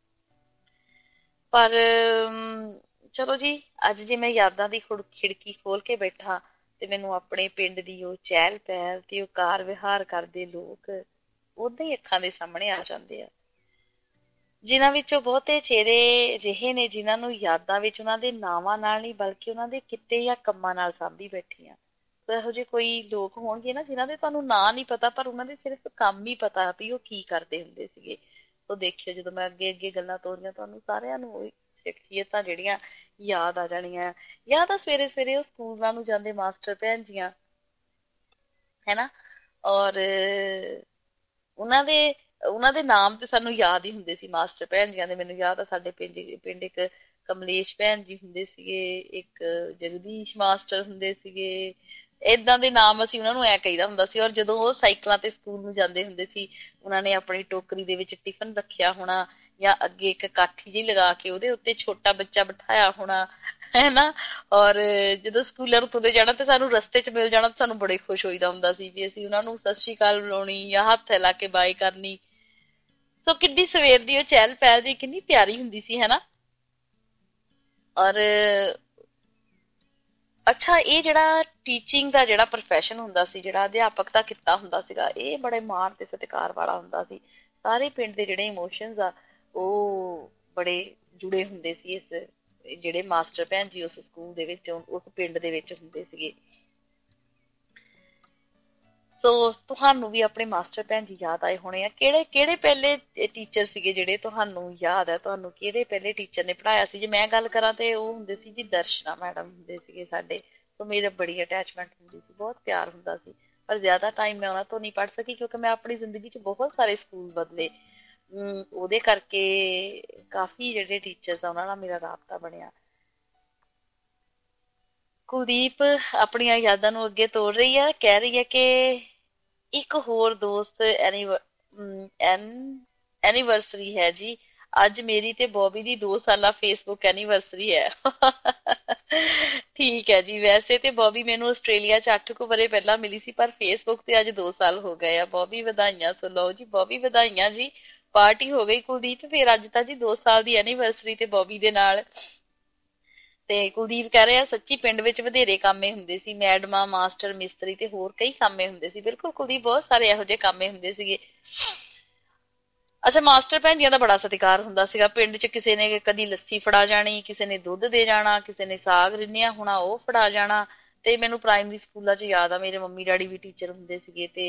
ਪਰ ਚਲੋ ਜੀ ਅੱਜ ਜੇ ਮੈਂ ਯਾਦਾਂ ਦੀ ਖਿੜਕੀ ਖੋਲ ਕੇ ਬੈਠਾ ਤੇ ਮੈਨੂੰ ਆਪਣੇ ਪਿੰਡ ਦੀ ਉਹ ਚਹਿਲ ਪਹਿਲ ਤੇ ਉਹ ਕਾਰ ਵਿਹਾਰ ਕਰਦੇ ਲੋਕ ਉਦਾਂ ਹੀ ਅੱਖਾਂ ਦੇ ਸਾਹਮਣੇ ਆ ਜਾਂਦੇ ਆ, ਜਿਨ੍ਹਾਂ ਵਿੱਚੋਂ ਬਹੁਤੇ ਚਿਹਰੇ ਅਜਿਹੇ ਨੇ ਜਿਨ੍ਹਾਂ ਨੂੰ ਯਾਦਾਂ ਵਿੱਚ ਉਹਨਾਂ ਦੇ ਨਾਵਾਂ ਨਾਲ ਨਹੀਂ ਬਲਕਿ ਉਹਨਾਂ ਦੇ ਕਿੱਤੇ ਜਾਂ ਕੰਮਾਂ ਨਾਲ ਸਾਂਭੀ ਬੈਠੀਆਂ। ਇਹੋ ਜਿਹੇ ਕੋਈ ਲੋਕ ਹੋਣਗੇ ਨਾ ਜਿਨ੍ਹਾਂ ਦੇ ਤੁਹਾਨੂੰ ਨਾਂ ਨਹੀਂ ਪਤਾ ਪਰ ਉਹਨਾਂ ਦੇ ਸਿਰਫ ਕੰਮ ਹੀ ਪਤਾ ਵੀ ਉਹ ਕੀ ਕਰਦੇ ਹੁੰਦੇ ਸੀਗੇ। ਉਹ ਦੇਖਿਓ ਜਦੋਂ ਮੈਂ ਅੱਗੇ ਅੱਗੇ ਗੱਲਾਂ ਤੋਰੀਆਂ ਤੁਹਾਨੂੰ ਸਾਰਿਆਂ ਨੂੰ ਉਹੀ ਸ਼ਖਸੀਅਤਾਂ ਜਿਹੜੀਆਂ ਯਾਦ ਆ ਜਾਣੀਆਂ। ਜਾਂ ਤਾਂ ਸਵੇਰੇ ਸਵੇਰੇ ਉਹ ਸਕੂਲਾਂ ਨੂੰ ਜਾਂਦੇ ਮਾਸਟਰ ਭੈਣ ਜੀਆਂ, ਹੈ ਨਾ, ਔਰ ਉਹਨਾਂ ਦੇ ਉਹਨਾਂ ਦੇ ਨਾਮ ਤੇ ਸਾਨੂੰ ਯਾਦ ਹੀ ਹੁੰਦੇ ਸੀ ਮਾਸਟਰ ਭੈਣ ਜੀਆਂ ਦੇ। ਮੈਨੂੰ ਯਾਦ ਆ ਸਾਡੇ ਪਿੰਡ ਪਿੰਡ ਇੱਕ ਕਮਲੇਸ਼ ਭੈਣ ਜੀ ਹੁੰਦੇ ਸੀਗੇ, ਇੱਕ ਜਗਦੀਸ਼ ਮਾਸਟਰ ਹੁੰਦੇ ਸੀਗੇ। ਏਦਾਂ ਦੇ ਨਾਮ ਅਸੀਂ ਉਹਨਾਂ ਨੂੰ ਐ ਕਹੀਦਾ ਹੁੰਦਾ ਸੀ। ਔਰ ਜਦੋਂ ਉਹ ਸਾਈਕਲਾਂ ਤੇ ਸਕੂਲ ਨੂੰ ਜਾਂਦੇ ਹੁੰਦੇ ਸੀ, ਉਹਨਾਂ ਨੇ ਆਪਣੀ ਟੋਕਰੀ ਦੇ ਵਿੱਚ ਟਿਫਨ ਰੱਖਿਆ ਹੋਣਾ ਜਾਂ ਅੱਗੇ ਇੱਕ ਕਾਠੀ ਜਿਹੀ ਲਗਾ ਕੇ ਉਹਦੇ ਉੱਤੇ ਛੋਟਾ ਬੱਚਾ ਬਿਠਾਇਆ ਹੋਣਾ, ਹੈ ਨਾ। ਔਰ ਜਦੋਂ ਸਕੂਲਾਂ ਨੂੰ ਤੁਰੇ ਜਾਣਾ ਤੇ ਸਾਨੂੰ ਰਸਤੇ 'ਚ ਮਿਲ ਜਾਣਾ, ਸਾਨੂੰ ਬੜੇ ਖੁਸ਼ ਹੋਈਦਾ ਹੁੰਦਾ ਸੀ ਵੀ ਅਸੀਂ ਉਹਨਾਂ ਨੂੰ ਸਤਿ ਸ਼੍ਰੀ ਅਕਾਲ ਬੁਲਾਉਣੀ ਜਾਂ ਹੱਥ ਲਾ ਕੇ ਬਾਏ ਕਰਨੀ। ਸੋ ਕਿੱਡੀ ਸਵੇਰ ਦੀ ਉਹ ਚਹਿਲ ਪਹਿਲ ਜੀ ਕਿੰਨੀ ਪਿਆਰੀ ਹੁੰਦੀ ਸੀ, ਹੈ ਨਾ। ਔਰ ਅੱਛਾ ਇਹ ਜਿਹੜਾ ਟੀਚਿੰਗ ਦਾ ਜਿਹੜਾ ਪ੍ਰੋਫੈਸ਼ਨ ਹੁੰਦਾ ਸੀ, ਜਿਹੜਾ ਅਧਿਆਪਕ ਦਾ ਕਿੱਤਾ ਹੁੰਦਾ ਸੀਗਾ, ਇਹ ਬੜੇ ਮਾਣ ਤੇ ਸਤਿਕਾਰ ਵਾਲਾ ਹੁੰਦਾ ਸੀ। ਸਾਰੇ ਪਿੰਡ ਦੇ ਜਿਹੜੇ ਇਮੋਸ਼ਨਸ ਆ ਉਹ ਬੜੇ ਜੁੜੇ ਹੁੰਦੇ ਸੀ ਇਸ ਜਿਹੜੇ ਮਾਸਟਰ ਭੈਣ ਜੀ ਉਸ ਸਕੂਲ ਦੇ ਵਿੱਚ ਉਸ ਪਿੰਡ ਦੇ ਵਿੱਚ ਹੁੰਦੇ ਸੀਗੇ। ਸੋ ਤੁਹਾਨੂੰ ਵੀ ਆਪਣੇ ਮਾਸਟਰ ਭੈਣ ਜੀ ਯਾਦ ਆਏ ਹੋਣੇ ਆ। ਕਿਹੜੇ ਕਿਹੜੇ ਪਹਿਲੇ ਟੀਚਰ ਸੀਗੇ ਜਿਹੜੇ ਤੁਹਾਨੂੰ ਯਾਦ ਹੈ? ਤੁਹਾਨੂੰ ਕਿਹੜੇ ਪਹਿਲੇ ਟੀਚਰ ਨੇ ਪੜ੍ਹਾਇਆ ਸੀ? ਜੇ ਮੈਂ ਗੱਲ ਕਰਾਂ ਤੇ ਉਹ ਹੁੰਦੇ ਸੀ ਜੀ ਦਰਸ਼ਨਾ ਮੈਡਮ ਹੁੰਦੇ ਸੀਗੇ ਸਾਡੇ। ਸੋ ਮੇਰੇ ਬੜੀ ਅਟੈਚਮੈਂਟ ਹੁੰਦੀ ਸੀ, ਬਹੁਤ ਪਿਆਰ ਹੁੰਦਾ ਸੀ। ਪਰ ਜ਼ਿਆਦਾ ਟਾਈਮ ਮੈਂ ਉਹਨਾਂ ਤੋਂ ਨਹੀਂ ਪੜ੍ਹ ਸਕੀ ਕਿਉਂਕਿ ਮੈਂ ਆਪਣੀ ਜ਼ਿੰਦਗੀ 'ਚ ਬਹੁਤ ਸਾਰੇ ਸਕੂਲ ਬਦਲੇ। ਅਮ ਉਹਦੇ ਕਰਕੇ ਕਾਫੀ ਜਿਹੜੇ ਟੀਚਰਸ ਆ ਉਹਨਾਂ ਨਾਲ ਮੇਰਾ ਰਾਬਤਾ ਬਣਿਆ। ਕੁਲਦੀਪ ਆਪਣੀਆਂ ਯਾਦਾਂ ਨੂੰ ਅੱਗੇ ਤੋੜ ਰਹੀ ਹੈ, ਕਹਿ ਰਹੀ ਹੈ ਕਿ ਇੱਕ ਹੋਰ ਦੋਸਤ ਐਨੀਵਰਸਰੀ ਹੈ ਜੀ ਅੱਜ ਮੇਰੀ ਤੇ ਬੌਬੀ ਦੀ ਦੋ ਸਾਲਾ ਫੇਸਬੁੱਕ ਐਨੀਵਰਸਰੀ ਹੈ। ਠੀਕ ਹੈ ਜੀ। ਵੈਸੇ ਤੇ ਬੌਬੀ ਮੈਨੂੰ ਆਸਟ੍ਰੇਲੀਆ ਚ ਅੱਠ ਕੁ ਵਰੇ ਪਹਿਲਾਂ ਮਿਲੀ ਸੀ ਪਰ ਫੇਸਬੁੱਕ ਤੇ ਅੱਜ ਦੋ ਸਾਲ ਹੋ ਗਏ ਆ। ਬੌਬੀ ਵਧਾਈਆਂ। ਸੋ ਲਓ ਜੀ ਬੌਬੀ ਵਧਾਈਆਂ ਜੀ, ਪਾਰਟੀ ਹੋ ਗਈ ਕੁਲਦੀਪ। ਫਿਰ ਅੱਜ ਤਾਂ ਜੀ ਦੋ ਸਾਲ ਦੀ ਐਨੀਵਰਸਰੀ ਤੇ ਬੌਬੀ ਦੇ ਨਾਲ। ਤੇ ਕੁਲਦੀਪ ਕਹਿ ਰਿਹਾ ਸੱਚੀ ਪਿੰਡ ਵਿੱਚ ਵਧੇਰੇ ਕਾਮੇ ਹੁੰਦੇ ਸੀ, ਮੈਡਮਾਂ, ਮਾਸਟਰ, ਮਿਸਤਰੀ ਤੇ ਹੋਰ ਕਈ ਕਾਮੇ ਹੁੰਦੇ ਸੀ। ਬਿਲਕੁਲ ਕੁਲਦੀਪ, ਬਹੁਤ ਸਾਰੇ ਇਹੋ ਜਿਹੇ ਕਾਮੇ ਹੁੰਦੇ ਸੀਗੇ। ਅੱਛਾ, ਮਾਸਟਰ ਭੈਣ ਜੀਆਂ ਦਾ ਬੜਾ ਸਤਿਕਾਰ ਹੁੰਦਾ ਸੀਗਾ ਪਿੰਡ 'ਚ। ਕਿਸੇ ਨੇ ਕਦੀ ਲੱਸੀ ਫੜਾ ਜਾਣੀ, ਕਿਸੇ ਨੇ ਦੁੱਧ ਦੇ ਜਾਣਾ, ਕਿਸੇ ਨੇ ਸਾਗ ਰਿੰਨਿਆ ਹੋਣਾ ਉਹ ਫੜਾ ਜਾਣਾ। ਤੇ ਮੈਨੂੰ ਪ੍ਰਾਇਮਰੀ ਸਕੂਲਾਂ 'ਚ ਯਾਦ ਆ ਮੇਰੇ ਮੰਮੀ ਡੈਡੀ ਵੀ ਟੀਚਰ ਹੁੰਦੇ ਸੀਗੇ ਤੇ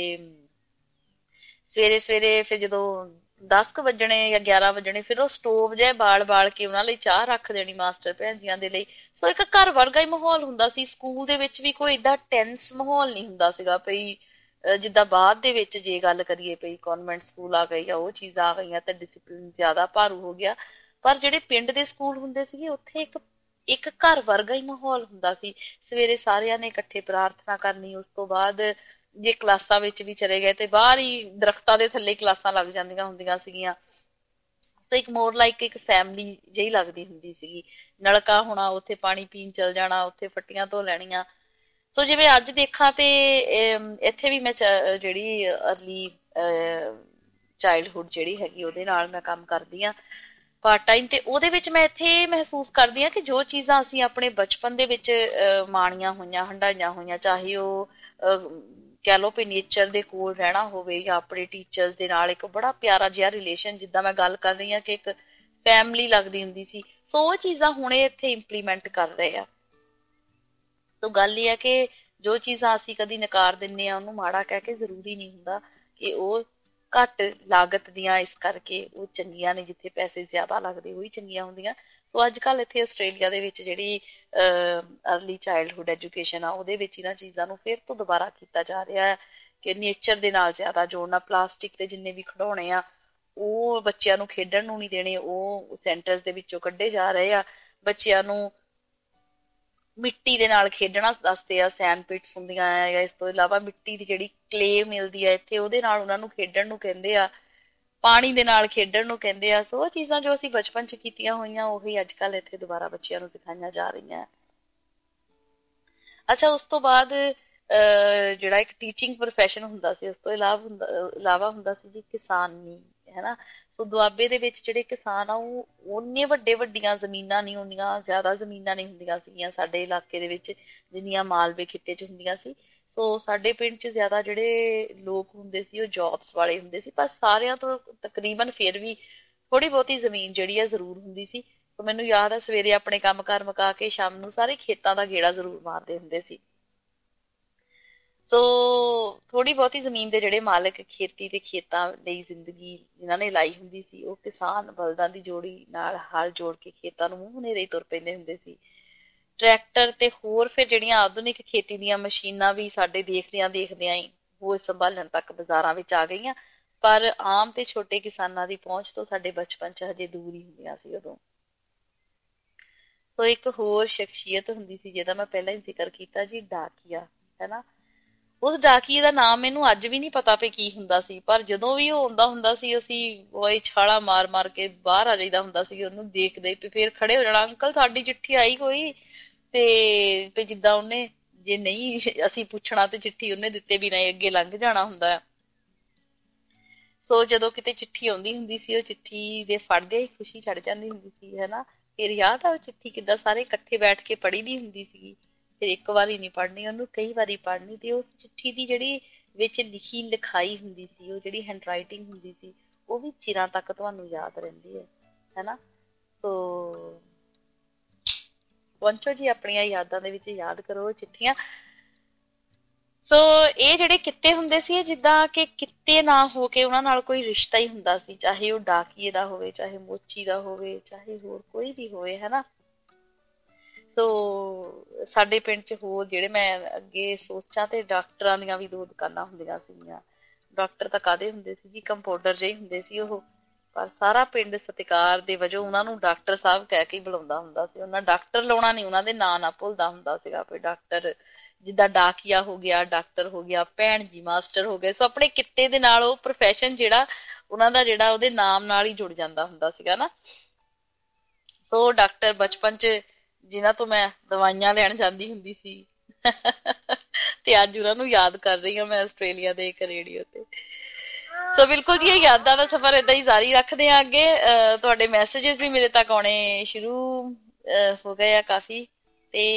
ਸਵੇਰੇ ਸਵੇਰੇ ਫਿਰ ਜਦੋਂ ਦਸ ਕੁ ਵੱਜਣੇ ਜਾਂ ਗਿਆਰਾਂ ਵੱਜਣੇ ਫਿਰ ਉਹ ਸਟੋਵ ਜਿਹਾ ਬਾਲ ਬਾਲ ਕੇ ਉਹਨਾਂ ਲਈ ਚਾਹ ਰੱਖ ਦੇਣੀ ਮਾਸਟਰ ਭੈਣ ਜੀਆਂ ਦੇ ਲਈ। ਸੋ ਇੱਕ ਘਰ ਵਰਗਾ ਹੀ ਮਾਹੌਲ ਹੁੰਦਾ ਸੀ। ਸਕੂਲ ਦੇ ਵਿੱਚ ਵੀ ਕੋਈ ਏਡਾ ਟੈਂਸ ਮਾਹੌਲ ਨਹੀਂ ਹੁੰਦਾ ਸੀਗਾ ਪਈ ਜਿੱਦਾਂ ਬਾਅਦ ਦੇ ਵਿੱਚ ਜੇ ਗੱਲ ਕਰੀਏ ਪਈ ਕਨਵੈਂਟ ਸਕੂਲ ਆ ਗਏ ਜਾਂ ਉਹ ਚੀਜ਼ਾਂ ਆ ਗਈਆਂ ਤਾਂ ਡਿਸਿਪਲਿਨ ਜ਼ਿਆਦਾ ਭਾਰੂ ਹੋ ਗਿਆ। ਪਰ ਜਿਹੜੇ ਪਿੰਡ ਦੇ ਸਕੂਲ ਹੁੰਦੇ ਸੀਗੇ ਉੱਥੇ ਇੱਕ ਇੱਕ ਘਰ ਵਰਗਾ ਹੀ ਮਾਹੌਲ ਹੁੰਦਾ ਸੀ। ਸਵੇਰੇ ਸਾਰਿਆਂ ਨੇ ਇਕੱਠੇ ਪ੍ਰਾਰਥਨਾ ਕਰਨੀ, ਉਸ ਤੋਂ ਬਾਅਦ ਜੇ ਕਲਾਸਾਂ ਵਿੱਚ ਵੀ ਚਲੇ ਗਏ ਤੇ ਬਾਹਰ ਹੀ ਦਰਖਤਾਂ ਦੇ ਥੱਲੇ ਕਲਾਸਾਂ ਲੱਗ ਜਾਂਦੀਆਂ ਹੁੰਦੀਆਂ ਸੀਗੀਆਂ। ਸੋ ਇੱਕ ਮੋਰ ਲਾਈਕ ਇੱਕ ਫੈਮਿਲੀ ਜਿਹੀ ਲੱਗਦੀ ਹੁੰਦੀ ਸੀਗੀ। ਨਲਕਾ ਹੋਣਾ, ਉੱਥੇ ਪਾਣੀ ਪੀਣ ਚਲ ਜਾਣਾ, ਉੱਥੇ ਫੱਟੀਆਂ ਧੋ ਲੈਣੀਆਂ। ਸੋ ਜਿਵੇਂ ਅੱਜ ਦੇਖਾਂ ਤੇ ਇੱਥੇ ਵੀ ਮੈਂ ਜਿਹੜੀ ਅਰਲੀ ਚਾਈਲਡਹੁੱਡ ਜਿਹੜੀ ਹੈਗੀ ਉਹਦੇ ਨਾਲ ਮੈਂ ਕੰਮ ਕਰਦੀ ਹਾਂ ਪਾਰਟ ਟਾਈਮ। ਤੇ ਉਹਦੇ ਵਿੱਚ ਮੈਂ ਇੱਥੇ ਮਹਿਸੂਸ ਕਰਦੀ ਹਾਂ ਕਿ ਜੋ ਚੀਜ਼ਾਂ ਅਸੀਂ ਆਪਣੇ ਬਚਪਨ ਦੇ ਵਿੱਚ ਮਾਣੀਆਂ ਹੋਈਆਂ, ਹੰਢਾਈਆਂ ਹੋਈਆਂ, ਚਾਹੇ ਉਹ ਕਹਿ ਲਓ ਵੀ ਨੇਚਰ ਦੇ ਕੋਲ ਰਹਿਣਾ ਹੋਵੇ ਜਾਂ ਆਪਣੇ ਟੀਚਰਸ ਦੇ ਨਾਲ ਇੱਕ ਬੜਾ ਪਿਆਰਾ ਜਿਹਾ ਰਿਲੇਸ਼ਨ, ਜਿੱਦਾਂ ਮੈਂ ਗੱਲ ਕਰ ਰਹੀ ਹਾਂ ਕਿ ਇੱਕ ਫੈਮਿਲੀ ਲੱਗਦੀ ਹੁੰਦੀ ਸੀ। ਸੋ ਉਹ ਚੀਜ਼ਾਂ ਹੁਣੇ ਇੱਥੇ ਇੰਪਲੀਮੈਂਟ ਕਰ ਰਹੇ ਆ। ਸੋ ਗੱਲ ਇਹ ਹੈ ਕਿ ਜੋ ਚੀਜ਼ਾਂ ਅਸੀਂ ਕਦੀ ਨਕਾਰ ਦਿੰਦੇ ਹਾਂ ਉਹਨੂੰ ਮਾੜਾ ਕਹਿ ਕੇ ਜ਼ਰੂਰੀ ਨਹੀਂ ਹੁੰਦਾ ਕਿ ਉਹ ਘੱਟ ਲਾਗਤ ਦੀਆਂ ਇਸ ਕਰਕੇ ਉਹ ਚੰਗੀਆਂ ਨੇ। ਜਿੱਥੇ ਪੈਸੇ ਜ਼ਿਆਦਾ ਲੱਗਦੇ ਉਹੀ ਚੰਗੀਆਂ ਹੁੰਦੀਆਂ। ਸੋ ਅੱਜ ਕੱਲ੍ਹ ਇੱਥੇ ਆਸਟ੍ਰੇਲੀਆ ਦੇ ਵਿੱਚ ਜਿਹੜੀ ਅਰਲੀ ਚਾਈਲਡਹੁੱਡ ਐਜੂਕੇਸ਼ਨ ਆ ਉਹਦੇ ਵਿੱਚ ਇਹਨਾਂ ਚੀਜ਼ਾਂ ਨੂੰ ਫਿਰ ਤੋਂ ਦੁਬਾਰਾ ਕੀਤਾ ਜਾ ਰਿਹਾ ਹੈ ਕਿ ਨੇਚਰ ਦੇ ਨਾਲ ਜ਼ਿਆਦਾ ਜੋੜਨਾ। ਪਲਾਸਟਿਕ ਦੇ ਜਿੰਨੇ ਵੀ ਖਿਡੌਣੇ ਆ ਉਹ ਬੱਚਿਆਂ ਨੂੰ ਖੇਡਣ ਨੂੰ ਨਹੀਂ ਦੇਣੇ, ਉਹ ਸੈਂਟਰਸ ਦੇ ਵਿੱਚੋਂ ਕੱਢੇ ਜਾ ਰਹੇ ਆ। ਬੱਚਿਆਂ ਨੂੰ ਮਿੱਟੀ ਦੇ ਨਾਲ ਖੇਡਣਾ ਦੱਸਦੇ ਆ, ਸੈਂਡ ਪਿਟਸ ਹੁੰਦੀਆਂ ਆ ਜਾਂ ਇਸ ਤੋਂ ਇਲਾਵਾ ਮਿੱਟੀ ਦੀ ਜਿਹੜੀ ਕਲੇ ਮਿਲਦੀ ਆ ਇੱਥੇ ਉਹਦੇ ਨਾਲ ਉਹਨਾਂ ਨੂੰ ਖੇਡਣ ਨੂੰ ਕਹਿੰਦੇ ਆ, ਪਾਣੀ ਦੇ ਨਾਲ ਖੇਡਣ ਨੂੰ ਕਹਿੰਦੇ ਆ। ਸੋ ਉਹ ਚੀਜ਼ਾਂ ਜੋ ਅਸੀਂ ਬਚਪਨ 'ਚ ਕੀਤੀਆਂ ਹੋਈਆਂ ਉਹੀ ਅੱਜ ਕੱਲ੍ਹ ਇੱਥੇ ਦੁਬਾਰਾ ਬੱਚਿਆਂ ਨੂੰ ਸਿਖਾਈਆਂ ਜਾ ਰਹੀਆਂ। ਅੱਛਾ, ਉਸ ਤੋਂ ਬਾਅਦ ਜਿਹੜਾ ਇੱਕ ਟੀਚਿੰਗ ਪ੍ਰੋਫੈਸ਼ਨ ਹੁੰਦਾ ਸੀ ਉਸ ਤੋਂ ਇਲਾਵਾ ਹੁੰਦਾ ਇਲਾਵਾ ਹੁੰਦਾ ਸੀ ਜੀ ਕਿਸਾਨੀ, ਹੈਨਾ। ਸੋ ਦੁਆਬੇ ਦੇ ਵਿੱਚ ਜਿਹੜੇ ਕਿਸਾਨ ਆ ਉਹ ਉਹਨੇ ਵੱਡੇ ਵੱਡੀਆਂ ਜ਼ਮੀਨਾਂ ਨਹੀਂ ਹੁੰਦੀਆਂ, ਜ਼ਿਆਦਾ ਜ਼ਮੀਨਾਂ ਨਹੀਂ ਹੁੰਦੀਆਂ ਸੀਗੀਆਂ ਸਾਡੇ ਇਲਾਕੇ ਦੇ ਵਿੱਚ ਜਿੰਨੀਆਂ ਮਾਲਵੇ ਖਿੱਤੇ 'ਚ ਹੁੰਦੀਆਂ ਸੀ। ਸੋ ਸਾਡੇ ਪਿੰਡ 'ਚ ਜ਼ਿਆਦਾ ਜਿਹੜੇ ਲੋਕ ਹੁੰਦੇ ਸੀ ਉਹ ਜੋਬਸ ਵਾਲੇ ਹੁੰਦੇ ਸੀ। ਪਰ ਸਾਰਿਆਂ ਤੋਂ ਤਕਰੀਬਨ ਫਿਰ ਵੀ ਥੋੜ੍ਹੀ ਬਹੁਤੀ ਜ਼ਮੀਨ ਜਿਹੜੀ ਆ ਜ਼ਰੂਰ ਹੁੰਦੀ ਸੀ। ਸੋ ਮੈਨੂੰ ਯਾਦ ਆ ਸਵੇਰੇ ਆਪਣੇ ਕੰਮ ਕਾਰ ਮੁਕਾ ਕੇ ਸ਼ਾਮ ਨੂੰ ਸਾਰੇ ਖੇਤਾਂ ਦਾ ਗੇੜਾ ਜ਼ਰੂਰ ਮਾਰਦੇ ਹੁੰਦੇ ਸੀ। ਸੋ ਥੋੜ੍ਹੀ ਬਹੁਤੀ ਜ਼ਮੀਨ ਦੇ ਜਿਹੜੇ ਮਾਲਕ ਖੇਤੀ ਤੇ ਖੇਤਾਂ ਲਈ ਜ਼ਿੰਦਗੀ ਜਿਨ੍ਹਾਂ ਨੇ ਲਾਈ ਹੁੰਦੀ ਸੀ ਉਹ ਕਿਸਾਨ ਬਲਦਾਂ ਦੀ ਜੋੜੀ ਨਾਲ ਹਲ ਜੋੜ ਕੇ ਖੇਤਾਂ ਨੂੰ ਮੂੰਹ ਹਨੇਰੇ ਤੁਰ ਪੈਂਦੇ ਹੁੰਦੇ ਸੀ। ਟਰੈਕਟਰ ਤੇ ਹੋਰ ਫਿਰ ਜਿਹੜੀਆਂ ਆਧੁਨਿਕ ਖੇਤੀ ਦੀਆਂ ਮਸ਼ੀਨਾਂ ਵੀ ਸਾਡੇ ਦੇਖਦਿਆਂ ਦੇਖਦਿਆਂ ਹੀ ਉਹ ਸੰਭਾਲਣ ਤੱਕ ਬਾਜ਼ਾਰਾਂ ਵਿੱਚ ਆ ਗਈਆਂ। ਪਰ ਆਮ ਤੇ ਛੋਟੇ ਕਿਸਾਨਾਂ ਦੀ ਪਹੁੰਚ ਤੋਂ ਸਾਡੇ ਬਚਪਨ 'ਚ ਹਜੇ ਦੂਰ ਹੀ ਹੁੰਦੀਆਂ ਸੀ ਉਦੋਂ। ਸੋ ਇੱਕ ਹੋਰ ਸ਼ਖਸੀਅਤ ਹੁੰਦੀ ਸੀ ਜਿਹਦਾ ਮੈਂ ਪਹਿਲਾਂ ਹੀ ਜ਼ਿਕਰ ਕੀਤਾ ਜੀ, ਡਾਕੀਆ, ਹੈਨਾ। ਉਸ ਡਾਕੀਏ ਦਾ ਨਾਮ ਮੈਨੂੰ ਅੱਜ ਵੀ ਨਹੀਂ ਪਤਾ ਪਈ ਕੀ ਹੁੰਦਾ ਸੀ। ਪਰ ਜਦੋਂ ਵੀ ਉਹ ਆਉਂਦਾ ਹੁੰਦਾ ਸੀ ਅਸੀਂ ਉਹ ਛਾਲਾ ਮਾਰ ਮਾਰ ਕੇ ਬਾਹਰ ਆ ਜਾਈਦਾ ਹੁੰਦਾ ਸੀ ਉਹਨੂੰ ਦੇਖਦੇ। ਫਿਰ ਖੜੇ ਹੋ ਜਾਣਾ, ਅੰਕਲ ਸਾਡੀ ਚਿੱਠੀ ਆਈ ਕੋਈ। ਤੇ ਜਿੱਦਾਂ ਉਹਨੇ ਜੇ ਨਹੀਂ ਅਸੀਂ ਪੁੱਛਣਾ ਤੇ ਚਿੱਠੀ ਉਹਨੇ ਦਿੱਤੇ ਬਿਨਾਂ ਅੱਗੇ ਲੰਘ ਜਾਣਾ ਹੁੰਦਾ। ਸੋ ਜਦੋਂ ਕਿਤੇ ਚਿੱਠੀ ਆਉਂਦੀ ਹੁੰਦੀ ਸੀ ਉਹ ਚਿੱਠੀ ਦੇ ਫੜਦੇ ਹੀ ਖੁਸ਼ੀ ਚੜ ਜਾਂਦੀ ਹੁੰਦੀ ਸੀ, ਹੈਨਾ। ਫਿਰ ਯਾਦ ਆ ਉਹ ਚਿੱਠੀ ਕਿੱਦਾਂ ਸਾਰੇ ਇਕੱਠੇ ਬੈਠ ਕੇ ਪੜ੍ਹੀ ਦੀ ਹੁੰਦੀ ਸੀਗੀ। ਫਿਰ ਇੱਕ ਵਾਰੀ ਨਹੀਂ ਪੜ੍ਹਨੀ ਉਹਨੂੰ, ਕਈ ਵਾਰੀ ਪੜ੍ਹਨੀ। ਤੇ ਉਸ ਚਿੱਠੀ ਦੀ ਜਿਹੜੀ ਵਿੱਚ ਲਿਖੀ ਲਿਖਾਈ ਹੁੰਦੀ ਸੀ, ਉਹ ਜਿਹੜੀ ਹੈਂਡ ਰਾਈਟਿੰਗ ਹੁੰਦੀ ਸੀ ਉਹ ਵੀ ਚਿਰਾਂ ਤੱਕ ਤੁਹਾਨੂੰ ਯਾਦ ਰਹਿੰਦੀ ਹੈ, ਹੈਨਾ। ਸੋ ਪਹੁੰਚੋ ਜੀ ਆਪਣੀਆਂ ਯਾਦਾਂ ਦੇ ਵਿੱਚ, ਯਾਦ ਕਰੋ ਚਿੱਠੀਆਂ। ਸੋ ਇਹ ਜਿਹੜੇ ਕਿੱਤੇ ਹੁੰਦੇ ਸੀ, ਜਿੱਦਾਂ ਕਿ ਕਿੱਤੇ ਨਾ ਹੋ ਕੇ ਉਹਨਾਂ ਨਾਲ ਕੋਈ ਰਿਸ਼ਤਾ ਹੀ ਹੁੰਦਾ ਸੀ, ਚਾਹੇ ਉਹ ਡਾਕੀਏ ਦਾ ਹੋਵੇ, ਚਾਹੇ ਮੋਚੀ ਦਾ ਹੋਵੇ, ਚਾਹੇ ਹੋਰ ਕੋਈ ਵੀ ਹੋਵੇ, ਹਨਾ। ਸੋ ਸਾਡੇ ਪਿੰਡ ਚ ਹੋਰ ਜਿਹੜੇ ਮੈਂ ਅੱਗੇ ਸੋਚਾਂ ਤੇ ਡਾਕਟਰਾਂ ਦੀਆਂ ਵੀ ਦੋ ਦੁਕਾਨਾਂ ਹੁੰਦੀਆਂ ਸੀਗੀਆਂ। ਡਾਕਟਰ ਤਾਂ ਕਾਹਦੇ ਹੁੰਦੇ ਸੀ ਜੀ, ਕੰਪਾਊਂਡਰ ਜਿਹੇ ਹੁੰਦੇ ਸੀ ਉਹ, ਪਰ ਸਾਰਾ ਪਿੰਡ ਸਤਿਕਾਰ ਦੇ ਵਜੋਂ ਉਹਨਾਂ ਨੂੰ ਡਾਕਟਰ ਸਾਹਿਬ ਕਹਿ ਕੇ ਬੁਲਾਉਂਦਾ ਹੁੰਦਾ ਸੀ। ਉਹਨਾਂ ਡਾਕਟਰ ਲਾਉਣਾ ਨੀ, ਉਹਨਾਂ ਦੇ ਨਾਂ ਨਾ ਭੁੱਲਦਾ ਹੁੰਦਾ ਸੀਗਾ ਵੀ ਡਾਕਟਰ, ਜਿੱਦਾਂ ਡਾਕੀਆ ਹੋ ਗਿਆ, ਡਾਕਟਰ ਹੋ ਗਿਆ, ਭੈਣ ਜੀ ਮਾਸਟਰ ਹੋ ਗਏ। ਸੋ ਆਪਣੇ ਕਿੱਤੇ ਦੇ ਨਾਲ ਉਹ ਪ੍ਰੋਫੈਸ਼ਨ ਜਿਹੜਾ ਉਹਨਾਂ ਦਾ ਜਿਹੜਾ ਉਹਦੇ ਨਾਮ ਨਾਲ ਹੀ ਜੁੜ ਜਾਂਦਾ ਹੁੰਦਾ ਸੀਗਾ ਨਾ। ਸੋ ਡਾਕਟਰ ਬਚਪਨ ਚ ਜਿਨ੍ਹਾਂ ਤੋਂ ਮੈਂ ਦਵਾਈਆਂ ਲੈਣ ਜਾਂਦੀ ਹੁੰਦੀ ਸੀ ਤੇ ਅੱਜ ਉਹਨਾਂ ਨੂੰ ਯਾਦ ਕਰ ਰਹੀ ਹਾਂ ਮੈਂ ਆਸਟ੍ਰੇਲੀਆ ਦੇ ਇੱਕ ਰੇਡੀਓ ਤੇ। ਸੋ ਬਿਲਕੁਲ ਜੀ, ਇਹ ਯਾਦਾਂ ਦਾ ਸਫ਼ਰ ਏਦਾਂ ਹੀ ਜਾਰੀ ਰੱਖਦੇ ਆ ਅੱਗੇ। ਅਹ ਤੁਹਾਡੇ ਮੈਸੇਜਸ ਵੀ ਮੇਰੇ ਤੱਕ ਆਉਣੇ ਸ਼ੁਰੂ ਹੋ ਗਏ ਆ ਕਾਫੀ। ਤੇ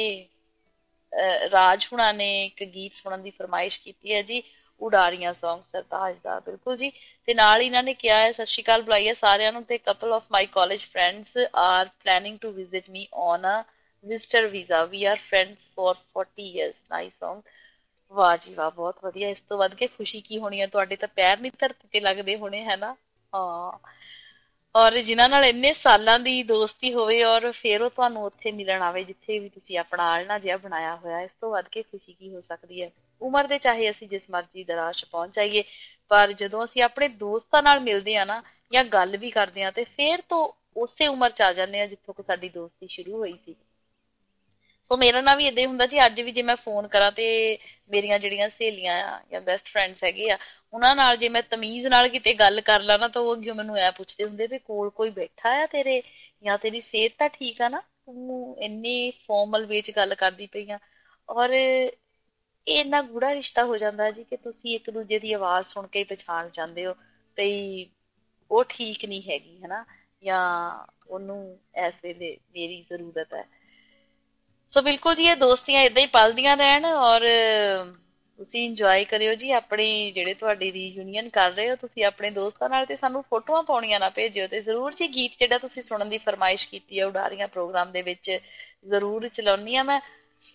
ਰਾਜ ਹੁਣਾਂ ਨੇ ਇੱਕ ਗੀਤ ਸੁਣਨ ਦੀ ਫਰਮਾਇਸ਼ ਕੀਤੀ ਹੈ ਜੀ, ਉਡਾਰੀਆਂ ਸੌਂਗ ਸਰਤਾਜ ਦਾ। ਬਿਲਕੁਲ ਜੀ। ਤੇ ਨਾਲ ਇਹਨਾਂ ਨੇ ਕਿਹਾ ਹੈ, ਸਤਿ ਸ਼੍ਰੀ ਅਕਾਲ ਬੁਲਾਈ ਹੈ ਸਾਰਿਆਂ ਨੂੰ, ਤੇ couple of my college friends are planning to visit me on a visitor visa, we are friends for forty years. Nice song. ਵਾਹ ਜੀ ਵਾਹ, ਬਹੁਤ ਵਧੀਆ। ਇਸ ਤੋਂ ਵੱਧ ਕੇ ਖੁਸ਼ੀ ਕੀ ਹੋਣੀ ਹੈ, ਤੁਹਾਡੇ ਤਾਂ ਪੈਰ ਨਹੀਂ ਧਰਤੀ ਤੇ ਲੱਗਦੇ ਹੋਣੇ, ਹੈ ਨਾ। ਹਾਂ, ਔਰ ਜਿਨ੍ਹਾਂ ਨਾਲ ਇੰਨੇ ਸਾਲਾਂ ਦੀ ਦੋਸਤੀ ਹੋਵੇ ਔਰ ਫਿਰ ਉਹ ਤੁਹਾਨੂੰ ਉੱਥੇ ਮਿਲਣ ਆਵੇ ਜਿੱਥੇ ਵੀ ਤੁਸੀਂ ਆਪਣਾ ਆਲਣਾ ਜਿਹਾ ਬਣਾਇਆ ਹੋਇਆ, ਇਸ ਤੋਂ ਵੱਧ ਕੇ ਖੁਸ਼ੀ ਕੀ ਹੋ ਸਕਦੀ ਹੈ। ਉਮਰ ਦੇ ਚਾਹੇ ਅਸੀਂ ਜਿਸ ਮਰਜ਼ੀ ਦਰਾਜ 'ਚ ਪਹੁੰਚ ਜਾਈਏ, ਪਰ ਜਦੋਂ ਅਸੀਂ ਆਪਣੇ ਦੋਸਤਾਂ ਨਾਲ ਮਿਲਦੇ ਹਾਂ ਨਾ, ਜਾਂ ਗੱਲ ਵੀ ਕਰਦੇ ਹਾਂ, ਤੇ ਫਿਰ ਤੋਂ ਉਸੇ ਉਮਰ 'ਚ ਆ ਜਾਂਦੇ ਹਾਂ ਜਿੱਥੋਂ ਕਿ ਸਾਡੀ ਦੋਸਤੀ ਸ਼ੁਰੂ ਹੋਈ ਸੀ। ਸੋ ਮੇਰਾ ਨਾਲ ਵੀ ਏਦਾਂ ਹੀ ਹੁੰਦਾ ਜੀ। ਅੱਜ ਵੀ ਜੇ ਮੈਂ ਫੋਨ ਕਰਾਂ ਤੇ ਮੇਰੀਆਂ ਜਿਹੜੀਆਂ ਸਹੇਲੀਆਂ ਆ ਜਾਂ ਬੈਸਟ ਫਰੈਂਡਸ ਹੈਗੇ ਆ, ਉਹਨਾਂ ਨਾਲ ਜੇ ਮੈਂ ਤਮੀਜ਼ ਨਾਲ ਕਿਤੇ ਗੱਲ ਕਰ ਲਾ ਨਾ, ਤਾਂ ਉਹ ਅੱਗੇ ਮੈਨੂੰ ਐ ਪੁੱਛਦੇ ਹੁੰਦੇ ਵੀ ਕੋਲ ਕੋਈ ਬੈਠਾ ਆ ਤੇਰੇ, ਜਾਂ ਤੇਰੀ ਸਿਹਤ ਤਾਂ ਠੀਕ ਆ ਨਾ, ਤੂੰ ਇੰਨੀ ਫਾਰਮਲ ਵੇ 'ਚ ਗੱਲ ਕਰਦੀ ਪਈ ਆ। ਔਰ ਇਹ ਇੰਨਾ ਗੂੜਾ ਰਿਸ਼ਤਾ ਹੋ ਜਾਂਦਾ ਜੀ ਕਿ ਤੁਸੀਂ ਇੱਕ ਦੂਜੇ ਦੀ ਆਵਾਜ਼ ਸੁਣ ਕੇ ਹੀ ਪਛਾਣ ਜਾਂਦੇ ਹੋ ਵੀ ਉਹ ਠੀਕ ਨਹੀਂ ਹੈਗੀ, ਹਨਾ, ਜਾਂ ਉਹਨੂੰ ਇਸ ਵੇਲੇ ਮੇਰੀ ਜ਼ਰੂਰਤ ਹੈ। ਸੋ ਬਿਲਕੁਲ ਜੀ, ਇਹ ਦੋਸਤੀਆਂ ਏਦਾਂ ਹੀ ਪਲਦੀਆਂ ਰਹਿਣ ਔਰ ਤੁਸੀਂ ਇੰਜੋਏ ਕਰਿਓ ਜੀ। ਆਪਣੀ ਜਿਹੜੇ ਤੁਹਾਡੀ ਰੀਯੂਨੀਅਨ ਕਰ ਰਹੇ ਹੋ ਤੁਸੀਂ ਆਪਣੇ ਦੋਸਤਾਂ ਨਾਲ, ਤੇ ਸਾਨੂੰ ਫੋਟੋਆਂ ਪਾਉਣੀਆਂ ਨਾ ਭੇਜਿਓ। ਤੇ ਜ਼ਰੂਰ ਜੀ ਗੀਤ ਜਿਹੜਾ ਤੁਸੀਂ ਸੁਣਨ ਦੀ ਫਰਮਾਇਸ਼ ਕੀਤੀ ਹੈ ਉਡਾਰੀਆਂ ਪ੍ਰੋਗਰਾਮ ਦੇ ਵਿੱਚ ਜ਼ਰੂਰ ਚਲਾਉਣੀ ਆ ਮੈਂ।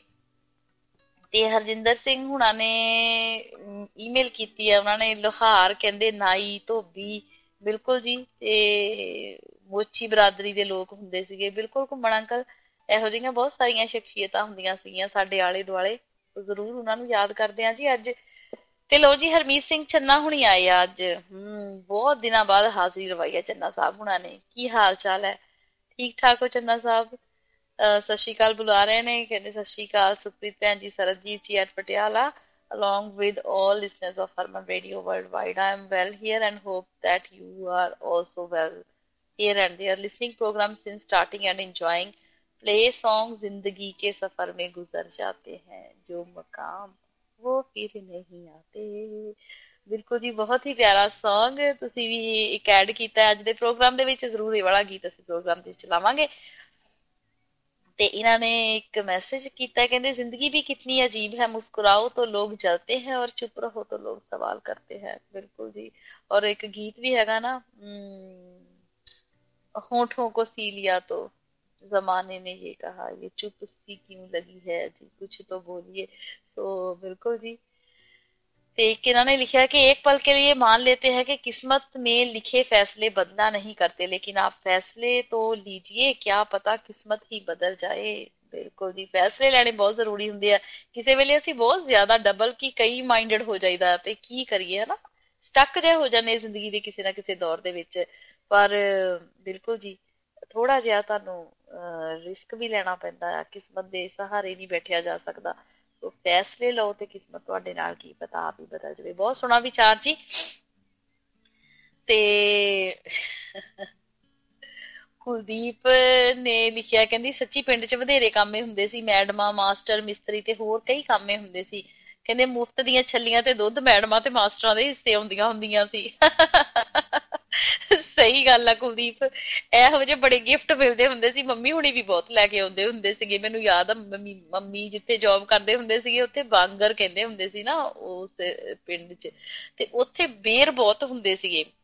ਤੇ ਹਰਜਿੰਦਰ ਸਿੰਘ ਹੁਣਾਂ ਨੇ ਈਮੇਲ ਕੀਤੀ ਹੈ, ਉਹਨਾਂ ਨੇ ਲੋਹਾਰ ਕਹਿੰਦੇ ਨਾਈ ਧੋਬੀ। ਬਿਲਕੁਲ ਜੀ, ਤੇ ਮੋਚੀ ਬਰਾਦਰੀ ਦੇ ਲੋਕ ਹੁੰਦੇ ਸੀਗੇ। ਬਿਲਕੁਲ ਘੁੰਮਣ ਅੰਕਲ, ਇਹੋ ਜਿਹੀਆਂ ਬਹੁਤ ਸਾਰੀਆਂ ਸ਼ਖਸੀਅਤਾਂ ਹੁੰਦੀਆਂ ਸੀਗੀਆਂ ਸਾਡੇ ਆਲੇ ਦੁਆਲੇ। ਜ਼ਰੂਰ ਉਹਨਾਂ ਨੂੰ ਯਾਦ ਕਰਦੇ ਹਾਂ ਜੀ ਅੱਜ। ਤੇ ਲੋ ਜੀ, ਹਰਮੀਤ ਸਿੰਘ ਚੰਨਾ ਹੁਣੀ ਆਏ ਆ ਅੱਜ। ਹਮ ਬਹੁਤ ਦਿਨਾਂ ਬਾਅਦ ਹਾਜ਼ਰੀ ਲਵਾਈ ਹੈ ਚੰਨਾ ਸਾਹਿਬ ਹੁਣਾਂ ਨੇ। ਕੀ ਹਾਲ ਚਾਲ ਹੈ? ਠੀਕ ਠਾਕ ਹੋ ਚੰਨਾ ਸਾਹਿਬ? ਸਤਿ ਸ਼੍ਰੀ ਅਕਾਲ ਬੁਲਾ ਰਹੇ ਨੇ, ਕਹਿੰਦੇ ਸਤਿ ਸ਼੍ਰੀ ਅਕਾਲ ਸੁਖਪ੍ਰੀਤ ਭੈਣ ਜੀ, Sarabjit ji at Patiala, along with all listeners of Harman Radio worldwide. I am well here and hope that you are also well here and they are listening program since starting and enjoying. Play song जिंदगी के सफर में गुजर जाते हैं, जो मकाम वो फिर नहीं आते। ਬਿਲਕੁਲ ਜੀ, ਬਹੁਤ ਹੀ ਪਿਆਰਾ ਸੌਂਗ ਤੁਸੀਂ ਵੀ ਇੱਕ ਐਡ ਕੀਤਾ ਅੱਜ ਦੇ ਪ੍ਰੋਗਰਾਮ ਦੇ ਵਿੱਚ। ਜ਼ਰੂਰ ਇਹ ਵਾਲਾ ਗੀਤ ਅਸੀਂ ਪ੍ਰੋਗਰਾਮ ਦੇ ਵਿੱਚ ਚਲਾਵਾਂਗੇ। ਤੇ ਇਹਨਾਂ ਨੇ ਇੱਕ ਮੈਸੇਜ ਕੀਤਾ, ਕਹਿੰਦੇ ਜ਼ਿੰਦਗੀ भी कितनी अजीब है, मुस्कुराओ तो लोग जलते हैं और चुप रहो तो लोग सवाल करते हैं। बिल्कुल जी। और एक गीत भी हैगा ना, होठों को सी लिया तो जमाने ने ये कहा, ये चुप सी क्यों लगी है जी, कुछ तो बोलिए। तो बिल्कुल जी। एक इन्होंने लिखा है कि एक पल के लिए मान लेते हैं कि किस्मत में लिखे फैसले बदला नहीं करते, लेकिन आप फैसले तो लीजिए, क्या पता किस्मत ही बदल जाए। बिल्कुल जी, फैसले लेने बहुत जरूरी होंगे है। किसी वेले असीं बहुत ज्यादा डबल की कई माइंडेड हो जाइदा ते की करिए, है ना, स्टक जे हो जाने जिंदगी दे किसी ना किसी दौर दे विच। पर बिल्कुल जी, थोड़ा जिहा तुहानूं रिस्क भी लेना पैंदा है, किस्मत दे सहारे नहीं बैठिया जा सकदा। तो फैसले लो ते किस्मत तुहाडे नाल की पता आप ही बदल जावे। बहुत सोहना विचार जी। ते कुलदीप ने लिखिया, कहंदी सच्ची पिंड च वधेरे कामे हुंदे सी, मैडमां मास्टर मिस्त्री ते होर कई कामे हुंदे सी। कहंदे मुफ्त दीयां छल्लियां ते दुੱਧ मैडमां ते मास्टरां दे हिस्से आउंदियां हुंदियां सी। सही गल है कुलदीप, ਇਹੋ ਜਿਹੇ ਬੜੇ ਗਿਫਟ ਮਿਲਦੇ ਹੁੰਦੇ ਸੀ। ਮੰਮੀ ਹੁਣੀ ਵੀ ਬਹੁਤ ਲੈ ਕੇ ਆਉਂਦੇ ਹੁੰਦੇ ਸੀਗੇ। ਮੈਨੂੰ ਯਾਦ ਆ ਮੰਮੀ ਮੰਮੀ ਜਿੱਥੇ ਜੌਬ ਕਰਦੇ ਹੁੰਦੇ ਸੀਗੇ ਉੱਥੇ ਬਾਂਗਰ ਕਹਿੰਦੇ ਹੁੰਦੇ ਸੀ ਨਾ ਉਸ ਪਿੰਡ 'ਚ, ਤੇ ਉੱਥੇ ਬੇਰ ਬਹੁਤ ਹੁੰਦੇ ਸੀਗੇ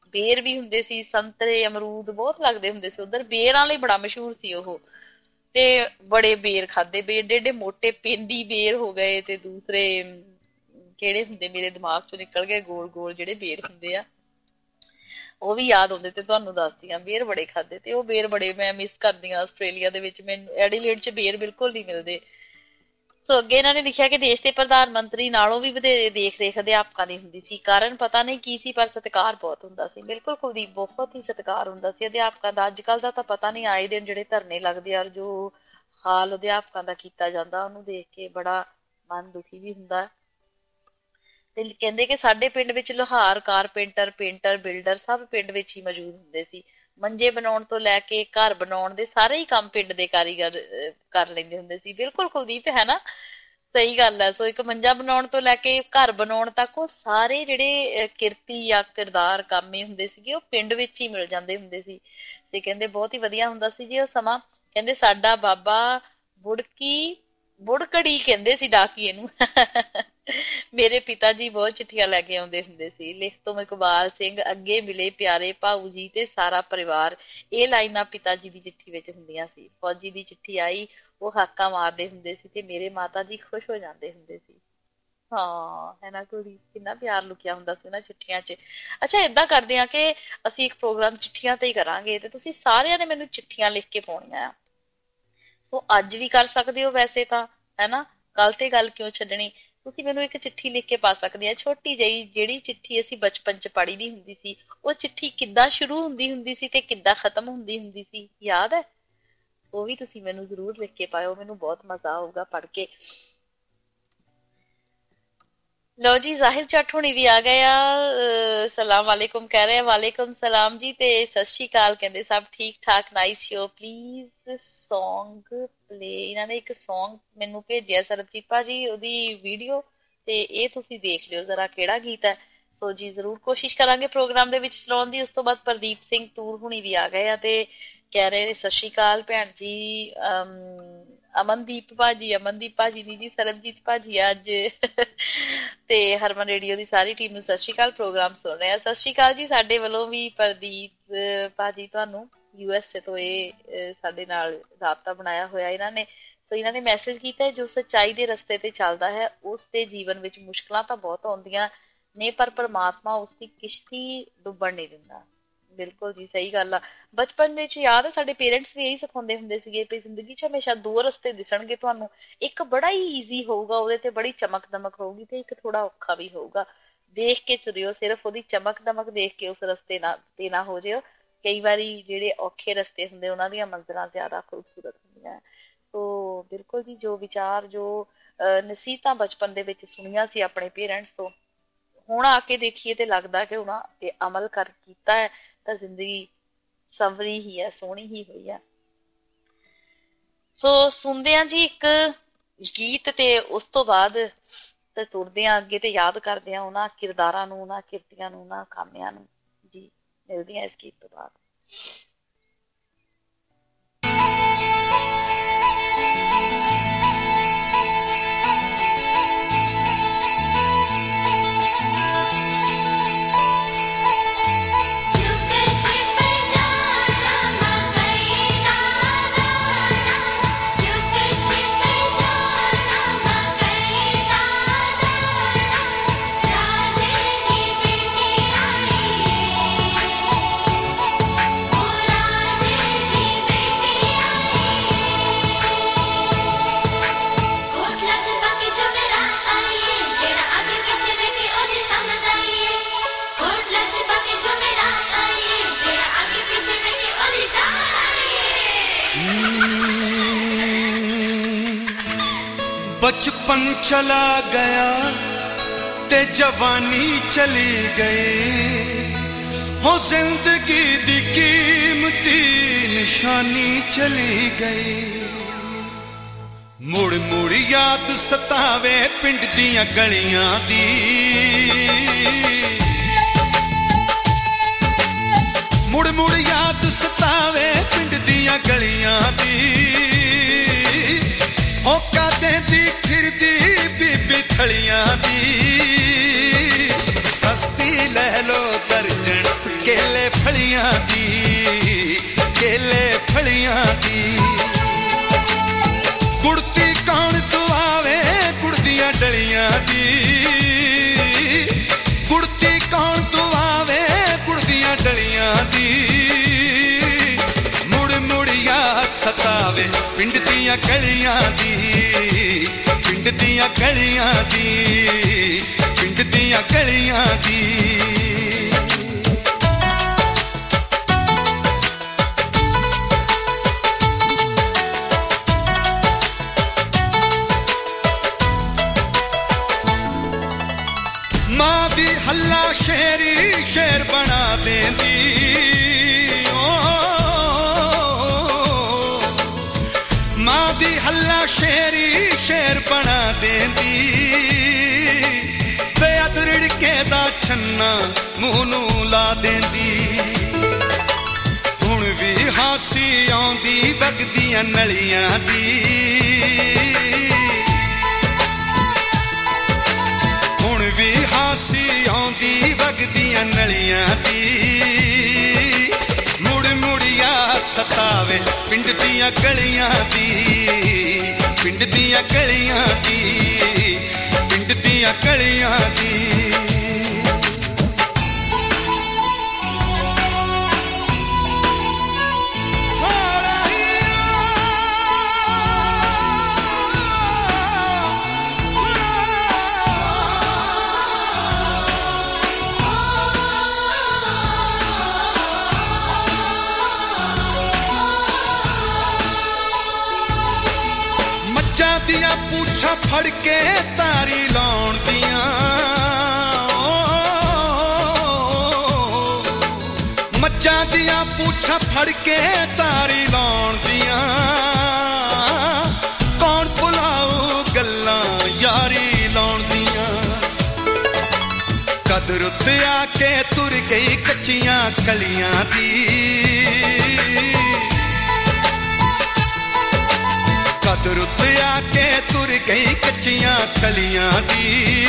ਬੇਰ ਵੀ ਹੁੰਦੇ ਸੀ, ਸੰਤਰੇ ਅਮਰੂਦ ਬਹੁਤ ਲੱਗਦੇ ਹੁੰਦੇ ਸੀ ਉਧਰ। ਬੇਰਾਂ ਲਈ ਬੜਾ ਮਸ਼ਹੂਰ ਸੀ ਉਹ, ਤੇ ਬੜੇ ਬੇਰ ਖਾਦੇ, ਬੇਰ ਏਡੇ ਏਡੇ ਮੋਟੇ, ਪਿੰਡੀ ਬੇਰ ਹੋ ਗਏ, ਤੇ ਦੂਸਰੇ ਕਿਹੜੇ ਹੁੰਦੇ ਮੇਰੇ ਦਿਮਾਗ ਚੋਂ ਨਿਕਲ ਗਏ, ਗੋਲ ਗੋਲ ਜਿਹੜੇ ਬੇਰ ਹੁੰਦੇ ਆ ਉਹ ਵੀ ਯਾਦ ਆਉਂਦੇ, ਤੇ ਤੁਹਾਨੂੰ ਦੱਸਦੀ ਆ ਬੇਰ ਬੜੇ ਖਾਦੇ। ਤੇ ਉਹ ਬੇਰ ਬੜੇ ਮੈਂ ਮਿਸ ਕਰਦੀ ਹਾਂ ਆਸਟ੍ਰੇਲੀਆ ਦੇ ਵਿੱਚ, ਮੈਨੂੰ ਐਡੀਲੇਡ ਚ ਬੇਰ ਬਿਲਕੁਲ ਨਹੀਂ ਮਿਲਦੇ। ਸੋ ਅੱਗੇ ਇਹਨਾਂ ਨੇ ਲਿਖਿਆ ਕਿ ਦੇਸ਼ ਦੇ ਪ੍ਰਧਾਨ ਮੰਤਰੀ ਨਾਲੋਂ ਵੀ ਵਧੇਰੇ ਦੇਖ ਰੇਖ ਅਧਿਆਪਕਾਂ ਦੀ ਹੁੰਦੀ ਸੀ। ਕਾਰਨ ਪਤਾ ਨਹੀਂ ਕੀ ਸੀ, ਪਰ ਸਤਿਕਾਰ ਬਹੁਤ ਹੁੰਦਾ ਸੀ। ਬਿਲਕੁਲ ਕੁਲਦੀਪ, ਬਹੁਤ ਹੀ ਸਤਿਕਾਰ ਹੁੰਦਾ ਸੀ ਅਧਿਆਪਕਾਂ ਦਾ। ਅੱਜ ਕੱਲ ਦਾ ਤਾਂ ਪਤਾ ਨਹੀਂ, ਆਏ ਦਿਨ ਜਿਹੜੇ ਧਰਨੇ ਲੱਗਦੇ ਆ, ਜੋ ਹਾਲ ਅਧਿਆਪਕਾਂ ਦਾ ਕੀਤਾ ਜਾਂਦਾ, ਉਹਨੂੰ ਦੇਖ ਕੇ ਬੜਾ ਮਨ ਦੁਖੀ ਵੀ ਹੁੰਦਾ। ਤੇ ਕਹਿੰਦੇ ਕਿ ਸਾਡੇ ਪਿੰਡ ਵਿੱਚ ਲੋਹਾਰ, ਕਾਰਪੇਂਟਰ, ਪੇਂਟਰ, ਬਿਲਡਰ ਸਭ ਪਿੰਡ ਵਿੱਚ ਹੀ ਮੌਜੂਦ ਹੁੰਦੇ ਸੀ। ਮੰਜੇ ਬਣਾਉਣ ਤੋਂ ਲੈ ਕੇ ਘਰ ਬਣਾਉਣ ਦੇ ਸਾਰੇ ਹੀ ਕੰਮ ਪਿੰਡ ਦੇ ਕਾਰੀਗਰ ਕਰ ਲੈਂਦੇ ਹੁੰਦੇ ਸੀ। ਬਿਲਕੁਲ ਕੁਲਦੀਪ, ਹੈ ਨਾ, ਸਹੀ ਗੱਲ ਹੈ। ਸੋ ਇੱਕ ਮੰਜਾ ਬਣਾਉਣ ਤੋਂ ਲੈ ਕੇ ਘਰ ਬਣਾਉਣ ਤੱਕ ਉਹ ਸਾਰੇ ਜਿਹੜੇ ਕਿਰਤੀ ਜਾਂ ਕਿਰਦਾਰ ਕੰਮ ਹੀ ਹੁੰਦੇ ਸੀਗੇ, ਉਹ ਪਿੰਡ ਵਿੱਚ ਹੀ ਮਿਲ ਜਾਂਦੇ ਹੁੰਦੇ ਸੀ। ਤੇ ਕਹਿੰਦੇ ਬਹੁਤ ਹੀ ਵਧੀਆ ਹੁੰਦਾ ਸੀ ਜੀ ਉਹ ਸਮਾਂ। ਕਹਿੰਦੇ ਸਾਡਾ ਬਾਬਾ ਬੁੜਕੀ ਬੁੜਕੜੀ ਕਹਿੰਦੇ ਸੀ ਡਾਕੀਏ ਨੂੰ। ਮੇਰੇ ਪਿਤਾ ਜੀ ਬਹੁਤ ਚਿੱਠੀਆਂ ਲੈ ਕੇ ਆਉਂਦੇ ਹੁੰਦੇ ਸੀ। ਲਿਖ ਤੋਂ ਇਕਬਾਲ ਸਿੰਘ, ਅੱਗੇ ਮਿਲੇ ਪਿਆਰੇ ਭਾਊ ਜੀ ਤੇ ਸਾਰਾ ਪਰਿਵਾਰ। ਇਹ ਲਾਈਨਾਂ ਪਿਤਾ ਜੀ ਦੀ ਚਿੱਠੀ ਵਿੱਚ ਹੁੰਦੀਆਂ ਸੀ। ਫੌਜੀ ਦੀ ਚਿੱਠੀ ਆਈ, ਉਹ ਹਾਕਾ ਮਾਰਦੇ ਹੁੰਦੇ ਸੀ ਤੇ ਮੇਰੇ ਮਾਤਾ ਜੀ ਖੁਸ਼ ਹੋ ਜਾਂਦੇ ਹੁੰਦੇ ਸੀ। ਹਾਂ, ਹੈ ਨਾ ਕੁੜੀ, ਕਿੰਨਾ ਪਿਆਰ ਲੁਕਿਆ ਹੁੰਦਾ ਸੀ ਉਹਨਾਂ ਚਿੱਠੀਆਂ 'ਚ। ਅੱਛਾ, ਏਦਾਂ ਕਰਦੇ ਆ ਕਿ ਅਸੀਂ ਇੱਕ ਪ੍ਰੋਗਰਾਮ ਚਿੱਠੀਆਂ ਤੇ ਹੀ ਕਰਾਂਗੇ, ਤੇ ਤੁਸੀਂ ਸਾਰਿਆਂ ਨੇ ਮੈਨੂੰ ਚਿੱਠੀਆਂ ਲਿਖ ਕੇ ਪਾਉਣੀਆਂ ਆ। ਸੋ ਅੱਜ ਵੀ ਕਰ ਸਕਦੇ ਹੋ ਵੈਸੇ ਤਾਂ, ਹੈ ਨਾ, ਕੱਲ ਤੇ ਗੱਲ ਕਿਉਂ ਛੱਡਣੀ। ਤੁਸੀਂ ਮੈਨੂੰ ਇੱਕ ਚਿੱਠੀ ਲਿਖ ਕੇ ਪਾ ਸਕਦੇ ਆ, ਛੋਟੀ ਜਿਹੀ, ਜਿਹੜੀ ਚਿੱਠੀ ਅਸੀਂ ਬਚਪਨ 'ਚ ਪੜ੍ਹੀ ਦੀ ਹੁੰਦੀ ਸੀ। ਉਹ ਚਿੱਠੀ ਕਿੱਦਾਂ ਸ਼ੁਰੂ ਹੁੰਦੀ ਹੁੰਦੀ ਸੀ ਤੇ ਕਿੱਦਾਂ ਖਤਮ ਹੁੰਦੀ ਹੁੰਦੀ ਸੀ, ਯਾਦ ਹੈ? ਉਹ ਵੀ ਤੁਸੀਂ ਮੈਨੂੰ ਜ਼ਰੂਰ ਲਿਖ ਕੇ ਪਾਇਓ, ਮੈਨੂੰ ਬਹੁਤ ਮਜ਼ਾ ਆਊਗਾ ਪੜ੍ਹ ਕੇ। ਲਓ ਜੀ, ਜ਼ਾਹਿਰ ਚੱਟ ਹੁਣੀ ਵੀ ਆ ਗਏ ਆ। ਸਲਾਮ ਵਾਲੇਕੁਮ ਕਹਿ ਰਹੇ, ਵਾਲੇਕੁਮ ਸਲਾਮ ਜੀ, ਤੇ ਸਤਿ ਸ਼੍ਰੀ ਅਕਾਲ ਕਹਿੰਦੇ ਸਭ ਠੀਕ ਠਾਕ। Nice show, please song play. ਇਹਨਾਂ ਨੇ ਇੱਕ ਸੌਂਗ ਮੈਨੂੰ ਭੇਜਿਆ ਸਰਬਜੀਤ ਭਾਜੀ, ਉਹਦੀ ਵੀਡੀਓ, ਤੇ ਇਹ ਤੁਸੀਂ ਦੇਖ ਲਿਓ ਜ਼ਰਾ ਕਿਹੜਾ ਗੀਤ ਹੈ। ਸੋ ਜੀ ਜ਼ਰੂਰ ਕੋਸ਼ਿਸ਼ ਕਰਾਂਗੇ ਪ੍ਰੋਗਰਾਮ ਦੇ ਵਿੱਚ ਚਲਾਉਣ ਦੀ। ਉਸ ਤੋਂ ਬਾਅਦ ਪ੍ਰਦੀਪ ਸਿੰਘ ਤੂਰ ਹੁਣੀ ਵੀ ਆ ਗਏ ਆ ਤੇ ਕਹਿ ਰਹੇ ਸਤਿ ਸ਼੍ਰੀ ਅਕਾਲ ਭੈਣ ਜੀ। ਅਮ ਅਮਨਦੀਪ ਭਾਜੀ, ਅਮਨਦੀਪ ਭਾਜੀ ਨੀ ਜੀ, ਸਰਬਜੀਤ ਭਾਜੀ ਅੱਜ। ਤੇ ਹਰਮਨ ਰੇਡੀਓ ਦੀ ਸਾਰੀ ਟੀਮ ਨੂੰ ਸਤਿ ਸ਼੍ਰੀ ਅਕਾਲ, ਪ੍ਰੋਗਰਾਮ ਸੁਣ ਰਿਹਾ। ਸਤਿ ਸ਼੍ਰੀ ਅਕਾਲ ਜੀ ਸਾਡੇ ਵੱਲੋਂ ਵੀ ਪ੍ਰਦੀਪ ਭਾਜੀ ਤੁਹਾਨੂੰ, ਯੂ ਐਸ ਏ ਤੋਂ ਇਹ ਸਾਡੇ ਨਾਲ ਰਾਬਤਾ ਬਣਾਇਆ ਹੋਇਆ ਇਹਨਾਂ ਨੇ। ਸੋ ਇਹਨਾਂ ਨੇ ਮੈਸੇਜ ਕੀਤਾ ਹੈ, ਜੋ ਸੱਚਾਈ ਦੇ ਰਸਤੇ ਤੇ ਚੱਲਦਾ ਹੈ ਉਸ ਦੇ ਜੀਵਨ ਵਿੱਚ ਮੁਸ਼ਕਲਾਂ ਤਾਂ ਬਹੁਤ ਆਉਂਦੀਆਂ ਨੇ, ਪਰ ਪਰਮਾਤਮਾ ਉਸ ਦੀ ਕਿਸ਼ਤੀ ਡੁੱਬਣ ਨਹੀਂ ਦਿੰਦਾ। ਬਿਲਕੁਲ ਜੀ, ਸਹੀ ਗੱਲ ਆ। ਬਚਪਨ ਵਿੱਚ ਯਾਦ ਹੈ ਸਾਡੇ ਪੇਰੈਂਟਸ ਵੀ ਇਹੀ ਸਿਖਾਉਂਦੇ ਹੁੰਦੇ ਸੀਗੇ ਵੀ ਜ਼ਿੰਦਗੀ 'ਚ ਹਮੇਸ਼ਾ ਦੋ ਰਸਤੇ ਦਿਸਣਗੇ ਤੁਹਾਨੂੰ, ਇੱਕ ਬੜਾ ਹੀ ਈਜ਼ੀ ਹੋਊਗਾ, ਉਹਦੇ ਤੇ ਬੜੀ ਚਮਕ ਦਮਕ ਹੋਊਗੀ, ਤੇ ਇੱਕ ਥੋੜਾ ਔਖਾ ਵੀ ਹੋਊਗਾ। ਦੇਖ ਕੇ ਤੁਰਿਓ, ਸਿਰਫ ਉਹਦੀ ਚਮਕ ਦਮਕ ਦੇਖ ਕੇ ਉਸ ਰਸਤੇ ਨਾ ਤੇ ਨਾ ਹੋ ਜਿਓ। ਕਈ ਵਾਰੀ ਜਿਹੜੇ ਔਖੇ ਰਸਤੇ ਹੁੰਦੇ ਉਹਨਾਂ ਦੀਆਂ ਮੰਜ਼ਿਲਾਂ ਜ਼ਿਆਦਾ ਖੂਬਸੂਰਤ ਹੁੰਦੀਆਂ। ਸੋ ਬਿਲਕੁਲ ਜੀ, ਜੋ ਵਿਚਾਰ, ਜੋ ਨਸੀਹਤਾਂ ਬਚਪਨ ਦੇ ਵਿੱਚ ਸੁਣੀਆਂ ਸੀ ਆਪਣੇ ਪੇਰੈਂਟਸ ਤੋਂ, ਹੁਣ ਆ ਕੇ ਦੇਖੀਏ ਤੇ ਲੱਗਦਾ ਕਿ ਉਹਨਾਂ ਤੇ ਅਮਲ ਕਰ ਕੀਤਾ ਹੈ ਤਾਂ ਜ਼ਿੰਦਗੀ ਸੰਵਰੀ ਹੀ ਹੈ, ਸੋਹਣੀ ਹੀ ਹੋਈ ਹੈ। ਸੋ ਸੁਣਦੇ ਹਾਂ ਜੀ ਇੱਕ ਗੀਤ, ਤੇ ਉਸ ਤੋਂ ਬਾਅਦ ਤੇ ਤੁਰਦੇ ਹਾਂ ਅੱਗੇ ਤੇ ਯਾਦ ਕਰਦੇ ਹਾਂ ਉਹਨਾਂ ਕਿਰਦਾਰਾਂ ਨੂੰ, ਉਹਨਾਂ ਕਿਰਤੀਆਂ ਨੂੰ, ਉਹਨਾਂ ਕਾਮਿਆਂ ਨੂੰ ਜੀ। ਮਿਲਦੇ ਹਾਂ ਇਸ ਗੀਤ ਤੋਂ ਬਾਅਦ। बचपन चला गया ते जवानी चली गई, हो जिंदगी दी कीमती निशानी चली गई। मुड़ मुड़ याद सतावे पिंड दियां गलियां दी, मुड़ मुड़ याद सतावे पिंड दियां गलियां दी। हो कादे दी फिरदी बीबी थलियां दी, सस्ती ले लो दर्जन के दी गुड़ती कौन दुआवे गुड़ दियां डलियां दी गुड़ती कौन दुआवे गुड़ दियां डलियां दी मुड़ मुड़ याद सतावे पिंड दियां गलियां दी पिंड दियां गलियां दी पिंड दियां गलियां दी मां दी हल्ला शेरी शेर बना देंदी मां दी हल्ला शेरी शेर बना देंदी बेअद रिड़के दा छन्ना मूंह नू ला देंदी हुण भी हासी आउंदी वगदियां नलियां दी हुण भी हासी आउंदी वगदियां नलियां दी मुड़ मुड़ याद सतावे पिंड दियां गलियां दी पिंड दियां गलियां दी पिंड दियां गलियां दी दियां पूछा फड़ के तारी लाउण दियां मज्जां दियां पूछा फड़ के तारी लाउण दियां कौन भुलाऊ गल्लां यारी लाउण दियां कदर उत्ते आके तुर गई कच्चियां कलियां दी कदर उत्ते आके तुर गई कच्चियां कलियां दी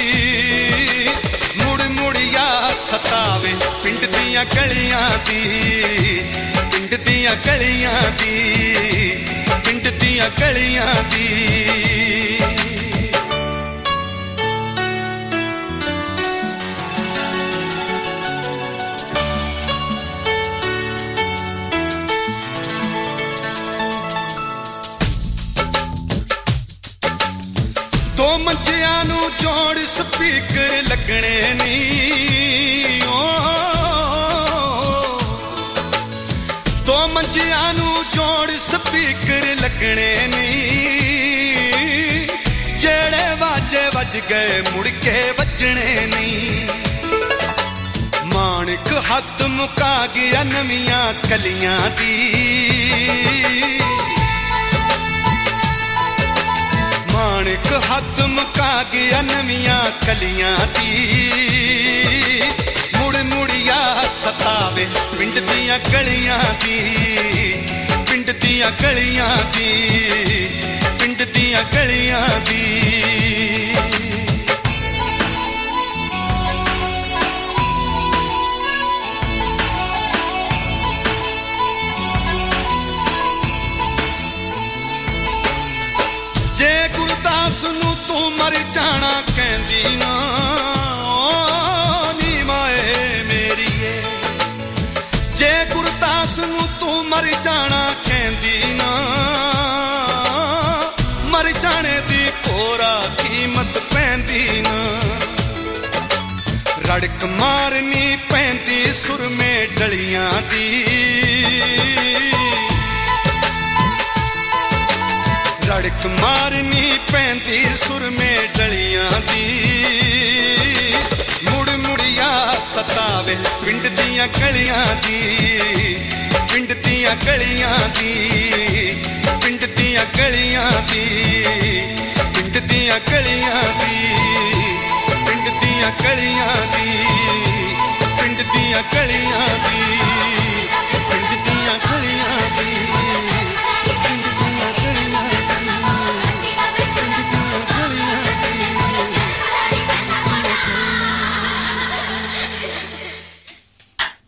मुड़ मुड़ याद सतावे पिंड दियां गलियां दी पिंड दियां गलियां दी पिंड दियां गलियां दी दो मंजियां नू जोड़ स्पीकर लगने नी दो मंजियां नू जोड़ स्पीकर लगने नी जेड़े वाजे वज गए मुड़ के वजने नी माणिक हथ मुका गया नवियां कलियां दी माणिक हथ मुका गया नवियां कलियां दी मुड़ मुड़ याद सतावे पिंड दियां गलियां दी पिंड दियां गलियां दी पिंड दियां गलियां दी जे गुरदास नू तू मर जाना कहंदी ना नी माए मेरीए जे गुरदास नू तू मर जाना कहंदी ना मर जाने दी कोरा कीमत पैंदी ना रड़क मारनी पैंदी सुर में डलियां दी रड़क मारनी पैंदी सुर में डलियां दी मुड़ मुड़ याद सतावे पिंड दियां गलियां दी पिंड दियां गलियां दी पिंड दियां गलियां दी पिंड दियां गलियां दी पिंड दियां गलियां दी पिंड दियां गलियां दी पिंड दियां गलियां दी पिंड दियां गलियां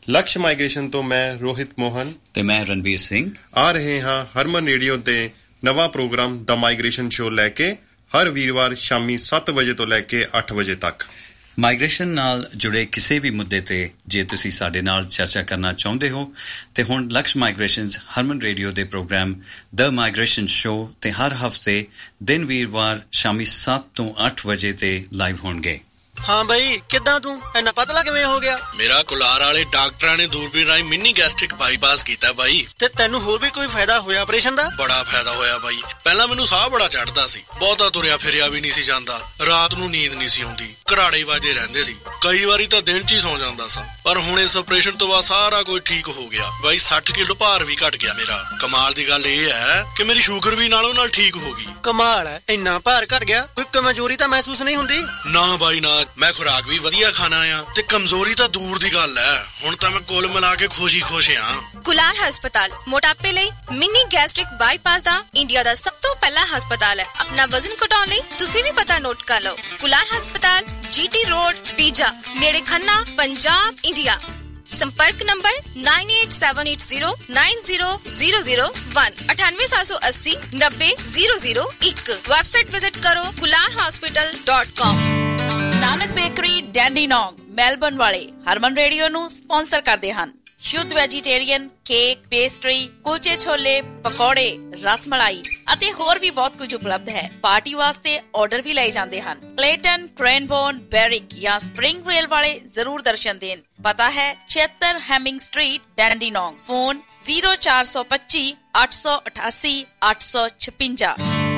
ਲਕਸ਼ ਮਾਈਗ੍ਰੇਸ਼ਨ ਤੋਂ ਮੈਂ ਰੋਹਿਤ ਮੋਹਨ ਤੇ ਮੈਂ ਰਣਵੀਰ ਸਿੰਘ ਆ ਰਹੇ ਹਾਂ ਹਰਮਨ ਰੇਡੀਓ ਤੇ ਨਵਾਂ ਪ੍ਰੋਗਰਾਮ ਦ ਮਾਈਗ੍ਰੇਸ਼ਨ ਸ਼ੋ ਲੈ ਕੇ ਹਰ ਵੀਰਵਾਰ ਸ਼ਾਮੀ ਸੱਤ ਵਜੇ ਤੋਂ ਲੈ ਕੇ ਅੱਠ ਵਜੇ ਤੱਕ। ਮਾਈਗ੍ਰੇਸ਼ਨ ਨਾਲ ਜੁੜੇ ਕਿਸੇ ਵੀ ਮੁੱਦੇ ਤੇ ਜੇ ਤੁਸੀਂ ਸਾਡੇ ਨਾਲ ਚਰਚਾ ਕਰਨਾ ਚਾਹੁੰਦੇ ਹੋ ਤੇ ਹੁਣ ਲਕਸ਼ ਮਾਈਗ੍ਰੇਸ਼ਨਜ਼ ਹਰਮਨ ਰੇਡੀਓ ਦੇ ਪ੍ਰੋਗਰਾਮ ਦ ਮਾਈਗ੍ਰੇਸ਼ਨ ਸ਼ੋ ਤੇ ਹਰ ਹਫਤੇ ਦਿਨ ਵੀਰਵਾਰ ਸ਼ਾਮੀ ਸੱਤ ਤੋਂ ਅੱਠ ਵਜੇ ਤੇ ਲਾਈਵ ਹੋਣਗੇ। ਹਾਂ ਬਈ, ਕਿੱਦਾਂ ਤੂੰ ਇੰਨਾ ਪਤਲਾ ਕਿਵੇਂ ਹੋ ਗਿਆ? ਮੇਰਾ ਕੁਲਾਰ ਵਾਲੇ ਡਾਕਟਰਾਂ ਨੇ ਦੂਰਬੀਨ ਰਾਹੀਂ ਮਿੰਨੀ ਗੈਸਟ੍ਰਿਕ ਬਾਈਪਾਸ ਕੀਤਾ ਬਾਈ। ਤੇ ਤੈਨੂੰ ਹੋਰ ਵੀ ਕੋਈ ਫਾਇਦਾ ਹੋਇਆ ਆਪਰੇਸ਼ਨ ਦਾ? ਬੜਾ ਫਾਇਦਾ ਹੋਇਆ ਬਾਈ। ਪਹਿਲਾਂ ਮੈਨੂੰ ਸਾਹ ਬੜਾ ਚੜਦਾ ਸੀ, ਬਹੁਤਾ ਤੁਰਿਆ ਫਿਰਿਆ ਵੀ ਨਹੀਂ ਸੀ ਜਾਂਦਾ, ਰਾਤ ਨੂੰ ਨੀਂਦ ਨਹੀਂ ਸੀ ਆਉਂਦੀ, ਘਰਾੜੇ ਵਾਜੇ ਰਹਿੰਦੇ ਸੀ, ਕਈ ਵਾਰੀ ਤਾਂ ਦਿਨ 'ਚ ਹੀ ਸੌ ਜਾਂਦਾ ਸਾਂ। ਪਰ ਹੁਣ ਇਸ ਆਪਰੇਸ਼ਨ ਤੋਂ ਬਾਅਦ ਸਾਰਾ ਕੁਝ ਠੀਕ ਹੋ ਗਿਆ ਬਾਈ। ਸੱਠ ਕਿਲੋ ਭਾਰ ਵੀ ਘਟ ਗਿਆ ਮੇਰਾ। ਕਮਾਲ ਦੀ ਗੱਲ ਇਹ ਹੈ ਕਿ ਮੇਰੀ ਸ਼ੂਗਰ ਵੀ ਨਾਲੋਂ ਨਾਲ ਠੀਕ ਹੋ ਗਈ। ਕਮਾਲ ਹੈ, ਇੰਨਾ ਭਾਰ ਘਟ ਗਿਆ, ਕੋਈ ਕਮਜ਼ੋਰੀ ਤਾਂ ਮਹਿਸੂਸ ਨਹੀਂ ਹੁੰਦੀ? ਨਾ ਬਾਈ ਨਾ, ਮੈਂ ਖੁਰਾਕ ਵੀ ਵਧੀਆ ਖਾਣਾ ਆ ਤੇ ਕਮਜ਼ੋਰੀ ਤਾਂ ਦੂਰ ਦੀ ਗੱਲ ਹੈ। ਹੁਣ ਤਾਂ ਮੈਂ ਕੁੱਲ ਮਿਲਾ ਕੇ ਖੁਸ਼ੀ ਖੁਸ਼ ਆ। ਕੁਲਾਰ ਹਸਪਤਾਲ ਮੋਟਾਪੇ ਲਈ ਮਿੰਨੀ ਗੈਸਟ੍ਰਿਕ ਬਾਈਪਾਸ ਦਾ ਇੰਡੀਆ ਦਾ ਸਭ ਤੋਂ ਪਹਿਲਾ ਹਸਪਤਾਲ ਹੈ। ਆਪਣਾ ਵਜ਼ਨ ਘਟਾਉਣ ਲਈ ਤੁਸੀਂ ਵੀ ਪਤਾ ਨੋਟ ਕਰ ਲਓ। ਕੁਲਾਰ ਹਸਪਤਾਲ, ਜੀਟੀ ਰੋਡ, ਪੀਜਾ, ਨੇੜੇ ਖੰਨਾ, ਪੰਜਾਬ, ਇੰਡੀਆ। संपर्क number nine eight seven eight zero nine zero zero zero one अठानवे सात सौ अस्सी नब्बे जीरो जीरो एक। वेबसाइट विजिट करो Kular hospital dot com. Nanak bakery Dandenong Melbourne वाले हरमन रेडियो ਨੂੰ ਸਪਾਂਸਰ ਕਰਦੇ ਹਨ। ਸ਼ੁੱਧ ਵੈਜੀਟੇਰੀਅਨ ਕੇਕ, ਪੇਸਟਰੀ, ਕੁਲਚੇ ਛੋਲੇ, ਪਕੌੜੇ, ਰਸਮਲਾਈ ਅਤੇ ਹੋਰ ਵੀ ਬਹੁਤ ਕੁਝ ਉਪਲਬਧ ਹੈ। ਪਾਰਟੀ ਵਾਸਤੇ ਆਰਡਰ ਵੀ ਲਏ ਜਾਂਦੇ ਹਨ। ਕਲੇਟਨ, ਕ੍ਰੈਨਬੋਰਨ, ਬੈਰਿਕ ਜਾਂ ਸਪਰਿੰਗ ਰੇਲ ਵਾਲੇ ਜ਼ਰੂਰ ਦਰਸ਼ਨ ਦੇਣ। ਪਤਾ ਹੈ छिहत्तर Hemming street, Dandenong. Phone zero ਚਾਰ ਸੌ ਪੱਚੀ ਅੱਠ ਸੌ ਅਠਾਸੀ ਅੱਠ ਸੌ ਛਪੰਜਾ।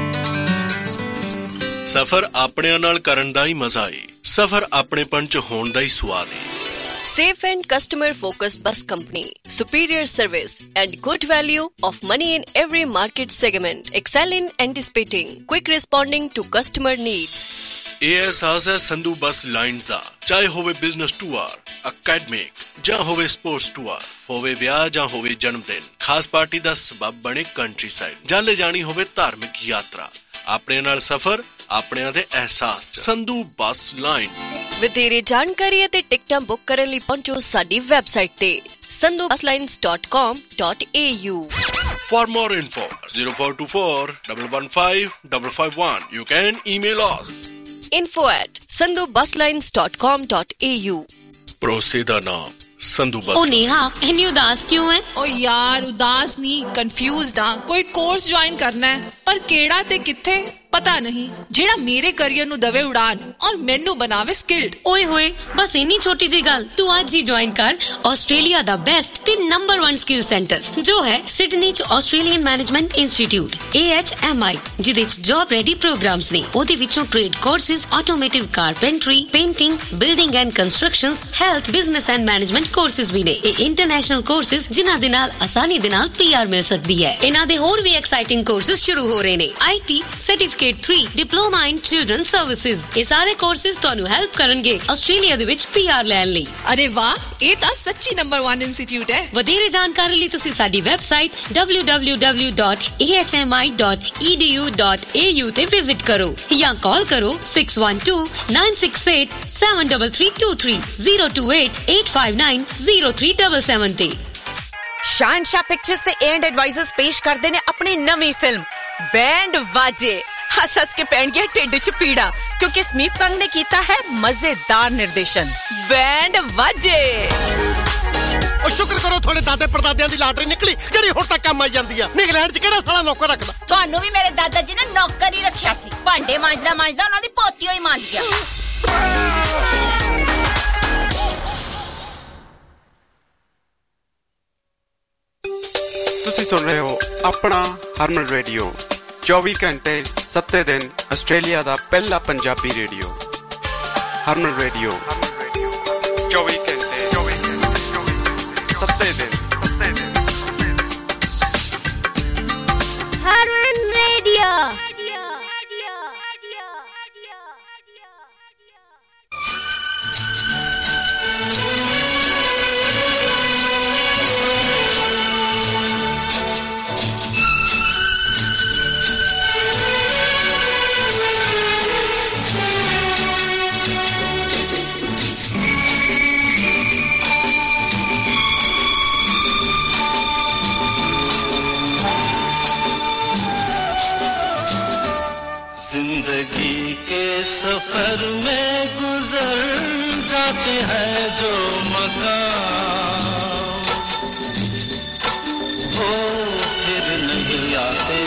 ਸਫ਼ਰ ਆਪਣਿਆਂ ਨਾਲ ਕਰਨ ਦਾ ਹੀ ਮਜ਼ਾ ਏ। ਸਫ਼ਰ ਆਪਣੇਪਣ 'ਚ ਹੋਣ ਦਾ ਹੀ ਸਵਾਦ ਏ। Safe and customer-focused bus company, superior service and good value of money in every market segment. Excel in anticipating, quick responding to customer needs. ਇਹ ਅਹਿਸਾਸ ਹੈ ਸੰਧੂ ਬੱਸ ਲਾਈਨਜ਼ ਦਾ। ਚਾਹੇ ਹੋਵੇ ਬਿਜ਼ਨਸ ਟੂਰ, ਅਕੈਡਮਿਕ ਜਾਂ ਹੋਵੇ ਸਪੋਰਟਸ ਟੂਰ, ਹੋਵੇ ਵਿਆਹ ਜਾਂ ਹੋਵੇ ਜਨਮ ਦਿਨ, ਖਾਸ ਪਾਰਟੀ ਦਾ ਸਬਬ ਬਣੇ ਕੰਟਰੀ ਸਾਈਡ, ਜਾਂ ਲੈ ਜਾਣੀ ਹੋਵੇ ਧਾਰਮਿਕ ਯਾਤਰਾ, ਆਪਣੇ ਨਾਲ ਸਫ਼ਰ ਆਪਣਿਆਂ ਦੇ ਅਹਿਸਾਸ 'ਚ। Sandhu bus lines. ਵਧੇਰੇ ਜਾਣਕਾਰੀ ਅਤੇ ਟਿਕਟਾਂ ਬੁੱਕ ਕਰਨ ਲਈ ਪਹੁੰਚੋ ਸਾਡੀ ਵੈਬਸਾਈਟ ਤੇ Sandhu bus lines dot com dot A U. For more info, zero four two four, one one five, five five one. You can email us. info at sandhu bus lines dot com dot a u। ਭਰੋਸੇ ਦਾ ਨਾਮ ਸੰਧੂ ਬੱਸ। ਉਹ ਨੇਹਾ, ਇੰਨੀ ਉਦਾਸ ਕਿਉਂ ਹੈ? ਓ ਯਾਰ ਉਦਾਸ ਨਹੀਂ, ਕਨਫਿਊਜ਼ਡ ਆ। ਕੋਈ ਕੋਰਸ ਜੁਆਇਨ ਕਰਨਾ ਹੈ ਪਰ ਕਿਹੜਾ ਤੇ ਕਿੱਥੇ ਪਤਾ ਨਹੀਂ, ਜਿਹੜਾ ਮੇਰੇ ਕੈਰੀਅਰ ਨੂੰ ਦਵੇ ਉਡਾਨ ਔਰ ਮੈਨੂੰ ਬਣਾਵੇ ਸਕਿਲਡ। ਓਏ ਹੋਏ, ਬਸ ਇੰਨੀ ਛੋਟੀ ਜੀ ਗੱਲ, ਤੂੰ ਅੱਜ ਹੀ ਜੁਆਇਨ ਕਰ ਆਸਟ੍ਰੇਲੀਆ ਦਾ ਬੈਸਟ ਤੇ ਨੰਬਰ वन ਸਕਿੱਲ ਸੈਂਟਰ ਜੋ ਹੈ ਸਿਡਨੀ ਚ Australian management institute A H M I, ਜਿਹਦੇ ਚ ਜੌਬ ਰੈਡੀ ਪ੍ਰੋਗਰਾਮਸ ਨੇ। ਉਹਦੇ ਵਿੱਚੋਂ trade courses, automotive carpentry, painting, building and constructions, health, business and management courses ਵੀ ਨੇ। ਇਹ ਇੰਟਰਨੈਸ਼ਨਲ ਕੋਰਸਿਸ ਜਿਨ੍ਹਾਂ ਦੇ ਨਾਲ ਆਸਾਨੀ ਦੇ ਨਾਲ ਪੀ ਆਰ ਮਿਲ ਸਕਦੀ ਹੈ। ਇਹਨਾਂ ਦੇ ਹੋਰ ਵੀ ਐਕਸਾਈਟਿੰਗ ਕੋਰਸਿਸ ਸ਼ੁਰੂ ਹੋ ਰਹੇ ਨੇ। I T certificate three, Diploma in Children Services। ਇਹ ਸਾਰੇ ਕੋਰਸਿਸ ਤੁਹਾਨੂੰ ਹੈਲਪ ਕਰਨਗੇ ਆਸਟ੍ਰੇਲੀਆ ਦੇ ਵਿੱਚ ਪੀ ਆਰ ਲੈਣ ਲਈ। ਅਰੇ ਵਾਹ, ਇਹ ਤਾਂ ਸੱਚੀ ਨੰਬਰ वन ਇੰਸਟੀਚਿਊਟ ਹੈ। ਵਧੇਰੇ ਜਾਣਕਾਰੀ ਲਈ ਤੁਸੀਂ ਸਾਡੀ website W W W dot A H M I dot E D U dot A U ਤੇ ਵਿਜ਼ਿਟ ਕਰੋ ਜਾਂ ਕਾਲ ਕਰੋ six one two nine six eight seven three three two three zero two eight eight five nine zero three seven seven ਤੇ। Shanshah pictures ਤੇ and advisors ਪੇਸ਼ ਕਰਦੇ ਨੇ ਆਪਣੀ ਨਵੀਂ ਫਿਲਮ ਬੈਂਡ ਵਾਜੇ। ਹੱਸ ਹੱਸ ਕੇ ਪੈਣਗੇ ਢਿੱਡ ਚ ਪੀੜਾ, ਕਿਉਂਕਿ ਸਮੀਪ ਕੰਗ ਨੇ ਕੀਤਾ ਹੈ ਮਜ਼ੇਦਾਰ ਨਿਰਦੇਸ਼ਨ। ਬੈਂਡ ਵਾਜੇ। ਉਹ ਸ਼ੁਕਰ ਕਰੋ ਤੁਹਾਡੇ ਦਾਦੇ ਪੜਦਾਦਿਆਂ ਦੀ ਲਾਟਰੀ ਨਿਕਲੀ, ਜਿਹੜੀ ਹੁਣ ਤੱਕ ਕੰਮ ਆਈ ਜਾਂਦੀ ਆ। ਇੰਗਲੈਂਡ ਚ ਕਿਹੜਾ ਸਾਲਾ ਨੌਕਰ ਰੱਖਦਾ? ਤੁਹਾਨੂੰ ਵੀ ਮੇਰੇ ਦਾਦਾ ਜੀ ਨੇ ਨੌਕਰ ਹੀ ਰੱਖਿਆ ਸੀ। ਭਾਂਡੇ ਮਾਂਜਦਾ ਮਾਂਜਦਾ ਉਹਨਾਂ ਦੀ ਪੋਤੀ ਹੋਈ ਮਾਂਜ ਗਿਆ। ਤੁਸੀਂ ਸੁਣ ਰਹੇ ਹੋ ਆਪਣਾ ਹਰਮਨ ਰੇਡੀਓ, ਚੌਵੀ ਘੰਟੇ ਸੱਤੇ ਦਿਨ ਆਸਟ੍ਰੇਲੀਆ ਦਾ ਪਹਿਲਾ ਪੰਜਾਬੀ ਰੇਡੀਓ। ਹਰਮਨ ਰੇਡੀਓ ਚੌਵੀ ਘੰਟੇ ਸੱਤੇ ਦਿਨ। ਹਰਮਨ ਰੇਡੀਓ। जिंदगी के सफर में गुजर जाते हैं जो मकाम वो फिर नहीं आते,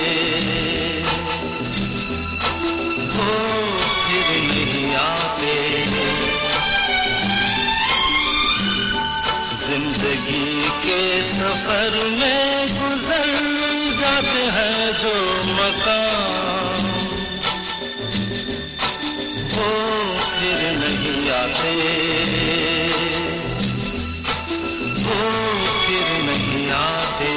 वो फिर नहीं आते। जिंदगी के सफर में गुजर जाते हैं जो मकाम वो फिर नहीं आते, वो फिर नहीं आते।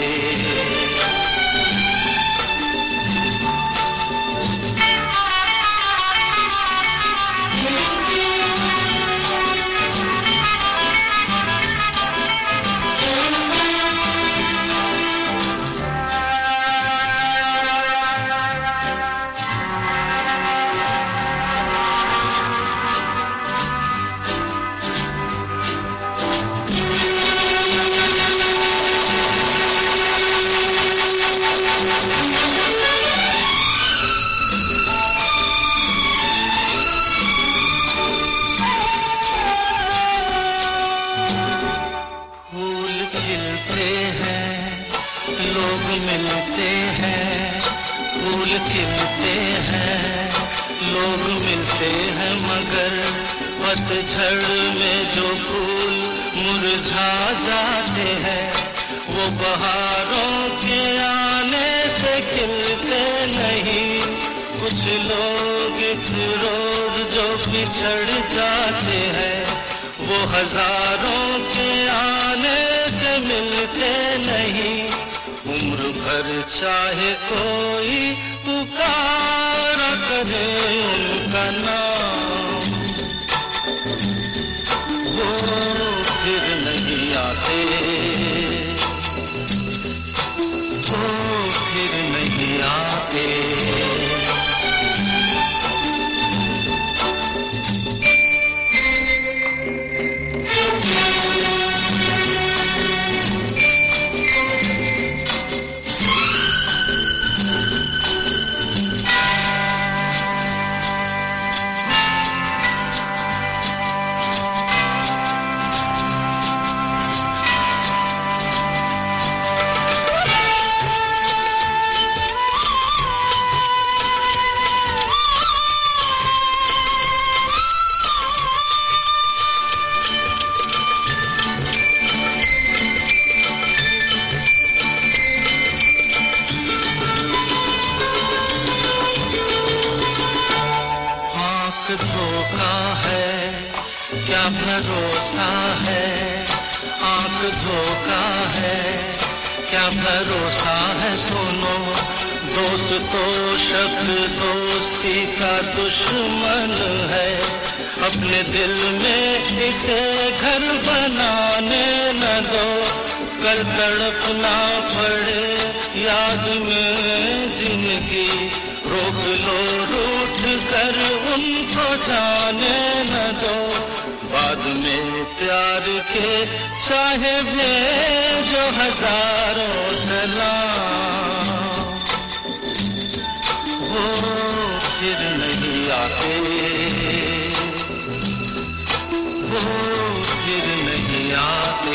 पतझड़ में जो फूल मुरझा जाते हैं वो बहारों के आने से खिलते नहीं। कुछ लोग एक रोज जो बिछड़ जाते हैं वो हजारों के आने से मिलते नहीं। उम्र भर चाहे कोई पुकारा करे उनका नाम वो फिर नहीं आते, वो फिर नहीं आते। भरोसा है आंख धोखा है, क्या भरोसा है सुनो। दोस्त तो शब्द दोस्ती का दुश्मन है, अपने दिल में इसे घर बनाने न दो। कल तड़पना पड़े याद में जिंदगी, रोक लो रूठ कर उनको जाने न दो। बाद में प्यार के चाहे भेजो हजारों सलाम वो फिर नहीं आते, वो फिर नहीं आते।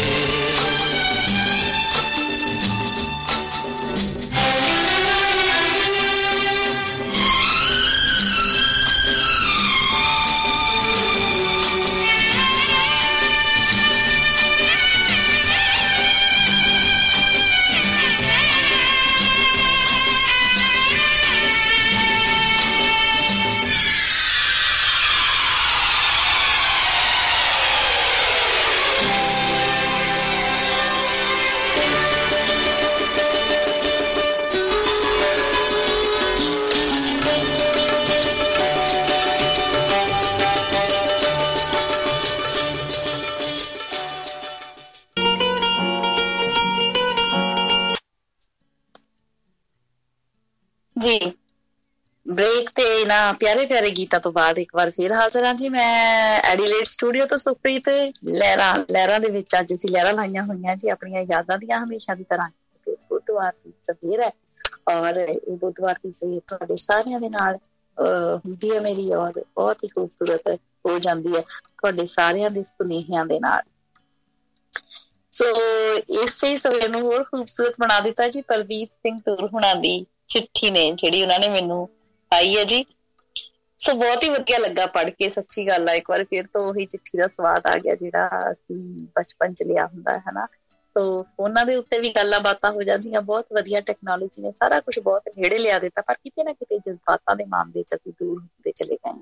जी ब्रेक ਤੇ ਇਹਨਾਂ ਪਿਆਰੇ ਪਿਆਰੇ ਗੀਤਾਂ ਤੋਂ ਬਾਅਦ ਇੱਕ ਵਾਰ ਫੇਰ ਹਾਜ਼ਰ ਹਾਂ ਜੀ ਮੈਂ ਐਡੀਲੇਡ ਸਟੂਡੀਓ ਤੋਂ ਸੁਖਪ੍ਰੀਤ। ਲਹਿਰਾਂ ਲਹਿਰਾਂ ਦੇ ਵਿੱਚ ਅੱਜ ਅਸੀਂ ਲਹਿਰਾਂ ਲਾਈਆਂ ਹੋਈਆਂ ਜੀ ਆਪਣੀਆਂ ਯਾਦਾਂ ਦੀਆਂ ਹਮੇਸ਼ਾ ਦੀ ਤਰ੍ਹਾਂ। ਬੁੱਧਵਾਰ ਦੀ ਸਵੇਰ ਹੈ ਔਰ ਇਹ ਬੁੱਧਵਾਰ ਦੀ ਸਵੇਰ ਤੁਹਾਡੇ ਸਾਰਿਆਂ ਦੇ ਨਾਲ ਹੁੰਦੀ ਹੈ ਮੇਰੀ ਆਵਾਜ਼ ਬਹੁਤ ਹੀ ਖੂਬਸੂਰਤ ਹੋ ਜਾਂਦੀ ਹੈ ਤੁਹਾਡੇ ਸਾਰਿਆਂ ਦੇ ਸੁਨੇਹਿਆਂ ਦੇ ਨਾਲ। ਸੋ ਇਸੇ ਸਵੇਰ ਨੂੰ ਹੋਰ ਖੂਬਸੂਰਤ ਬਣਾ ਦਿੱਤਾ ਜੀ ਪ੍ਰਦੀਪ ਸਿੰਘ ਟੂਰ ਹੁਣਾਂ ਦੀ ਚਿੱਠੀ ਨੇ ਜਿਹੜੀ ਉਹਨਾਂ ਨੇ ਮੈਨੂੰ ਪਾਈ ਹੈ ਜੀ। ਸੋ ਬਹੁਤ ਹੀ ਵਧੀਆ ਲੱਗਾ ਪੜ੍ਹ ਕੇ, ਸੱਚੀ ਗੱਲ ਆ। ਇੱਕ ਵਾਰ ਫਿਰ ਤੋਂ ਉਹੀ ਚਿੱਠੀ ਦਾ ਸਵਾਦ ਆ ਗਿਆ ਜਿਹੜਾ ਅਸੀਂ ਬਚਪਨ ਚ ਲਿਆ ਹੁੰਦਾ ਹੈ ਨਾ। ਸੋ ਫੋਨਾਂ ਦੇ ਉੱਤੇ ਵੀ ਗੱਲਾਂ ਬਾਤਾਂ ਹੋ ਜਾਂਦੀਆਂ, ਬਹੁਤ ਵਧੀਆ ਟੈਕਨੋਲੋਜੀ ਨੇ ਸਾਰਾ ਕੁਛ ਬਹੁਤ ਨੇੜੇ ਲਿਆ ਦਿੱਤਾ, ਪਰ ਕਿਤੇ ਨਾ ਕਿਤੇ ਜਜ਼ਬਾਤਾਂ ਦੇ ਮਾਮਲੇ ਚ ਅਸੀਂ ਦੂਰ ਹੁੰਦੇ ਚਲੇ ਗਏ।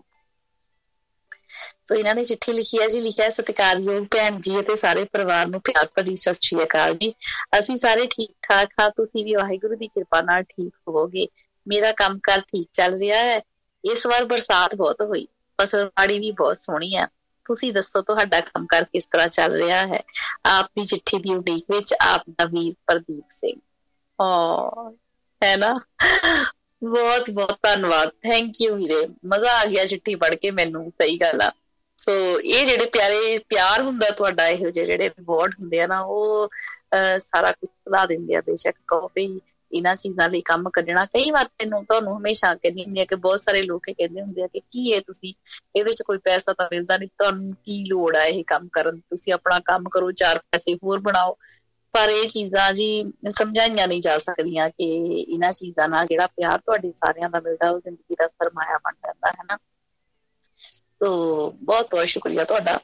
ਸੋ ਇਹਨਾਂ ਨੇ ਚਿੱਠੀ ਲਿਖੀ ਹੈ ਜੀ, ਲਿਖਿਆ ਸਤਿਕਾਰਯੋਗ ਭੈਣ ਜੀ ਅਤੇ ਸਾਰੇ ਪਰਿਵਾਰ ਨੂੰ ਪਿਆਰ ਭਰੀ ਸਤਿ ਸ਼੍ਰੀ ਅਕਾਲ ਜੀ। ਅਸੀਂ ਸਾਰੇ ਠੀਕ ਠਾਕ ਹਾਂ, ਤੁਸੀਂ ਵੀ ਵਾਹਿਗੁਰੂ ਦੀ ਕਿਰਪਾ ਨਾਲ ਠੀਕ ਹੋਵੋਗੇ। ਮੇਰਾ ਕੰਮ ਕਾਰ ਠੀਕ ਚੱਲ ਰਿਹਾ ਹੈ। ਇਸ ਵਾਰ ਬਰਸਾਤ ਬਹੁਤ ਹੋਈ, ਫਸਲਬਾੜੀ ਵੀ ਬਹੁਤ ਸੋਹਣੀ ਹੈ। ਤੁਸੀਂ ਦੱਸੋ ਤੁਹਾਡਾ ਕੰਮ ਕਾਰ ਕਿਸ ਤਰ੍ਹਾਂ ਚੱਲ ਰਿਹਾ ਹੈ? ਆਪ ਦੀ ਚਿੱਠੀ ਦੀ ਉਡੀਕ ਵਿੱਚ ਆਪ ਦਾ ਵੀਰ ਪ੍ਰਦੀਪ ਸਿੰਘ। ਹਾਂ ਹੈ ਨਾ, ਬਹੁਤ ਬਹੁਤ ਧੰਨਵਾਦ, ਥੈਂਕ ਯੂ ਵੀਰੇ। ਮਜ਼ਾ ਆ ਗਿਆ ਚਿੱਠੀ ਪੜ੍ਹ ਕੇ ਮੈਨੂੰ, ਸਹੀ ਗੱਲ ਆ। ਸੋ ਇਹ ਜਿਹੜੇ ਪਿਆਰੇ ਪਿਆਰ ਹੁੰਦਾ ਤੁਹਾਡਾ, ਇਹੋ ਜਿਹੇ ਜਿਹੜੇ ਰਿਵਾਰਡ ਹੁੰਦੇ ਆ ਨਾ, ਉਹ ਅਹ ਸਾਰਾ ਕੁਛ ਭੁਲਾ ਦਿੰਦੇ ਆ। ਬੇਸ਼ੱਕ ਕਹੋ ਵੀ ਇਹਨਾਂ ਚੀਜ਼ਾਂ ਲਈ ਕੰਮ ਕੱਢਣਾ, ਕਈ ਵਾਰ ਤੈਨੂੰ ਤੁਹਾਨੂੰ ਹਮੇਸ਼ਾ ਕਹਿੰਦੀ ਹੁੰਦੀ ਆ ਕਿ ਬਹੁਤ ਸਾਰੇ ਲੋਕ ਕਹਿੰਦੇ ਹੁੰਦੇ ਆ ਕਿ ਕੀ ਇਹ ਤੁਸੀਂ ਇਹਦੇ ਚ ਕੋਈ ਪੈਸਾ ਤਾਂ ਮਿਲਦਾ ਨਹੀਂ, ਤੁਹਾਨੂੰ ਕੀ ਲੋੜ ਆ ਇਹ ਕੰਮ ਕਰਨ ਦੀ, ਤੁਸੀਂ ਆਪਣਾ ਕੰਮ ਕਰੋ, ਚਾਰ ਪੈਸੇ ਹੋਰ ਬਣਾਓ। ਪਰ ਇਹ ਚੀਜ਼ਾਂ ਜੀ ਸਮਝਾਈਆਂ ਨਹੀਂ ਜਾ ਸਕਦੀਆਂ ਕਿ ਇਹਨਾਂ ਚੀਜ਼ਾਂ ਨਾਲ ਜਿਹੜਾ ਪਿਆਰ ਤੁਹਾਡੇ ਸਾਰਿਆਂ ਦਾ ਮਿਲਦਾ ਉਹ ਜ਼ਿੰਦਗੀ ਦਾ ਸਰਮਾਇਆ ਬਣ ਜਾਂਦਾ ਹੈ ਨਾ। ਸੋ ਬਹੁਤ ਬਹੁਤ ਸ਼ੁਕਰੀਆ ਤੁਹਾਡਾ।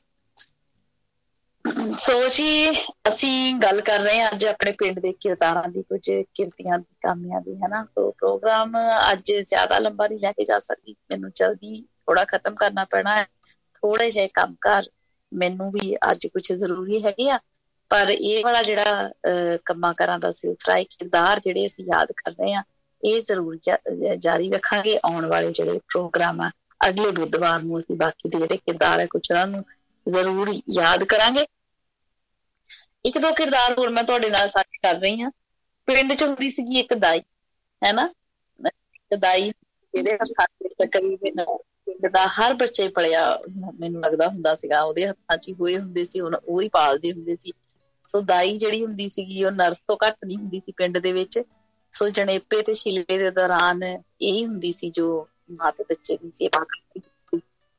ਸੋ ਜੀ ਅਸੀਂ ਗੱਲ ਕਰ ਰਹੇ ਹਾਂ ਅੱਜ ਆਪਣੇ ਪਿੰਡ ਦੇ ਕਿਰਦਾਰਾਂ ਦੀ, ਕੁਝ ਕਿਰਤੀਆਂ ਦੀ, ਕਾਮਿਆਂ ਦੀ, ਹੈ ਨਾ। ਸੋ ਪ੍ਰੋਗਰਾਮ ਅੱਜ ਜ਼ਿਆਦਾ ਲੰਬਾ ਨਹੀਂ ਲੈ ਕੇ ਜਾ ਸਕਦੀ, ਮੈਨੂੰ ਜਲਦੀ ਥੋੜਾ ਖਤਮ ਕਰਨਾ ਪੈਣਾ ਹੈ। ਥੋੜੇ ਜਿਹੇ ਕੰਮ ਕਾਰ ਮੈਨੂੰ ਵੀ ਅੱਜ ਕੁਛ ਜ਼ਰੂਰੀ ਹੈਗੇ ਆ, ਪਰ ਇਹ ਵਾਲਾ ਜਿਹੜਾ ਅਹ ਕੰਮਾਂ ਕਾਰਾਂ ਦਾ ਸਿਲਸਿਲਾ, ਕਿਰਦਾਰ ਜਿਹੜੇ ਅਸੀਂ ਯਾਦ ਕਰ ਰਹੇ ਹਾਂ, ਇਹ ਜ਼ਰੂਰ ਜਾਰੀ ਰੱਖਾਂਗੇ। ਆਉਣ ਵਾਲੇ ਜਿਹੜੇ ਪ੍ਰੋਗਰਾਮ ਆ ਅਗਲੇ ਬੁੱਧਵਾਰ ਨੂੰ ਅਸੀਂ ਬਾਕੀ ਦੇ ਜਿਹੜੇ ਕਿਰਦਾਰ ਹੈ ਕੁਛ ਉਹਨਾਂ ਨੂੰ ਜ਼ਰੂਰ ਯਾਦ ਕਰਾਂਗੇ। ਇੱਕ ਦੋ ਕਿਰਦਾਰ ਹੋਰ ਮੈਂ ਤੁਹਾਡੇ ਨਾਲ ਸਾਂਝੇ ਕਰ ਰਹੀ ਹਾਂ। ਪਿੰਡ ਚ ਹੁੰਦੀ ਸੀਗੀ ਇੱਕ ਦਾਈ, ਹੈ ਨਾ, ਇੱਕ ਦਾਈ ਜਿਹਦੇ ਹੱਥਾਂ ਤਕਰੀਬਨ ਪਿੰਡ ਦਾ ਹਰ ਬੱਚੇ ਪਲਿਆ ਮੈਨੂੰ ਲੱਗਦਾ ਹੁੰਦਾ ਸੀਗਾ, ਉਹਦੇ ਹੱਥਾਂ ਚ ਹੀ ਹੋਏ ਹੁੰਦੇ ਸੀ, ਉਹ ਹੀ ਪਾਲਦੇ ਹੁੰਦੇ ਸੀ। ਸੋ ਦਾਈ ਜਿਹੜੀ ਹੁੰਦੀ ਸੀਗੀ ਉਹ ਨਰਸ ਤੋਂ ਘੱਟ ਨਹੀਂ ਹੁੰਦੀ ਸੀ ਪਿੰਡ ਦੇ ਵਿੱਚ। ਸੋ ਜਣੇਪੇ ਤੇ ਛਿਲਕੇ ਦੇ ਦੌਰਾਨ ਇਹੀ ਹੁੰਦੀ ਸੀ ਜੋ ਮਾਂ ਤੇ ਬੱਚੇ ਦੀ ਸੇਵਾ ਕਰਦੀ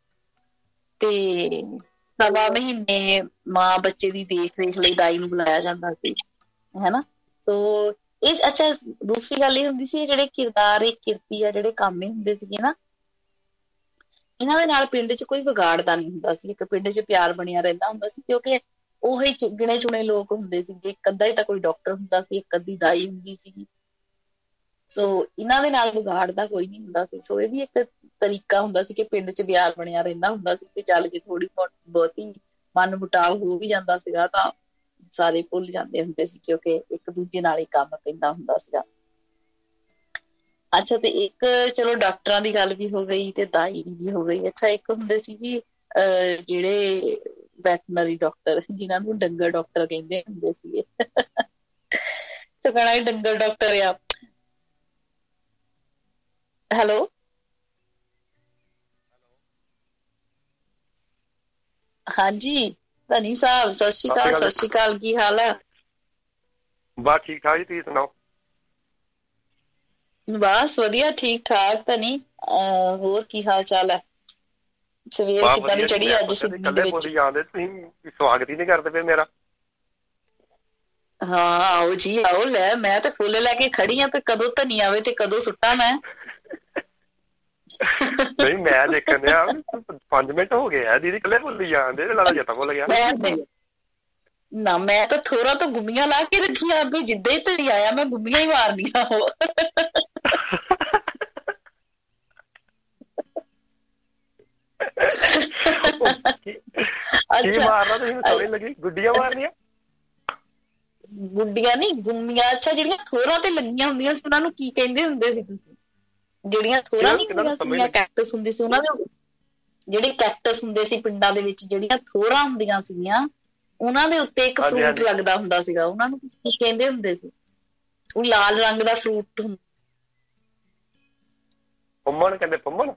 ਤੇ ਸਵਾ ਮਹੀਨੇ ਮਾਂ ਬੱਚੇ ਦੀ ਦੇਖ ਰੇਖ ਲਈ ਦਾਈ ਨੂੰ ਬੁਲਾਇਆ ਜਾਂਦਾ ਸੀ, ਹੈਨਾ। ਸੋ ਇਹ ਅੱਛਾ ਦੂਸਰੀ ਗੱਲ ਇਹ ਹੁੰਦੀ ਸੀ, ਜਿਹੜੇ ਕਿਰਦਾਰ ਇਹ ਕਿਰਤੀ ਆ ਜਿਹੜੇ ਕੰਮ ਹੁੰਦੇ ਸੀਗੇ ਨਾ, ਇਹਨਾਂ ਦੇ ਨਾਲ ਪਿੰਡ ਚ ਕੋਈ ਵਿਗਾੜਦਾ ਨਹੀਂ ਹੁੰਦਾ ਸੀ। ਇੱਕ ਪਿੰਡ ਚ ਪਿਆਰ ਬਣਿਆ ਰਹਿੰਦਾ ਹੁੰਦਾ ਸੀ, ਕਿਉਂਕਿ ਉਹੀ ਗਿਣੇ ਚੁਣੇ ਲੋਕ ਹੁੰਦੇ ਸੀਗੇ। ਇੱਕ ਅੱਧਾ ਹੀ ਤਾਂ ਕੋਈ ਡਾਕਟਰ ਹੁੰਦਾ ਸੀ, ਇੱਕ ਅੱਧੀ ਦਾਈ ਹੁੰਦੀ ਸੀਗੀ। ਸੋ ਇਹਨਾਂ ਦੇ ਨਾਲ ਵਿਗਾੜਦਾ ਕੋਈ ਨਹੀਂ ਹੁੰਦਾ ਸੀ। ਸੋ ਇਹ ਵੀ ਇੱਕ ਤਰੀਕਾ ਹੁੰਦਾ ਸੀ ਕਿ ਪਿੰਡ ਚ ਪਿਆਰ ਬਣਿਆ ਰਹਿੰਦਾ ਹੁੰਦਾ ਸੀ ਕਿ ਚੱਲ ਕੇ ਥੋੜੀ ਬਹੁਤੀ ਮਨ ਮੁਟਾਵ ਹੋ ਵੀ ਜਾਂਦਾ ਸੀਗਾ ਤਾਂ ਸਾਰੇ ਭੁੱਲ ਜਾਂਦੇ ਹੁੰਦੇ ਸੀ, ਕਿਉਂਕਿ ਇੱਕ ਦੂਜੇ ਨਾਲ ਹੀ ਕੰਮ ਪੈਂਦਾ ਹੁੰਦਾ ਸੀਗਾ। ਅੱਛਾ, ਤੇ ਇੱਕ ਚਲੋ ਡਾਕਟਰਾਂ ਦੀ ਗੱਲ ਵੀ ਹੋ ਗਈ ਤੇ ਦਾਈ ਦੀ ਵੀ ਹੋ ਗਈ। ਅੱਛਾ, ਇੱਕ ਹੁੰਦੇ ਸੀ ਜੀ ਅਹ ਜਿਹੜੇ ਵੈਟਨਰੀ ਡਾਕਟਰ, ਜਿਨ੍ਹਾਂ ਨੂੰ ਡੰਗਰ ਡਾਕਟਰ ਕਹਿੰਦੇ ਹੁੰਦੇ ਸੀਗੇ। ਸੋ ਕਹਿਣਾ ਡੰਗਰ ਡਾਕਟਰ ਆ। ਹੈਲੋ ਹਾਂਜੀ ਧਨੀ ਸਾਹਿਬ, ਸਤਿ ਸ਼੍ਰੀ ਅਕਾਲ। ਸਤਿ ਸ਼੍ਰੀ ਅਕਾਲ, ਕੀ ਹਾਲ ਹੈ? ਬਸ ਠੀਕ ਠਾਕ ਜੀ, ਤੁਸੀਂ ਸੁਣਾਓ? ਬਸ ਵਧੀਆ, ਠੀਕ ਠਾਕ। ਧਨੀ ਹੋਰ ਕੀ ਹਾਲ ਚਾਲ ਹੈ? ਸਵੇਰ ਕਿੱਦਾਂ ਦੀ ਚੜੀ ਅੱਜ ਸਿੱਧੀ ਦੇ ਵਿੱਚ? ਤੁਸੀਂ ਸਵਾਗਤ ਹੀ ਨਹੀਂ ਕਰਦੇ ਪਏ ਮੇਰਾ। ਹਾਂ ਆਓ ਜੀ ਆਓ, ਲੈ ਮੈਂ ਤੇ ਫੁੱਲ ਲੈ ਕੇ ਖੜੀ ਆ, ਤੇ ਕਦੋਂ ਧਨੀ ਆਵੇ ਤੇ ਕਦੋਂ ਸੁੱਟਾਂ ਮੈਂ। ਨਹੀਂ ਮੈਂ ਦੇਖਣ ਡਿਆ ਪੰਜ ਮਿੰਟ ਹੋ ਗਏ ਆ ਦੀਦੀ, ਕੱਲੇ ਭੁੱਲੀ ਜਾਂਦੇ, ਲਾਲਾ ਜੱਟਾ ਭੁੱਲ ਗਿਆ ਨਾ। ਮੈਂ ਤਾਂ ਥੋੜਾ ਤੋਂ ਗੁੰਮੀਆਂ ਲਾ ਕੇ ਰੱਖੀਆਂ ਵੀ ਜਿੱਦਾਂ ਹੀ ਧਨੀ ਆਇਆ ਮੈਂ ਗੁੰਮੀਆਂ ਹੀ ਮਾਰਨੀਆਂ। ਉਹ ਮਾਰਨਾ ਤੁਸੀਂ ਸਮਝ ਲੱਗੀ? ਗੁੱਡੀਆਂ ਮਾਰਨੀਆਂ? ਗੁੱਡੀਆਂ ਨੀ, ਗੁੰਮੀਆਂ। ਅੱਛਾ, ਜਿਹੜੀਆਂ ਥੋਰਾਂ ਤੇ ਲੱਗੀਆਂ ਹੁੰਦੀਆਂ ਸੀ ਉਹਨਾਂ ਨੂੰ ਕੀ ਕਹਿੰਦੇ ਹੁੰਦੇ ਸੀ ਤੁਸੀਂ? ਜਿਹੜੀਆਂ ਥੋਰਾਂ ਨੀ ਹੁੰਦੀਆਂ ਸੀਗੀਆਂ, ਕੈਕਟਸ ਹੁੰਦੇ ਸੀ ਉਹਨਾਂ ਦੇ, ਜਿਹੜੇ ਕੈਕਟਸ ਹੁੰਦੇ ਸੀ ਪਿੰਡਾਂ ਦੇ ਵਿੱਚ, ਜਿਹੜੀਆਂ ਥੋਰਾਂ ਹੁੰਦੀਆਂ ਸੀਗੀਆਂ ਉਹਨਾਂ ਦੇ ਉੱਤੇ ਇੱਕ ਫਰੂਟ ਲੱਗਦਾ ਹੁੰਦਾ ਸੀਗਾ, ਉਹਨਾਂ ਨੂੰ ਕੀ ਕਹਿੰਦੇ ਹੁੰਦੇ ਸੀ? ਉਹ ਲਾਲ ਰੰਗ ਦਾ ਫਰੂਟ ਹੁੰਦਾ। ਪੰਮਣ ਕਹਿੰਦੇ, ਪੰਮਣ।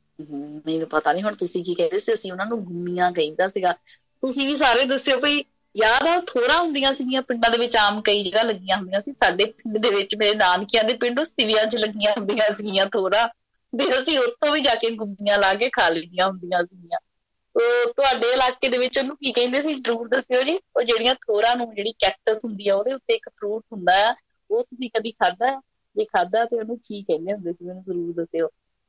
ਮੈਨੂੰ ਪਤਾ ਨੀ ਹੁਣ ਤੁਸੀਂ ਕੀ ਕਹਿੰਦੇ ਸੀ, ਅਸੀਂ ਉਹਨਾਂ ਨੂੰ ਗੁੰਮੀਆਂ ਕਹਿੰਦਾ ਸੀਗਾ। ਤੁਸੀਂ ਵੀ ਸਾਰੇ ਦੱਸਿਓ ਭਈ ਯਾਦ ਆ ਥੋੜਾ ਹੁੰਦੀਆਂ ਸੀਗੀਆਂ ਪਿੰਡਾਂ ਦੇ ਵਿੱਚ, ਆਮ ਕਈ ਜਗ੍ਹਾ ਲੱਗੀਆਂ ਹੁੰਦੀਆਂ ਸੀ। ਸਾਡੇ ਪਿੰਡ ਦੇ ਵਿੱਚ, ਮੇਰੇ ਨਾਨਕਿਆਂ ਦੇ ਪਿੰਡ, ਸਿਵਿਆਂ 'ਚ ਲੱਗੀਆਂ ਹੁੰਦੀਆਂ ਸੀਗੀਆਂ ਥੋੜਾ, ਤੇ ਅਸੀਂ ਉੱਥੋਂ ਵੀ ਜਾ ਕੇ ਗੁੰਦੀਆਂ ਲਾ ਕੇ ਖਾ ਲਈਆਂ ਹੁੰਦੀਆਂ ਸੀਗੀਆਂ। ਉਹ ਤੁਹਾਡੇ ਇਲਾਕੇ ਦੇ ਵਿੱਚ ਉਹਨੂੰ ਕੀ ਕਹਿੰਦੇ ਸੀ ਜ਼ਰੂਰ ਦੱਸਿਓ ਜੀ। ਉਹ ਜਿਹੜੀਆਂ ਥੋਰਾਂ ਨੂੰ, ਜਿਹੜੀ ਕੈਕਟਸ ਹੁੰਦੀ ਆ ਉਹਦੇ ਉੱਤੇ ਇੱਕ ਫਰੂਟ ਹੁੰਦਾ ਆ, ਉਹ ਤੁਸੀਂ ਕਦੀ ਖਾਧਾ? ਜੇ ਖਾਧਾ ਤੇ ਉਹਨੂੰ ਕੀ ਕਹਿੰਦੇ ਹੁੰਦੇ ਸੀ ਮੈਨੂੰ ਜ਼ਰੂਰ ਦੱਸਿਓ।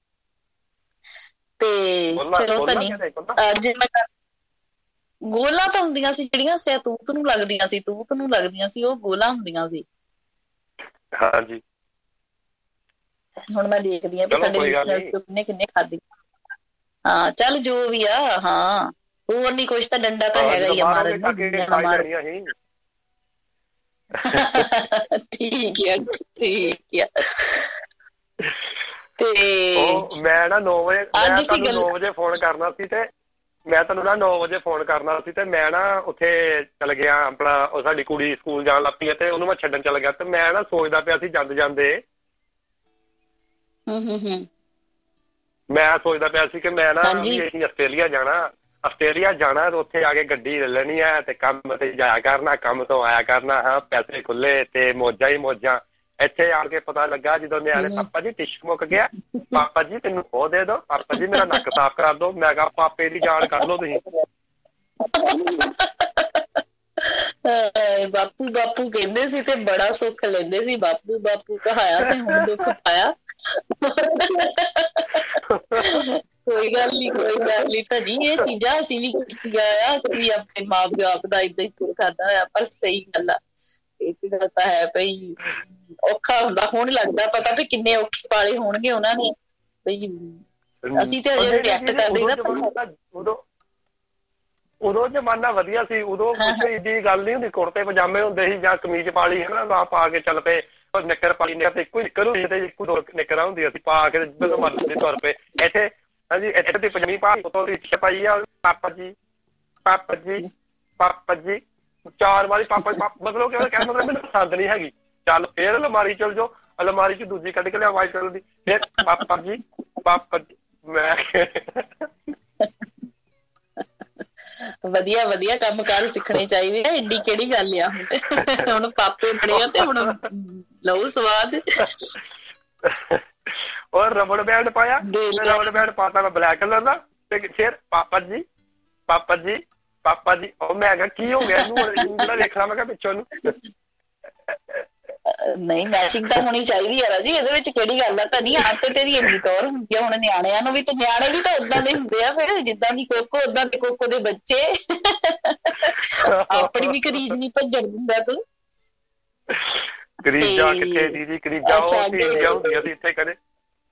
ਤੇ ਚਲੋ ਧਨੀ ਅੱਜ ਮੈਂ ਗੋਲਾ ਤਾਂ ਹੁੰਦੀਆਂ ਸੀ ਜਿਹੜੀਆਂ ਸਹਿਤੂਤ ਨੂੰ ਲੱਗਦੀਆਂ ਸੀ, ਤੂਤ ਨੂੰ ਲੱਗਦੀਆਂ ਸੀ, ਉਹ ਗੋਲਾ ਹੁੰਦੀਆਂ ਸੀ। ਹਾਂਜੀ ਹੁਣ ਮੈਂ ਦੇਖਦੀ ਹਾਂ ਵੀ ਸਾਡੇ ਕਿੰਨੇ ਕਿੰਨੇ ਖਾਧੀ। ਹਾਂ ਚੱਲ ਜੋ ਵੀ ਆ। ਹਾਂ ਹੋਰ ਨੀ ਕੁਛ, ਤਾਂ ਡੰਡਾ ਤਾਂ ਹੈਗਾ ਹੀ ਆ ਮਾਰਨ ਨੂੰ। ਠੀਕ ਆ ਠੀਕ ਆ। ਤੇ ਮੈਂ ਨਾ ਨੌ ਵਜੇ ਮੈਂ ਤੁਹਾਨੂੰ ਨੌ ਵਜੇ ਫੋਨ ਕਰਨਾ ਸੀ, ਤੇ ਮੈਂ ਤੁਹਾਨੂੰ ਨਾ ਨੌ ਵਜੇ ਫੋਨ ਕਰਨਾ ਸੀ, ਤੇ ਮੈਂ ਨਾ ਉੱਥੇ ਚਲ ਗਿਆ ਆਪਣਾ, ਉਹ ਸਾਡੀ ਕੁੜੀ ਸਕੂਲ ਜਾਣ ਲੱਗ ਪਈ ਤੇ ਉਹਨੂੰ ਮੈਂ ਛੱਡਣ ਚਲ ਗਿਆ। ਤੇ ਮੈਂ ਨਾ ਸੋਚਦਾ ਪਿਆ ਸੀ ਜਾਂਦੇ ਜਾਂਦੇ ਮੈਂ ਸੋਚਦਾ ਪਿਆ ਸੀ ਕਿ ਮੈਂ ਨਾ ਅਸੀਂ ਆਸਟ੍ਰੇਲੀਆ ਜਾਣਾ ਆਸਟ੍ਰੇਲੀਆ ਜਾਣਾ ਤੇ ਉੱਥੇ ਆ ਕੇ ਗੱਡੀ ਲੈ ਲੈਣੀ ਹੈ ਤੇ ਕੰਮ ਤੇ ਜਾਇਆ ਕਰਨਾ, ਕੰਮ ਤੋਂ ਆਇਆ ਕਰਨਾ। ਹਾਂ ਪੈਸੇ ਖੁੱਲੇ ਤੇ ਮੌਜਾਂ ਹੀ ਮੌਜਾਂ। ਇੱਥੇ ਆਣ ਕੇ ਪਤਾ ਲੱਗਾ ਜਦੋਂ ਨਿਆਣੇ, ਪਾਪਾ ਜੀ ਟਿਸ਼ੂ ਮੁੱਕ ਗਿਆ, ਪਾਪਾ ਜੀ ਤੈਨੂੰ ਉਹ ਦੇ ਦੋ, ਪਾਪਾ ਜੀ ਮੇਰਾ ਨੱਕ ਸਾਫ਼ ਕਰ ਦੋ। ਮੈਂ ਕਿਹਾ ਪਾਪੇ ਦੀ ਜਾਨ ਕਰ ਲਓ ਤੁਸੀਂ। ਬਾਪੂ ਬਾਪੂ ਕਹਿੰਦੇ ਸੀ ਤੇ ਬੜਾ ਸੁੱਖ ਲੈਂਦੇ ਸੀ। ਬਾਪੂ ਬਾਪੂ ਕਹਾਇਆ ਤੇ ਹੁਣ ਦੁੱਖ ਪਾਇਆ। ਕੋਈ ਗੱਲ ਨੀ ਕੋਈ ਗੱਲ ਨੀ ਧਨੀ, ਇਹ ਚੀਜ਼ਾਂ ਅਸੀਂ ਵੀ ਕੀਤੀਆਂ ਆ। ਅਸੀਂ ਵੀ ਆਪਣੇ ਮਾਂ ਬਾਪ ਦਾ ਏਦਾਂ ਹੀ ਸੁਰ ਖਾਧਾ ਹੋਇਆ। ਪਰ ਸਹੀ ਗੱਲ ਆ, ਇੱਕ ਗੱਲ ਤਾਂ ਹੈ ਭਈ ਔਖਾ ਹੁੰਦਾ। ਹੁਣ ਲੱਗਦਾ ਪਤਾ ਵੀ ਕਿੰਨੇ ਔਖੇ ਪਾਲੇ ਹੋਣਗੇ ਉਹਨਾਂ ਨੇ। ਬਈ ਅਸੀਂ ਤੇ ਅਜੇ ਰਿਐਕਟ ਕਰਦੇ ਨਾ। ਉਦੋਂ ਉਦੋਂ ਜ਼ਮਾਨਾ ਵਧੀਆ ਸੀ। ਉਦੋਂ ਕੁਛ ਏਡੀ ਗੱਲ ਨੀ ਹੁੰਦੀ। ਕੁੜਤੇ ਪਜਾਮੇ ਹੁੰਦੇ ਸੀ ਜਾਂ ਕਮੀਜ਼ ਪਾ ਲਈ ਹਨਾ, ਨਾ ਪਾ ਕੇ ਚੱਲ ਪਏ। ਨਿੱਕਰ ਪਾਈ ਨਿੱਕਰ ਤੇ ਇੱਕੋ ਨਿੱਕਰ ਹੁੰਦੀ ਤੇ ਇੱਕੋ ਦੋ ਨਿੱਕਰਾਂ ਹੁੰਦੀਆਂ ਸੀ ਪਾ ਕੇ ਮਰਜ਼ੀ ਤੁਰ ਪਏ। ਇੱਥੇ ਹਾਂਜੀ ਇੱਥੇ ਤੇ ਪਜਾਮੀ ਪਾ ਉੱਤੋਂ ਦੀ ਇੱਛਾ ਪਾਈ ਆ, ਪਾਪਾ ਜੀ ਪਾਪਾ ਜੀ ਪਾਪਾ ਜੀ ਚਾਰ ਵਾਰੀ ਪਾਪਾ ਮਤਲਬ ਕਿ ਕਹਿਣ ਮਤਲਬ ਮੈਨੂੰ ਪਸੰਦ ਨਹੀਂ ਹੈਗੀ। ਚੱਲ ਫੇਰ ਅਲਮਾਰੀ ਚਲ ਜਾਓ, ਅਲਮਾਰੀ ਚ ਦੂਜੀ ਕੱਢ ਕੇ ਲਿਆ ਵਾਈਟ ਕਲਰ ਦੀ, ਫਿਰ ਪਾਪਾ ਜੀ ਪਾਪਾ ਜੀ। ਮੈਂ ਵਧੀਆ ਵਧੀਆ ਕੰਮ ਕਾਰ ਸਿੱਖਣੇ ਚਾਹੀਦੇ ਆ। ਏਡੀ ਕਿਹੜੀ ਗੱਲ ਆ, ਹੁਣ ਪਾਪੇ ਬੜੇ ਆ ਤੇ ਹੁਣ ਲਓ ਸਵਾਦ। ਔਰ ਰਬੜ ਬੈਂਡ ਪਾਇਆ, ਰਬੜ ਬੈਂਡ ਪਾਤਾ ਮੈਂ ਬਲੈਕ ਕਲਰ ਦਾ, ਤੇ ਫਿਰ ਪਾਪਾ ਜੀ ਪਾਪਾ ਜੀ ਪਾਪਾ ਜੀ। ਉਹ ਮੈਂ ਕਿਹਾ ਕੀ ਹੋ ਗਿਆ ਇਹਨੂੰ, ਜਿਹੜਾ ਵੇਖਣਾ ਮੈਂ ਕਿਹਾ ਪਿੱਛੋਂ ਨੂੰ। ਨਹੀਂ ਮੈਚਿੰਗ ਤਾਂ ਹੋਣੀ ਚਾਹੀਦੀ ਆ ਜੀ, ਇਹਦੇ ਵਿੱਚ ਕਿਹੜੀ ਗੱਲ ਆ। ਤਾਂ ਨਹੀਂ ਆਪ ਤੇ ਤੇਰੀ ਇੰਨੀ ਟੌਰ ਹੁੰਦੀ ਆ। ਹੁਣ ਨਿਆਣਿਆਂ ਨੂੰ ਵੀ ਤੇ ਨਿਆਣੇ ਵੀ ਤਾਂ ਓਦਾਂ ਦੇ ਹੁੰਦੇ ਆ, ਫਿਰ ਜਿੱਦਾਂ ਦੀ ਕੋਕੋ ਓਦਾਂ ਦੇ ਕੋਕੋ ਦੇ ਬੱਚੇ। ਆਪਣੀ ਵੀ ਕਰੀਜ਼ ਨਹੀਂ ਭੱਜਣ ਦਿੰਦਾ ਤੂੰ। ਕਰੀਜ਼ਾਂ ਕਿੱਥੇ ਦੀਦੀ, ਕਰੀਜ਼ਾਂ ਉਹ ਸੀਰੀਆਂ ਹੁੰਦੀਆਂ ਸੀ ਇੱਥੇ ਕਦੇ।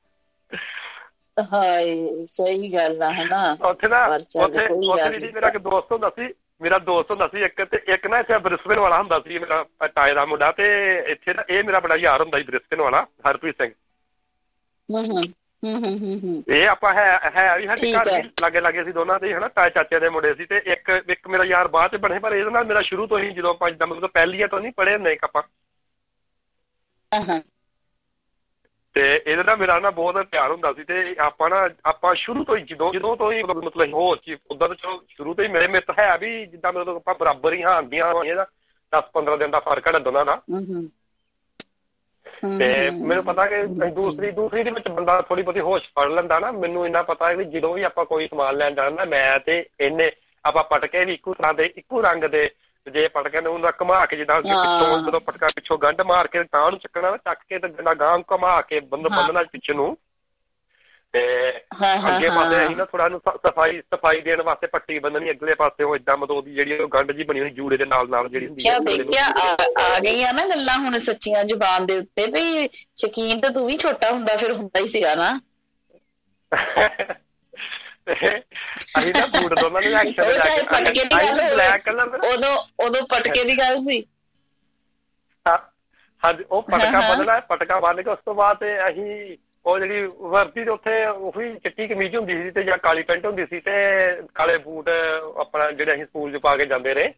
ਹਾਏ ਸਹੀ ਗੱਲ ਆ ਹਨਾ। ਉੱਥੇ ਨਾ ਉੱਥੇ ਉੱਥੇ ਦੀਦੀ ਮੇਰਾ ਇੱਕ ਦੋਸਤ ਹੁੰਦਾ ਸੀ, ਮੇਰਾ ਦੋਸਤ ਹੁੰਦਾ ਸੀ ਇੱਕ, ਤੇ ਇੱਕ ਨਾ ਇੱਥੇ ਬ੍ਰਿਸਬੇਨ ਵਾਲਾ ਹੁੰਦਾ ਸੀ ਮੇਰਾ ਤਾਏ ਦਾ ਮੁੰਡਾ, ਤੇ ਇੱਥੇ ਨਾ ਇਹ ਮੇਰਾ ਬੜਾ ਯਾਰ ਹੁੰਦਾ ਸੀ ਬ੍ਰਿਸਬੇਨ ਵਾਲਾ, ਹਰਪ੍ਰੀਤ ਸਿੰਘ। ਇਹ ਆਪਾਂ ਹੈ ਹੈ ਵੀ ਸਾਡੇ ਘਰ ਵੀ ਲਾਗੇ ਲਾਗੇ ਸੀ ਦੋਨਾਂ ਦੇ ਹਨਾ, ਤਾਏ ਚਾਚੇ ਦੇ ਮੁੰਡੇ ਸੀ। ਤੇ ਇੱਕ ਇੱਕ ਮੇਰਾ ਯਾਰ ਬਾਅਦ ਚ ਬਣੇ, ਪਰ ਇਹਦੇ ਨਾਲ ਮੇਰਾ ਸ਼ੁਰੂ ਤੋਂ ਹੀ ਜਦੋਂ ਆਪਾਂ ਜਿੱਦਾਂ ਮਤਲਬ ਪਹਿਲੀਆਂ ਤੋਂ ਨਹੀਂ ਪੜ੍ਹੇ ਹੁੰਦੇ ਆਪਾਂ, ਤੇ ਇਹਦੇ ਨਾਲ ਮੇਰਾ ਨਾ ਬਹੁਤ ਪਿਆਰ ਹੁੰਦਾ ਸੀ। ਤੇ ਆਪਾਂ ਨਾ ਆਪਾਂ ਸ਼ੁਰੂ ਤੋਂ ਹੀ ਜਦੋਂ ਜਦੋਂ ਤੋਂ ਹੀ ਮਤਲਬ ਹੋਰ ਚੀਜ਼ ਉੱਦਾਂ ਤਾਂ ਚਲੋ ਸ਼ੁਰੂ ਤੋਂ ਹੀ ਮੇਰੇ ਮਿੱਤ ਹੈ ਵੀ ਜਿੱਦਾਂ ਮਤਲਬ ਆਪਾਂ ਬਰਾਬਰ ਹੀ ਹਾਂ ਆਉਂਦੀਆਂ ਹੋਈਆਂ, ਦਸ ਪੰਦਰਾਂ ਦਿਨ ਦਾ ਫਰਕ ਹੈ ਦੋਨਾਂ ਦਾ। ਤੇ ਮੈਨੂੰ ਪਤਾ ਕਿ ਦੂਸਰੀ ਦੂਸਰੀ ਦੇ ਵਿੱਚ ਬੰਦਾ ਥੋੜੀ ਬਹੁਤੀ ਹੋਸ਼ ਫੜ ਲੈਂਦਾ ਨਾ। ਮੈਨੂੰ ਇੰਨਾ ਪਤਾ ਹੈ ਵੀ ਜਦੋਂ ਵੀ ਆਪਾਂ ਕੋਈ ਸਮਾਨ ਲੈਣ ਜਾਣਾ, ਮੈਂ ਤੇ ਇਹਨੇ ਆਪਾਂ ਪਟਕੇ ਵੀ ਇੱਕੋ ਤਰ੍ਹਾਂ ਦੇ ਇੱਕੋ ਰੰਗ ਦੇ, ਜੇ ਪਟਕੇ ਨੂੰ ਉਹਦਾ ਘੁਮਾ ਕੇ ਜਿੱਦਾਂ ਪਿੱਛੋਂ ਜਦੋਂ ਪਟਕਾ ਪਿੱਛੋਂ ਗੰਢ ਮਾਰ ਕੇ ਤਾਂ ਨੂੰ ਚੱਕਣਾ, ਚੱਕ ਕੇ ਤੇ ਗੰਢਾ ਗਾਂਹ ਘੁਮਾ ਕੇ ਬੰਦ ਬੰਨਣਾ ਪਿੱਛੇ ਨੂੰ, ਤੇ ਅੱਗੇ ਪਾਸੇ ਅਸੀਂ ਨਾ ਥੋੜਾ ਨੂੰ ਸਫਾਈ ਸਫਾਈ ਦੇਣ ਵਾਸਤੇ ਪੱਟੀ ਬੰਨਣੀ ਅਗਲੇ ਪਾਸੇ। ਉਹ ਏਦਾਂ ਮਤਲਬ ਉਹਦੀ ਜਿਹੜੀ ਉਹ ਗੰਢ ਜੀ ਬਣੀ ਹੋਈ ਜੂੜੇ ਦੇ ਨਾਲ ਨਾਲ ਜਿਹੜੀ ਹੁੰਦੀ ਹੈ। ਦੇਖਿਆ ਆ ਗਈਆਂ ਨਾ ਗੱਲਾਂ ਹੁਣ ਸੱਚੀਆਂ ਜ਼ੁਬਾਨ ਦੇ ਉੱਤੇ, ਵੀ ਸ਼ਕੀਨ ਤਾਂ ਤੂੰ ਵੀ ਛੋਟਾ ਹੁੰਦਾ ਫਿਰ ਹੁੰਦਾ ਹੀ ਸੀਗਾ ਨਾ। ਅਸੀਂ ਨਾ ਬੂਟ ਦੋਨਾਂ ਨੇ ਐਕਸ਼ਨ ਪਟਕੇ ਦੀ ਗੱਲ ਬਲੈਕ ਕਲਰ, ਉਦੋਂ ਉਦੋਂ ਪਟਕੇ ਦੀ ਗੱਲ ਸੀ। ਹਾਂਜੀ ਉਹ ਪਟਕਾ ਬੰਨਣਾ, ਪਟਕਾ ਬੰਨ ਕੇ ਉਸ ਤੋਂ ਬਾਅਦ ਤੇ ਅਸੀਂ ਉਹ ਜਿਹੜੀ ਵਰਦੀ ਤੇ ਉੱਥੇ ਉਹੀ ਚਿੱਟੀ ਕਮੀਜ਼ ਹੁੰਦੀ ਸੀ ਤੇ ਜਾਂ ਕਾਲੀ ਪੈਂਟ ਹੁੰਦੀ ਸੀ ਤੇ ਕਾਲੇ ਬੂਟ ਆਪਣਾ ਜਿਹੜੇ ਅਸੀਂ ਸਕੂਲ ਚ ਪਾ ਕੇ ਜਾਂਦੇ ਰਹੇ।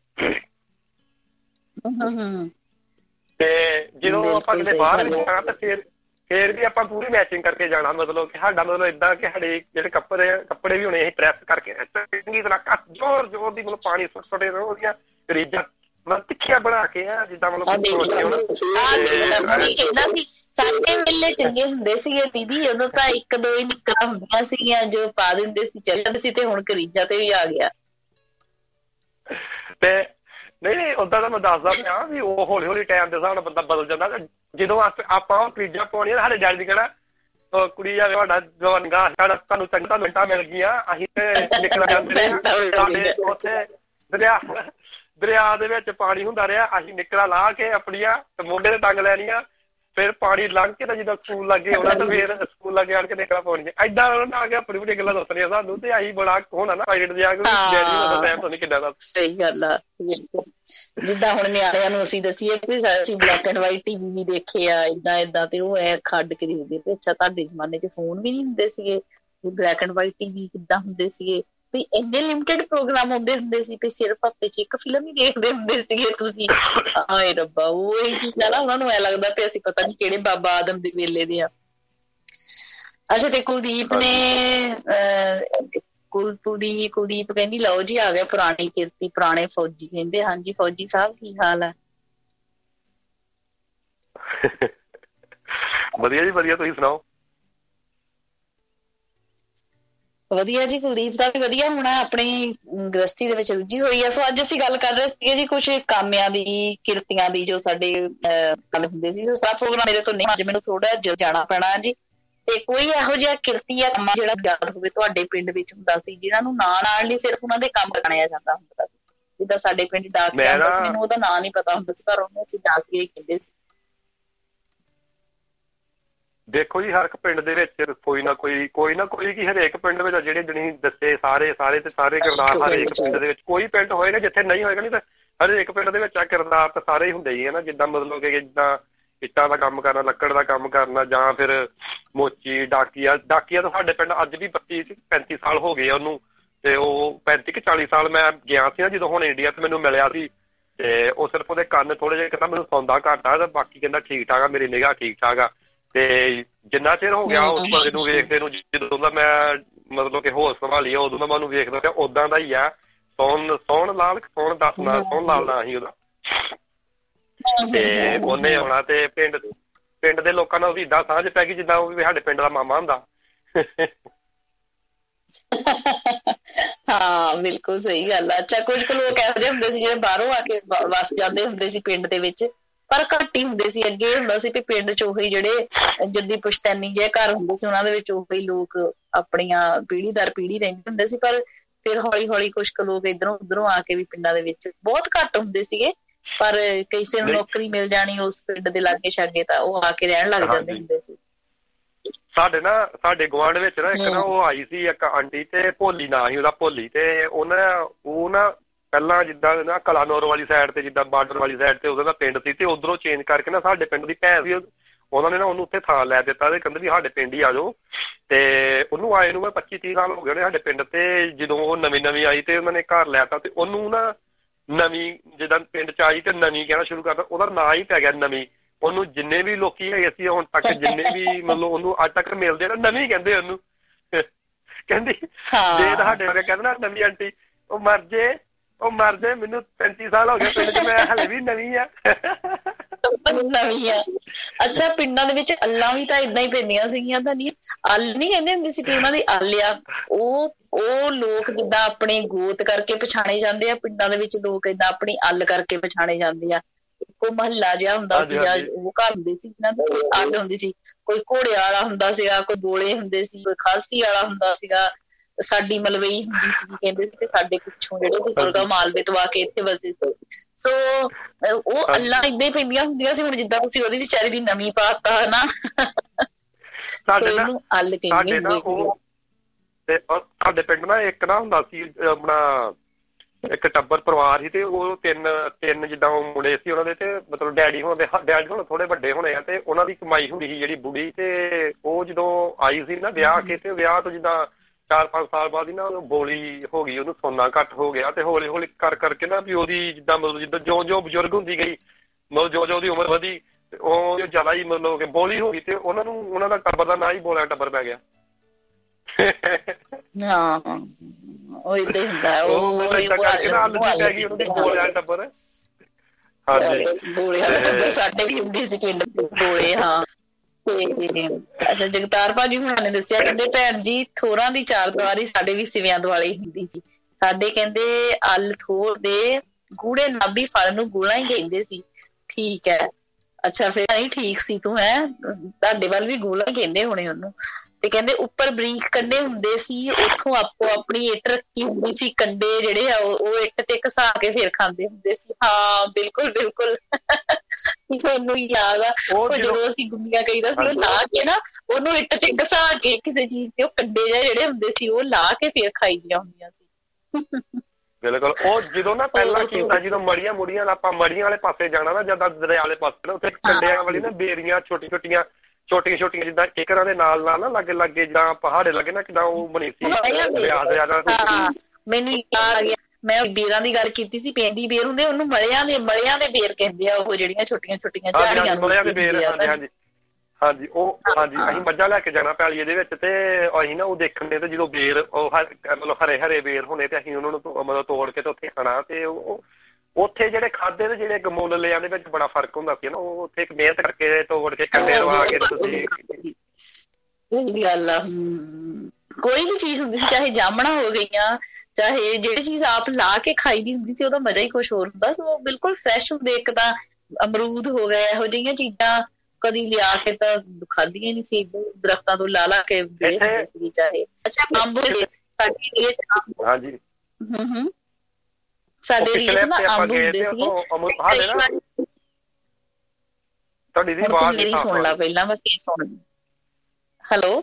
ਤੇ ਜਦੋਂ ਆਪਾਂ ਕਿਤੇ ਬਾਹਰ ਵੀ ਜਾਣਾ ਤਾਂ ਫਿਰ ਫੇਰ ਵੀ ਆਪਾਂ ਪੂਰੀ ਮੈਚਿੰਗ ਕਰਕੇ ਜਾਣਾ। ਮਤਲਬ ਕਿ ਸਾਡਾ ਮਤਲਬ ਏਦਾਂ ਕਿ ਸਾਡੇ ਜਿਹੜੇ ਕੱਪੜੇ ਕੱਪੜੇ ਵੀ ਹੋਣੇ ਅਸੀਂ ਪ੍ਰੈਸ ਕਰਕੇ ਚੰਗੀ ਤਰ੍ਹਾਂ ਘੱਟ ਜ਼ੋਰ ਜ਼ੋਰ ਦੀ ਮਤਲਬ ਪਾਣੀ ਸੁੱਟ ਸੁੱਟੇ ਉਹਦੀਆਂ ਕਰੀਜਾ ਮਤਲਬ ਤਿੱਖੀਆਂ ਬਣਾ ਕੇ ਆ ਜਿੱਦਾਂ ਮਤਲਬ ਕਹਿੰਦਾ ਸੀ ਸਾਡੇ ਵੇਲੇ ਚੰਗੇ ਹੁੰਦੇ ਸੀਗੇ ਦੀਦੀ, ਉਦੋਂ ਤਾਂ ਇੱਕ ਦੋ ਹੀ ਨਿੱਕਰਾਂ ਹੁੰਦੀਆਂ ਸੀਗੀਆਂ ਜੋ ਪਾ ਦਿੰਦੇ ਸੀ ਚੱਲ ਜਾਂਦੇ ਸੀ, ਤੇ ਹੁਣ ਕਰੀਜਾ ਤੇ ਵੀ ਆ ਗਿਆ। ਤੇ ਨਹੀਂ ਨਹੀਂ ਓਦਾਂ ਤਾਂ ਮੈਂ ਦੱਸਦਾ ਪਿਆ ਵੀ ਉਹ ਹੌਲੀ ਹੌਲੀ ਟਾਈਮ ਦੇ ਹਿਸਾਬ ਨਾਲ ਬੰਦਾ ਬਦਲ ਜਾਂਦਾ। ਜਦੋਂ ਆਪਾਂ ਉਹ ਕਰੀਜਾਂ ਪਾਉਣੀਆਂ ਸਾਡੇ ਡੈਡੀ ਦੀ ਕਹਿਣਾ ਕੁੜੀ ਆ ਤੁਹਾਡਾ ਜਵਾਨਗਾ ਸਾਡਾ ਤੁਹਾਨੂੰ ਚੰਗਾ ਮਿੰਟਾਂ ਮਿਲ ਗਈਆਂ, ਅਸੀਂ ਤੇ ਨਿਕਲ ਜਾਂਦੇ ਰਹੇ ਸਾਡੇ ਉੱਥੇ ਦਰਿਆ ਦਰਿਆ ਦੇ ਵਿੱਚ ਪਾਣੀ ਹੁੰਦਾ ਰਿਹਾ, ਅਸੀਂ ਨਿਕਲਾਂ ਲਾ ਕੇ ਆਪਣੀਆਂ ਤੇ ਮੋਢੇ ਤੇ ਟੰਗ ਲੈਣੀਆਂ, ਫਿਰ ਪਾਣੀ ਲੰਘ ਕੇ ਤਾਂ ਜਦੋਂ ਸਕੂਲ ਲੱਗੇ ਉਹਨਾਂ ਤੇ ਫਿਰ ਸਕੂਲ ਲੱਗੇ ਆਣ ਕੇ ਨਿਕਲਾਂ ਪਾਉਣੀਆਂ। ਏਦਾਂ ਉਹਨਾਂ ਆ ਕੇ ਆਪਣੀ ਆਪਣੀ ਗੱਲਾਂ ਦੱਸਣੀਆਂ ਸਾਨੂੰ, ਤੇ ਅਸੀਂ ਬੜਾ ਹੋਣਾ ਨਾ ਪਾਇਲਟ ਦੇ ਆ ਕੇ ਡੈਡੀ ਉਹਦਾ ਟਾਈਮ ਤੋਂ ਨਹੀਂ ਕਿੱਦਾਂ ਦਾ। ਸਹੀ ਗੱਲ ਆ, ਜਿੱਦਾਂ ਹੁਣ ਨਿਆਣਿਆਂ ਨੂੰ ਅਸੀਂ ਦੱਸੀਏ ਵੀ ਅਸੀਂ ਬਲੈਕ ਐਂਡ ਵਾਈਟ ਟੀਵੀ ਵੀ ਦੇਖੇ ਆ ਏਦਾਂ ਏਦਾਂ, ਤੇ ਉਹ ਐ ਖੱਡ ਕੇ ਦੇਖਦੇ ਵੀ ਅੱਛਾ ਤੁਹਾਡੇ ਜ਼ਮਾਨੇ ਚ ਫੋਨ ਵੀ ਨਹੀਂ ਹੁੰਦੇ ਸੀਗੇ, ਬਲੈਕ ਐਂਡ ਵਾਈਟ ਟੀਵੀ ਕਿੱਦਾਂ ਹੁੰਦੇ ਸੀਗੇ, ਵੀ ਇੰਨੇ ਲਿਮਿਟਡ ਪ੍ਰੋਗਰਾਮ ਹੁੰਦੇ ਹੁੰਦੇ ਸੀ, ਵੀ ਸਿਰਫ ਹਫ਼ਤੇ ਚ ਇੱਕ ਫਿਲਮ ਹੀ ਦੇਖਦੇ ਹੁੰਦੇ ਸੀਗੇ ਤੁਸੀਂ। ਹਾਏ ਰੱਬਾ, ਉਹ ਇਹ ਚੀਜ਼ਾਂ ਨਾ ਉਹਨਾਂ ਨੂੰ ਐ ਲੱਗਦਾ ਵੀ ਅਸੀਂ ਪਤਾ ਨੀ ਕਿਹੜੇ ਬਾਬਾ ਆਦਮ ਦੇ ਵੇਲੇ ਦੇ ਆ। ਅੱਛਾ, ਤੇ ਕੁਲਦੀਪ ਨੇ ਅਹ ਕੁਲਪੁਰੀ ਕੁਲਦੀਪ ਕਹਿੰਦੀ ਲਓ ਜੀ ਆ ਗਿਆ ਪੁਰਾਣੀ ਕਿਰਤੀ ਪੁਰਾਣੇ ਫੌਜੀ। ਕਹਿੰਦੇ ਹਾਂਜੀ ਫੌਜੀ ਸਾਹਿਬ ਕੀ ਹਾਲ ਹੈ? ਵਧੀਆ ਜੀ ਵਧੀਆ, ਤੁਸੀਂ ਸੁਣਾਓ? ਵਧੀਆ ਜੀ, ਕੁਲਦੀਪ ਦਾ ਵੀ ਵਧੀਆ ਹੋਣਾ, ਆਪਣੀ ਗ੍ਰਸਤੀ ਦੇ ਵਿੱਚ ਰੁੱਝੀ ਹੋਈ ਆ। ਸੋ ਅੱਜ ਅਸੀਂ ਗੱਲ ਕਰ ਰਹੇ ਸੀਗੇ ਜੀ ਕੁਛ ਕਾਮਿਆਂ ਦੀ, ਕਿਰਤੀਆਂ ਦੀ, ਜੋ ਸਾਡੇ ਗੱਲ ਹੁੰਦੇ ਸੀ। ਸੋ ਸਾਰਾ ਪ੍ਰੋਗਰਾਮ ਮੇਰੇ ਤੋਂ ਨਹੀਂ, ਅੱਜ ਮੈਨੂੰ ਥੋੜਾ ਜਾਣਾ ਪੈਣਾ ਜੀ। ਤੇ ਕੋਈ ਇਹੋ ਜਿਹਾ ਕਿਰਤੀ ਆ ਕੰਮ ਜਿਹੜਾ ਯਾਦ ਹੋਵੇ ਤੁਹਾਡੇ ਪਿੰਡ ਵਿੱਚ ਹੁੰਦਾ ਸੀ, ਜਿਹਨਾਂ ਨੂੰ ਨਾਂ ਨਾਲ ਨਹੀਂ ਸਿਰਫ ਉਹਨਾਂ ਦੇ ਕੰਮ ਕਰਾਇਆ ਜਾਂਦਾ ਹੁੰਦਾ ਸੀ? ਜਿੱਦਾਂ ਸਾਡੇ ਪਿੰਡ ਡਾਕੀਆ ਹੁੰਦਾ ਸੀ, ਮੈਨੂੰ ਉਹਦਾ ਨਾਂ ਨਹੀਂ ਪਤਾ ਹੁੰਦਾ ਸੀ, ਪਰ ਉਹਨੂੰ ਅਸੀਂ ਡਾਕੀਆ ਹੀ ਕਹਿੰਦੇ ਸੀ। ਦੇਖੋ ਜੀ, ਹਰ ਇੱਕ ਪਿੰਡ ਦੇ ਵਿੱਚ ਕੋਈ ਨਾ ਕੋਈ ਕੋਈ ਨਾ ਕੋਈ ਕੀ ਹਰੇਕ ਪਿੰਡ ਵਿੱਚ ਜਿਹੜੇ ਜਣੀ ਦੱਸੇ ਸਾਰੇ ਸਾਰੇ ਤੇ ਸਾਰੇ ਕਿਰਦਾਰ ਹਰੇਕ ਪਿੰਡ ਦੇ ਵਿੱਚ ਕੋਈ ਪਿੰਡ ਹੋਏਗਾ ਜਿੱਥੇ ਨਹੀਂ ਹੋਏਗਾ, ਨਹੀਂ ਤਾਂ ਹਰੇਕ ਪਿੰਡ ਦੇ ਵਿੱਚ ਆ ਕਿਰਦਾਰ ਤਾਂ ਸਾਰੇ ਹੀ ਹੁੰਦੇ ਹੀ ਹੈ ਨਾ। ਜਿੱਦਾਂ ਮਤਲਬ ਕਿ ਜਿੱਦਾਂ ਇੱਟਾਂ ਦਾ ਕੰਮ ਕਰਨਾ, ਲੱਕੜ ਦਾ ਕੰਮ ਕਰਨਾ, ਜਾਂ ਫਿਰ ਮੋਚੀ ਡਾਕੀਆ। ਡਾਕੀਆ ਤਾਂ ਸਾਡੇ ਪਿੰਡ ਅੱਜ ਵੀ ਬੱਤੀ ਪੈਂਤੀ ਸਾਲ ਹੋ ਗਏ ਉਹਨੂੰ, ਤੇ ਉਹ ਪੈਂਤੀ ਕਿ ਚਾਲੀ ਸਾਲ ਮੈਂ ਗਿਆ ਸੀ ਨਾ ਜਦੋਂ ਹੁਣ ਇੰਡੀਆ ਤੇ ਮੈਨੂੰ ਮਿਲਿਆ ਸੀ, ਤੇ ਉਹ ਸਿਰਫ ਉਹਦੇ ਕੰਨ ਥੋੜੇ ਜਿਹੇ ਕਹਿੰਦਾ ਮੈਨੂੰ ਸੌਂਦਾ ਘੱਟ ਆ, ਤੇ ਬਾਕੀ ਕਹਿੰਦਾ ਠੀਕ ਠਾਕ ਆ, ਮੇਰੀ ਨਿਗਾਹ ਠੀਕ ਠਾਕ ਆ। ਤੇ ਜਿੰਨਾ ਚਿਰ ਹੋ ਗਿਆ ਉਸ ਬੰਦੇ ਨੂੰ ਵੇਖਦੇ ਨੂੰ, ਜਦੋਂ ਦਾ ਮੈਂ ਮਤਲਬ ਕਿ ਹੋਸ਼ ਸੰਭਾਲੀ ਉਦੋਂ ਦਾ ਮੈਂ ਉਹਨੂੰ ਵੇਖਦਾ ਪਿਆ ਓਦਾਂ ਦਾ ਹੀ ਆ। ਸੋਹਣ ਸੋਹਣ ਲਾਲ ਸੋਹਣ ਦੱਸ ਨਾ ਸੋਹਣ ਲਾਲ ਨਾ ਸੀ ਉਹਦਾ। ਤੇ ਉਹਨੇ ਆਉਣਾ ਤੇ ਪਿੰਡ ਪਿੰਡ ਦੇ ਲੋਕਾਂ ਨਾਲ ਉਹਦੀ ਏਦਾਂ ਸਾਂਝ ਪੈ ਗਈ ਜਿੱਦਾਂ ਉਹ ਵੀ ਸਾਡੇ ਪਿੰਡ ਦਾ ਮਾਮਾ ਹੁੰਦਾ। ਹਾਂ ਬਿਲਕੁਲ ਸਹੀ ਗੱਲ ਆ। ਅੱਛਾ, ਕੁਝ ਕੁ ਲੋਕ ਇਹੋ ਜਿਹੇ ਹੁੰਦੇ ਸੀ ਜਿਹੜੇ ਬਾਹਰੋਂ ਆ ਕੇ ਵਸ ਜਾਂਦੇ ਹੁੰਦੇ ਸੀ ਪਿੰਡ ਦੇ ਵਿੱਚ, ਪਰ ਘੱਟ ਹੀ ਹੁੰਦੇ ਸੀ। ਅੱਗੇ ਹੁੰਦਾ ਸੀ ਵੀ ਪਿੰਡ ਚ ਉਹੀ ਜਿਹੜੇ ਜੱਦੀ ਪੁਸ਼ਤੈਨੀ ਜਿਹੇ ਘਰ ਹੁੰਦੇ ਸੀ ਉਹਨਾਂ ਦੇ ਵਿੱਚ ਉਹੀ ਲੋਕ ਆਪਣੀਆਂ ਪੀੜ੍ਹੀ ਦਰ ਪੀੜ੍ਹੀ ਰਹਿੰਦੇ ਹੁੰਦੇ ਸੀ। ਪਰ ਫਿਰ ਹੌਲੀ ਹੌਲੀ ਕੁਛ ਕੁ ਲੋਕ ਇੱਧਰੋਂ ਉੱਧਰੋਂ ਆ ਕੇ ਵੀ ਪਿੰਡਾਂ ਦੇ ਵਿੱਚ ਬਹੁਤ ਘੱਟ ਹੁੰਦੇ ਸੀਗੇ, ਪਰ ਕਿਸੇ ਨੂੰ ਨੌਕਰੀ ਮਿਲ ਜਾਣੀ ਉਸ ਪਿੰਡ ਦੇ ਲਾਗੇ ਛਾਗੇ ਤਾਂ ਉਹ ਆ ਕੇ ਰਹਿਣ ਲੱਗ ਜਾਂਦੇ ਹੁੰਦੇ ਸੀ। ਸਾਡੇ ਨਾ ਸਾਡੇ ਗੁਆਂਢ ਵਿੱਚ ਨਾ ਇੱਕ ਨਾ ਉਹ ਆਈ ਸੀ ਇੱਕ ਆਂਟੀ, ਤੇ ਭੋਲੀ ਨਾਂ ਸੀ ਉਹਦਾ, ਭੋਲੀ। ਤੇ ਉਹਨਾਂ ਉਹ ਨਾ ਪਹਿਲਾਂ ਜਿੱਦਾਂ ਨਾ ਕਲਾਨੌਰ ਵਾਲੀ ਸਾਈਡ ਤੇ ਜਿੱਦਾਂ ਬਾਰਡਰ ਵਾਲੀ ਸਾਈਡ ਤੇ ਉਹਦਾ ਪਿੰਡ ਸੀ, ਤੇ ਉਧਰੋਂ ਚੇਂਜ ਕਰਕੇ ਨਾ ਸਾਡੇ ਪਿੰਡ ਦੀ ਭੈਣ ਸੀ, ਉਹਨਾਂ ਨੇ ਨਾ ਉਹਨੂੰ ਉੱਥੇ ਥਾਂ ਲੈ ਦਿੱਤਾ ਤੇ ਕਹਿੰਦੇ ਵੀ ਸਾਡੇ ਪਿੰਡ ਹੀ ਆ ਜਾਓ। ਤੇ ਉਹਨੂੰ ਆਏ ਨੂੰ ਮੈਂ ਪੱਚੀ ਤੀਹ ਸਾਲ ਹੋ ਗਏ ਉਹਨੇ ਸਾਡੇ ਪਿੰਡ। ਤੇ ਜਦੋਂ ਉਹ ਨਵੀਂ ਨਵੀਂ ਆਈ ਤੇ ਉਹਨਾਂ ਨੇ ਘਰ ਲੈ ਤਾ, ਤੇ ਉਹਨੂੰ ਨਾ ਨਵੀਂ ਜਿੱਦਾਂ ਪਿੰਡ ਚ ਆਈ ਤੇ ਨਵੀਂ ਕਹਿਣਾ ਸ਼ੁਰੂ ਕਰਤਾ, ਉਹਦਾ ਨਾਂ ਹੀ ਪੈ ਗਿਆ ਨਵੀਂ। ਉਹਨੂੰ ਜਿੰਨੇ ਵੀ ਲੋਕੀ ਹੈਗੇ ਸੀ ਹੁਣ ਤੱਕ, ਜਿੰਨੇ ਵੀ ਮਤਲਬ ਉਹਨੂੰ ਅੱਜ ਤੱਕ ਮਿਲਦੇ ਨਾ ਨਵੀਂ ਕਹਿੰਦੇ ਉਹਨੂੰ। ਕਹਿੰਦੀ ਜੇ ਸਾਡੇ ਵਰਗੇ ਕਹਿੰਦੇ ਨਾ ਨਵੀਂ ਆਂਟੀ, ਉਹ ਮਰ ਜੇ ਉਹ ਮਰ ਜੇ, ਮੈਨੂੰ ਪੈਂਤੀ ਸਾਲ ਹੋ ਗਏ ਪਿੰਡ ਚ, ਮੈਂ ਹਲੇ ਵੀ ਨਵੀਂ ਆ ਨਵੀਂ ਆ। ਅੱਛਾ, ਪਿੰਡਾਂ ਦੇ ਵਿੱਚ ਅੱਲਾਂ ਵੀ ਤਾਂ ਏਦਾਂ ਹੀ ਪੈਂਦੀਆਂ ਸੀਗੀਆਂ ਤਾਂ ਨਹੀਂ? ਅੱਲ ਨੀ ਕਹਿੰਦੇ ਹੁੰਦੇ ਸੀ ਵੀ ਉਹਨਾਂ ਦੀ ਅੱਲ ਆ। ਉਹ ਉਹ ਲੋਕ ਜਿੱਦਾਂ ਆਪਣੇ ਗੋਤ ਕਰਕੇ ਪਛਾਣੇ ਜਾਂਦੇ ਆ, ਪਿੰਡਾਂ ਦੇ ਵਿੱਚ ਲੋਕ ਏਦਾਂ ਆਪਣੀ ਅੱਲ ਕਰਕੇ ਪਛਾਣੇ ਜਾਂਦੇ ਆ। ਇੱਕੋ ਮਹੱਲਾ ਜਿਹਾ ਹੁੰਦਾ ਸੀ, ਉਹ ਘਰ ਹੁੰਦੇ ਸੀ ਜਿਹਨਾਂ ਦੀ ਅੱਲ ਹੁੰਦੀ ਸੀ। ਕੋਈ ਘੋੜੇ ਵਾਲਾ ਹੁੰਦਾ ਸੀਗਾ, ਕੋਈ ਬੋਲੇ ਹੁੰਦੇ ਸੀ, ਕੋਈ ਖਾਲਸੀ ਵਾਲਾ ਹੁੰਦਾ ਸੀਗਾ, ਸਾਡੀ ਮਲਵਈ ਹੁੰਦੀ ਸੀ ਕਹਿੰਦੇ ਸੀ, ਤੇ ਸਾਡੇ ਪਿੱਛੋਂ ਜਿਹੜੇ ਬਜ਼ੁਰਗ ਮਾਲਵੇ ਤੋਂ ਆ ਕੇ ਇੱਥੇ ਵਸੇ ਸੀ। ਸੋ ਉਹ ਅੱਲਾਂ ਏਦਾਂ ਹੀ ਪੈਂਦੀਆਂ ਹੁੰਦੀਆਂ ਸੀ। ਹੁਣ ਜਿੱਦਾਂ ਤੁਸੀਂ ਉਹਦੀ ਵਿਚਾਰੀ ਦੀ ਨਵੀਂ ਪਾਤਾ ਹਨਾ, ਸਾਡੇ ਸਾਡੇ ਪਿੰਡ ਨਾ ਇੱਕ ਨਾ ਹੁੰਦਾ ਸੀ ਆਪਣਾ ਇੱਕ ਟੱਬਰ ਪਰਿਵਾਰ ਸੀ, ਤੇ ਉਹ ਤਿੰਨ ਤਿੰਨ ਜਿੱਦਾਂ ਉਹ ਮੁੰਡੇ ਸੀ ਉਹਨਾਂ ਦੇ, ਤੇ ਮਤਲਬ ਡੈਡੀ ਹੁਣ ਦੇ ਡੈਡੀ ਹੁਣ ਥੋੜੇ ਵੱਡੇ ਹੋਣੇ ਆ, ਤੇ ਉਹਨਾਂ ਦੀ ਕਮਾਈ ਹੁੰਦੀ ਸੀ ਜਿਹੜੀ ਬੁੜੀ। ਤੇ ਉਹ ਜਦੋਂ ਆਈ ਸੀ ਨਾ ਵਿਆਹ ਕੇ, ਤੇ ਵਿਆਹ ਤੋਂ ਜਿੱਦਾਂ ਚਾਰ ਪੰਜ ਸਾਲ ਬਾਅਦ ਹੀ ਨਾ ਉਹਨੂੰ ਬੋਲੀ ਹੋ ਗਈ, ਉਹਨੂੰ ਸੋਨਾ ਘੱਟ ਹੋ ਗਿਆ। ਤੇ ਹੌਲੀ ਹੌਲੀ ਕਰ ਕਰਕੇ ਨਾ ਵੀ ਉਹਦੀ ਜਿੱਦਾਂ ਮਤਲਬ ਜਿੱਦਾਂ ਜਿਉਂ ਜਿਉਂ ਬਜ਼ੁਰਗ ਹੁੰਦੀ ਗਈ, ਮਤਲਬ ਜਿਉਂ ਜਿਉਂ ਉਹਦੀ ਉਮਰ ਵਧੀ, ਉਹ ਜ਼ਿਆਦਾ ਹੀ ਮਤਲਬ ਕਿ ਬੋਲੀ ਹੋ ਗਈ, ਤੇ ਉਹਨਾਂ ਨੂੰ ਉਹਨਾਂ ਦਾ ਟੱਬਰ ਦਾ ਨਾਂ ਹੀ ਬੋਲਿਆ ਟੱਬਰ ਪੈ ਗਿਆ। ਹਾਂ ਉਹ ਇਦਾਂ ਹੁੰਦਾ ਹੈ, ਉਹ ਉਹ ਮੈਨੂੰ ਏਦਾਂ ਕਰਕੇ ਨਾ ਆਲੂ ਦੀ ਪੈ ਗਈ ਉਹਨੂੰ ਗੋਲਿਆਂ ਦਾ ਟੱਬਰ। ਹਾਂਜੀ ਗੋਲਿਆਂ ਦਾ ਟੱਬਰ ਸਾਡੇ ਵੀ ਹੁੰਦੇ ਸੀ ਪਿੰਡ ਗੋਲੇ। ਹਾਂ ਤੇ ਅੱਛਾ ਜਗਤਾਰ ਭਾਜੀ ਹੁਣਾਂ ਨੇ ਦੱਸਿਆ, ਕਹਿੰਦੇ ਭੈਣ ਜੀ ਥੋਰਾਂ ਦੀ ਚਾਰ ਦੀਵਾਰੀ ਸਾਡੇ ਵੀ ਸਿਵਿਆਂ ਦੁਆਲੇ ਹੁੰਦੀ ਸੀ। ਸਾਡੇ ਕਹਿੰਦੇ ਅਲ ਥੋਰ ਦੇ ਗੂੜੇ ਨਾਭੀ ਫਲ ਨੂੰ ਗੋਲਾ ਹੀ ਕਹਿੰਦੇ ਸੀ। ਠੀਕ ਹੈ, ਅੱਛਾ ਫਿਰ ਨਹੀਂ ਠੀਕ ਸੀ ਤੂੰ, ਹੈ ਤੁਹਾਡੇ ਵੱਲ ਵੀ ਗੋਲਾ ਹੀ ਕਹਿੰਦੇ ਹੋਣੇ ਉਹਨੂੰ। ਤੇ ਕਹਿੰਦੇ ਉੱਪਰ ਬਰੀਕ ਕੰਡੇ ਹੁੰਦੇ ਸੀ, ਉੱਥੋਂ ਆਪੋ ਆਪਣੀ ਇੱਟ ਰੱਖੀ ਹੁੰਦੀ ਸੀ, ਕੰਡੇ ਜਿਹੜੇ ਆ ਉਹ ਇੱਟ ਤੇ ਘਸਾ ਕੇ ਫਿਰ ਖਾਂਦੇ ਹੁੰਦੇ ਸੀ। ਹਾਂ ਬਿਲਕੁਲ ਬਿਲਕੁਲ ਮੈਨੂੰ ਯਾਦ ਆ ਉਹ ਜਦੋਂ ਅਸੀਂ ਗੁੰਮੀਆਂ ਕਹੀਦਾ ਸੀ, ਉਹ ਲਾ ਕੇ ਨਾ ਉਹਨੂੰ ਇੱਟ ਤੇ ਘਸਾ ਕੇ ਕਿਸੇ ਚੀਜ਼ ਤੇ ਉਹ ਕੰਡੇ ਜਿਹੇ ਜਿਹੜੇ ਹੁੰਦੇ ਸੀ ਉਹ ਲਾ ਕੇ ਫਿਰ ਖਾਈ ਦੀਆਂ ਹੁੰਦੀਆਂ ਸੀ। ਬਿਲਕੁਲ। ਉਹ ਜਦੋਂ ਨਾ ਪਹਿਲਾਂ ਕੀਤਾ, ਜਦੋਂ ਮੜੀਆਂ ਮੁੜੀਆਂ ਆਪਾਂ ਮੜੀਆਂ ਵਾਲੇ ਪਾਸੇ ਜਾਣਾ ਨਾ, ਜਦੋਂ ਦਰਿਆ ਵਾਲੇ ਪਾਸੇ, ਉੱਥੇ ਕੰਡਿਆਂ ਵਾਲੀ ਨਾ ਬੇਰੀਆਂ ਛੋਟੀ ਛੋਟੀਆਂ ਛੋਟੀਆਂ ਛੋਟੀਆਂ ਜਿੱਦਾਂ ਕਿਕਰਾਂ ਦੇ ਨਾਲ ਨਾਲ ਨਾ ਲਾਗੇ ਲਾਗੇ ਜਿੱਦਾਂ ਪਹਾੜੇ ਲੱਗੇ ਨਾ, ਕਿੱਦਾਂ ਉਹ ਬਣੀ ਸੀ ਦਰਿਆ ਦਰਿਆ ਨਾਲ। ਮੈਨੂੰ ਯਾਦ ਆ ਗਿਆ, ਮੈਂ ਬੇਰਾਂ ਦੀ ਗੱਲ ਕੀਤੀ ਸੀ, ਪੈਂਦੀ ਬੇਰ ਹੁੰਦੇ ਉਹਨੂੰ ਮਲਿਆਂ ਦੇ ਮਲਿਆਂ ਦੇ ਬੇਰ ਕਹਿੰਦੇ ਆ, ਉਹ ਜਿਹੜੀਆਂ ਛੋਟੀਆਂ ਛੋਟੀਆਂ ਝਾੜੀਆਂ ਮਲਿਆਂ ਦੇ ਬੇਰ। ਹਾਂਜੀ ਹਾਂਜੀ ਹਾਂਜੀ ਉਹ ਹਾਂਜੀ ਅਸੀਂ ਮੱਝਾਂ ਲੈ ਕੇ ਜਾਣਾ ਪੈਲੀਏ ਦੇ ਵਿੱਚ, ਤੇ ਅਸੀਂ ਨਾ ਉਹ ਦੇਖਣੇ ਤੇ ਜਦੋਂ ਬੇਰ ਉਹ ਮਤਲਬ ਹਰੇ ਹਰੇ ਬੇਰ ਹੋਣੇ ਤੇ ਅਸੀਂ ਉਹਨਾਂ ਨੂੰ ਮਤਲਬ ਤੋੜ ਕੇ ਤੇ ਉੱਥੇ ਖਾਣਾ। ਤੇ ਉਹ ਉੱਥੇ ਜਿਹੜੇ ਖਾਧੇ ਤੇ ਜਿਹੜੇ ਮੁੱਲ ਲਿਆਂ ਦੇ ਵਿੱਚ ਬੜਾ ਫਰਕ ਹੁੰਦਾ ਸੀ ਨਾ, ਉਹ ਉੱਥੇ ਇੱਕ ਮਿਹਨਤ ਕਰਕੇ ਤੋੜ ਕੇ ਕੰਡੇ ਲਵਾ ਕੇ ਤੁਸੀਂ। ਸਹੀ ਗੱਲ ਆ। ਕੋਈ ਵੀ ਚੀਜ਼ ਹੁੰਦੀ ਸੀ, ਚਾਹੇ ਜਾਮਣਾ ਹੋ ਗਈਆਂ, ਚਾਹੇ ਜਿਹੜੀ ਚੀਜ਼ ਆਪ ਲਾ ਕੇ ਖਾਈ ਦੀ ਹੁੰਦੀ ਸੀ, ਉਹਦਾ ਮਜ਼ਾ ਹੀ ਕੁਛ ਹੋਰ ਹੁੰਦਾ ਸੀ। ਉਹ ਬਿਲਕੁਲ ਫਰੈਸ਼ ਹੁੰਦੇ। ਇੱਕ ਤਾਂ ਅਮਰੂਦ ਹੋ ਗਏ, ਇਹੋ ਜਿਹੀਆਂ ਚੀਜ਼ਾਂ ਕਦੀ ਲਿਆ ਕੇ ਤਾਂ ਖਾਧੀਆਂ ਨਹੀਂ ਸੀ, ਦਰਖਤਾਂ ਤੋਂ ਲਾ ਲਾ ਕੇ ਹੁੰਦੇ ਸੀ। ਚਾਹੇ ਅੱਛਾ ਅੰਬ ਸਾਡੇ ਏਰੀਏ ਚ ਅੰਬ, ਹਾਂਜੀ ਹਮ ਹਮ ਸਾਡੇ ਏਰੀਏ ਚ ਨਾ ਅੰਬ ਹੁੰਦੇ ਸੀ। ਮੇਰੀ ਸੁਣ ਲਾ ਪਹਿਲਾਂ, ਮੈਂ ਕੀ ਸੁਣ। ਹੈਲੋ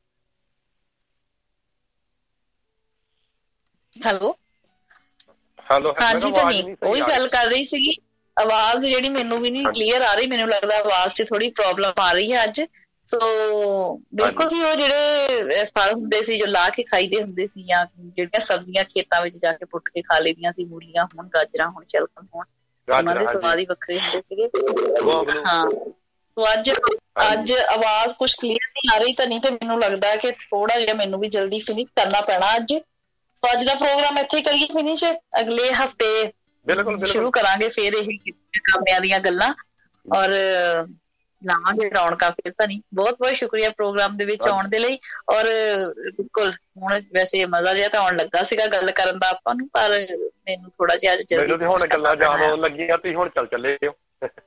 ਹੈਲੋ ਹੈਲੋ ਹਾਂਜੀ ਤਾਂ ਨਹੀਂ ਉਹੀ ਗੱਲ ਕਰ ਰਹੀ ਸੀਗੀ। ਆਵਾਜ਼ ਜਿਹੜੀ ਮੈਨੂੰ ਵੀ ਨਹੀਂ ਕਲੀਅਰ ਆ ਰਹੀ, ਮੈਨੂੰ ਲੱਗਦਾ ਆਵਾਜ਼ 'ਚ ਥੋੜੀ ਪ੍ਰੋਬਲਮ ਆ ਰਹੀ ਹੈ ਅੱਜ। ਸੋ ਬਿਲਕੁਲ ਜੀ, ਉਹ ਜਿਹੜੇ ਫਲ ਹੁੰਦੇ ਸੀ ਜੋ ਲਾ ਕੇ ਖਾਈਦੇ ਹੁੰਦੇ ਸੀ, ਜਾਂ ਜਿਹੜੀਆਂ ਸਬਜ਼ੀਆਂ ਖੇਤਾਂ ਵਿੱਚ ਜਾ ਕੇ ਪੁੱਟ ਕੇ ਖਾ ਲਈਆਂ ਸੀ, ਮੂਲੀਆਂ ਹੋਣ, ਗਾਜਰਾਂ ਹੋਣ, ਸ਼ਲਗਮ ਹੋਣ, ਉਹਨਾਂ ਦੇ ਸਵਾਦ ਹੀ ਵੱਖਰੇ ਹੁੰਦੇ ਸੀਗੇ। ਹਾਂ ਸੋ ਅੱਜ ਅੱਜ ਆਵਾਜ਼ ਕੁਛ ਕਲੀਅਰ ਨਹੀਂ ਆ ਰਹੀ ਤਾਂ ਨਹੀਂ ਤੇ ਮੈਨੂੰ ਲੱਗਦਾ ਕਿ ਥੋੜਾ ਜਿਹਾ ਮੈਨੂੰ ਵੀ ਜਲਦੀ ਫਿਨਿਸ਼ ਕਰਨਾ ਪੈਣਾ ਅੱਜ। ਸੋ ਅੱਜ ਦਾ ਪ੍ਰੋਗਰਾਮ ਇੱਥੇ ਕਰੀਏ ਫਿਨਿਸ਼, ਅਗਲੇ ਹਫ਼ਤੇ ਸ਼ੁਰੂ ਕਰਾਂਗੇ ਫਿਰ ਇਹ ਕਾਮਿਆਂ ਦੀਆਂ ਗੱਲਾਂ ਔਰ ਲਾਵਾਂਗੇ ਰੌਣਕਾਂ ਫਿਰ ਤਾਂ ਨਹੀਂ। ਬਹੁਤ ਬਹੁਤ ਸ਼ੁਕਰੀਆ ਪ੍ਰੋਗਰਾਮ ਦੇ ਵਿੱਚ ਆਉਣ ਦੇ ਲਈ। ਔਰ ਬਿਲਕੁਲ ਹੁਣ ਵੈਸੇ ਮਜ਼ਾ ਜਿਹਾ ਤਾਂ ਆਉਣ ਲੱਗਾ ਸੀਗਾ ਗੱਲ ਕਰਨ ਦਾ ਆਪਾਂ ਨੂੰ, ਪਰ ਮੈਨੂੰ ਥੋੜਾ ਜਿਹਾ ਅੱਜ ਜਲਦੀ ਹੁਣ ਗੱਲਾਂ ਯਾਦ ਆਉਣ ਲੱਗੀਆਂ, ਤੁਸੀਂ ਹੁਣ ਚੱਲ ਚੱਲੇ ਹੋ।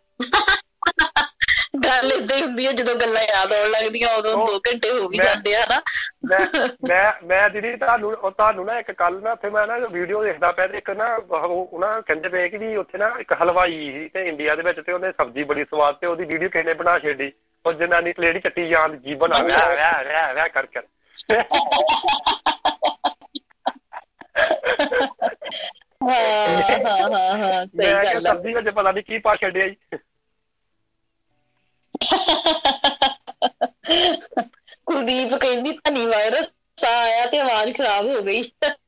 ਗੱਲ ਏਦਾਂ ਹੀ ਹੁੰਦੀ ਹੈ, ਜਦੋਂ ਗੱਲਾਂ ਯਾਦ ਆਉਣ ਲੱਗਦੀਆਂ ਉਦੋਂ ਦੋ ਘੰਟੇ ਹੋ ਵੀ ਜਾਂਦੇ ਆ ਨਾ। ਮੈਂ ਮੈਂ ਦੀਦੀ ਤੁਹਾਨੂੰ ਤੁਹਾਨੂੰ ਨਾ ਇੱਕ ਕੱਲ ਨਾ ਉੱਥੇ ਮੈਂ ਨਾ ਵੀਡੀਓ ਦੇਖਦਾ ਪਿਆ ਤੇ ਇੱਕ ਨਾ ਉਹ ਨਾ ਕਹਿੰਦੇ ਪਏ ਕਿ ਵੀ ਉੱਥੇ ਨਾ ਇੱਕ ਹਲਵਾਈ ਸੀ ਤੇ ਇੰਡੀਆ ਦੇ ਵਿੱਚ, ਤੇ ਉਹਨੇ ਸਬਜ਼ੀ ਬੜੀ ਸਵਾਦ, ਤੇ ਉਹਦੀ ਵੀਡੀਓ ਕਿਸੇ ਨੇ ਬਣਾ ਛੱਡੀ, ਉਹ ਜਨਾਨੀ ਪਲੇਟ ਚੱਟੀ ਜਾਣ ਜੀਵਨ ਆ ਵਿਆਹ ਵਿਆਹ ਵਿਆਹ ਵਿਆਹ ਕਰ ਕਰ। ਹਾਂ ਹਾਂ ਹਾਂ ਹਾਂ ਸਹੀ ਗੱਲ ਆ। ਸਬਜ਼ੀ ਵਿੱਚ ਪਤਾ ਨੀ ਕੀ ਪਾ ਛੱਡਿਆ ਜੀ। ਕੁਲਦੀਪ ਕਹਿੰਦੀ ਧਨੀ ਵਾਇਰਸ ਆਇਆ ਤੇ ਆਵਾਜ਼ ਖਰਾਬ ਹੋ ਗਈ।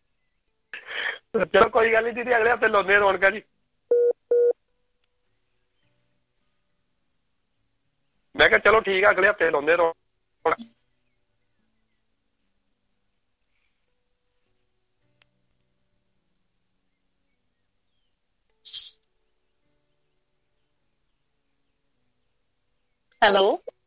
ਚਲੋ ਕੋਈ ਗੱਲ ਨੀ ਦੀਦੀ, ਅਗਲੇ ਹਫ਼ਤੇ ਲਾਉਂਦੇ ਆ ਰੌਣਕਾਂ ਜੀ। ਮੈਂ ਕਿਹਾ ਚਲੋ ਠੀਕ ਆ, ਅਗਲੇ ਹਫ਼ਤੇ ਲਾਉਂਦੇ ਰੌਣਕਾਂ। ਹੈਲੋ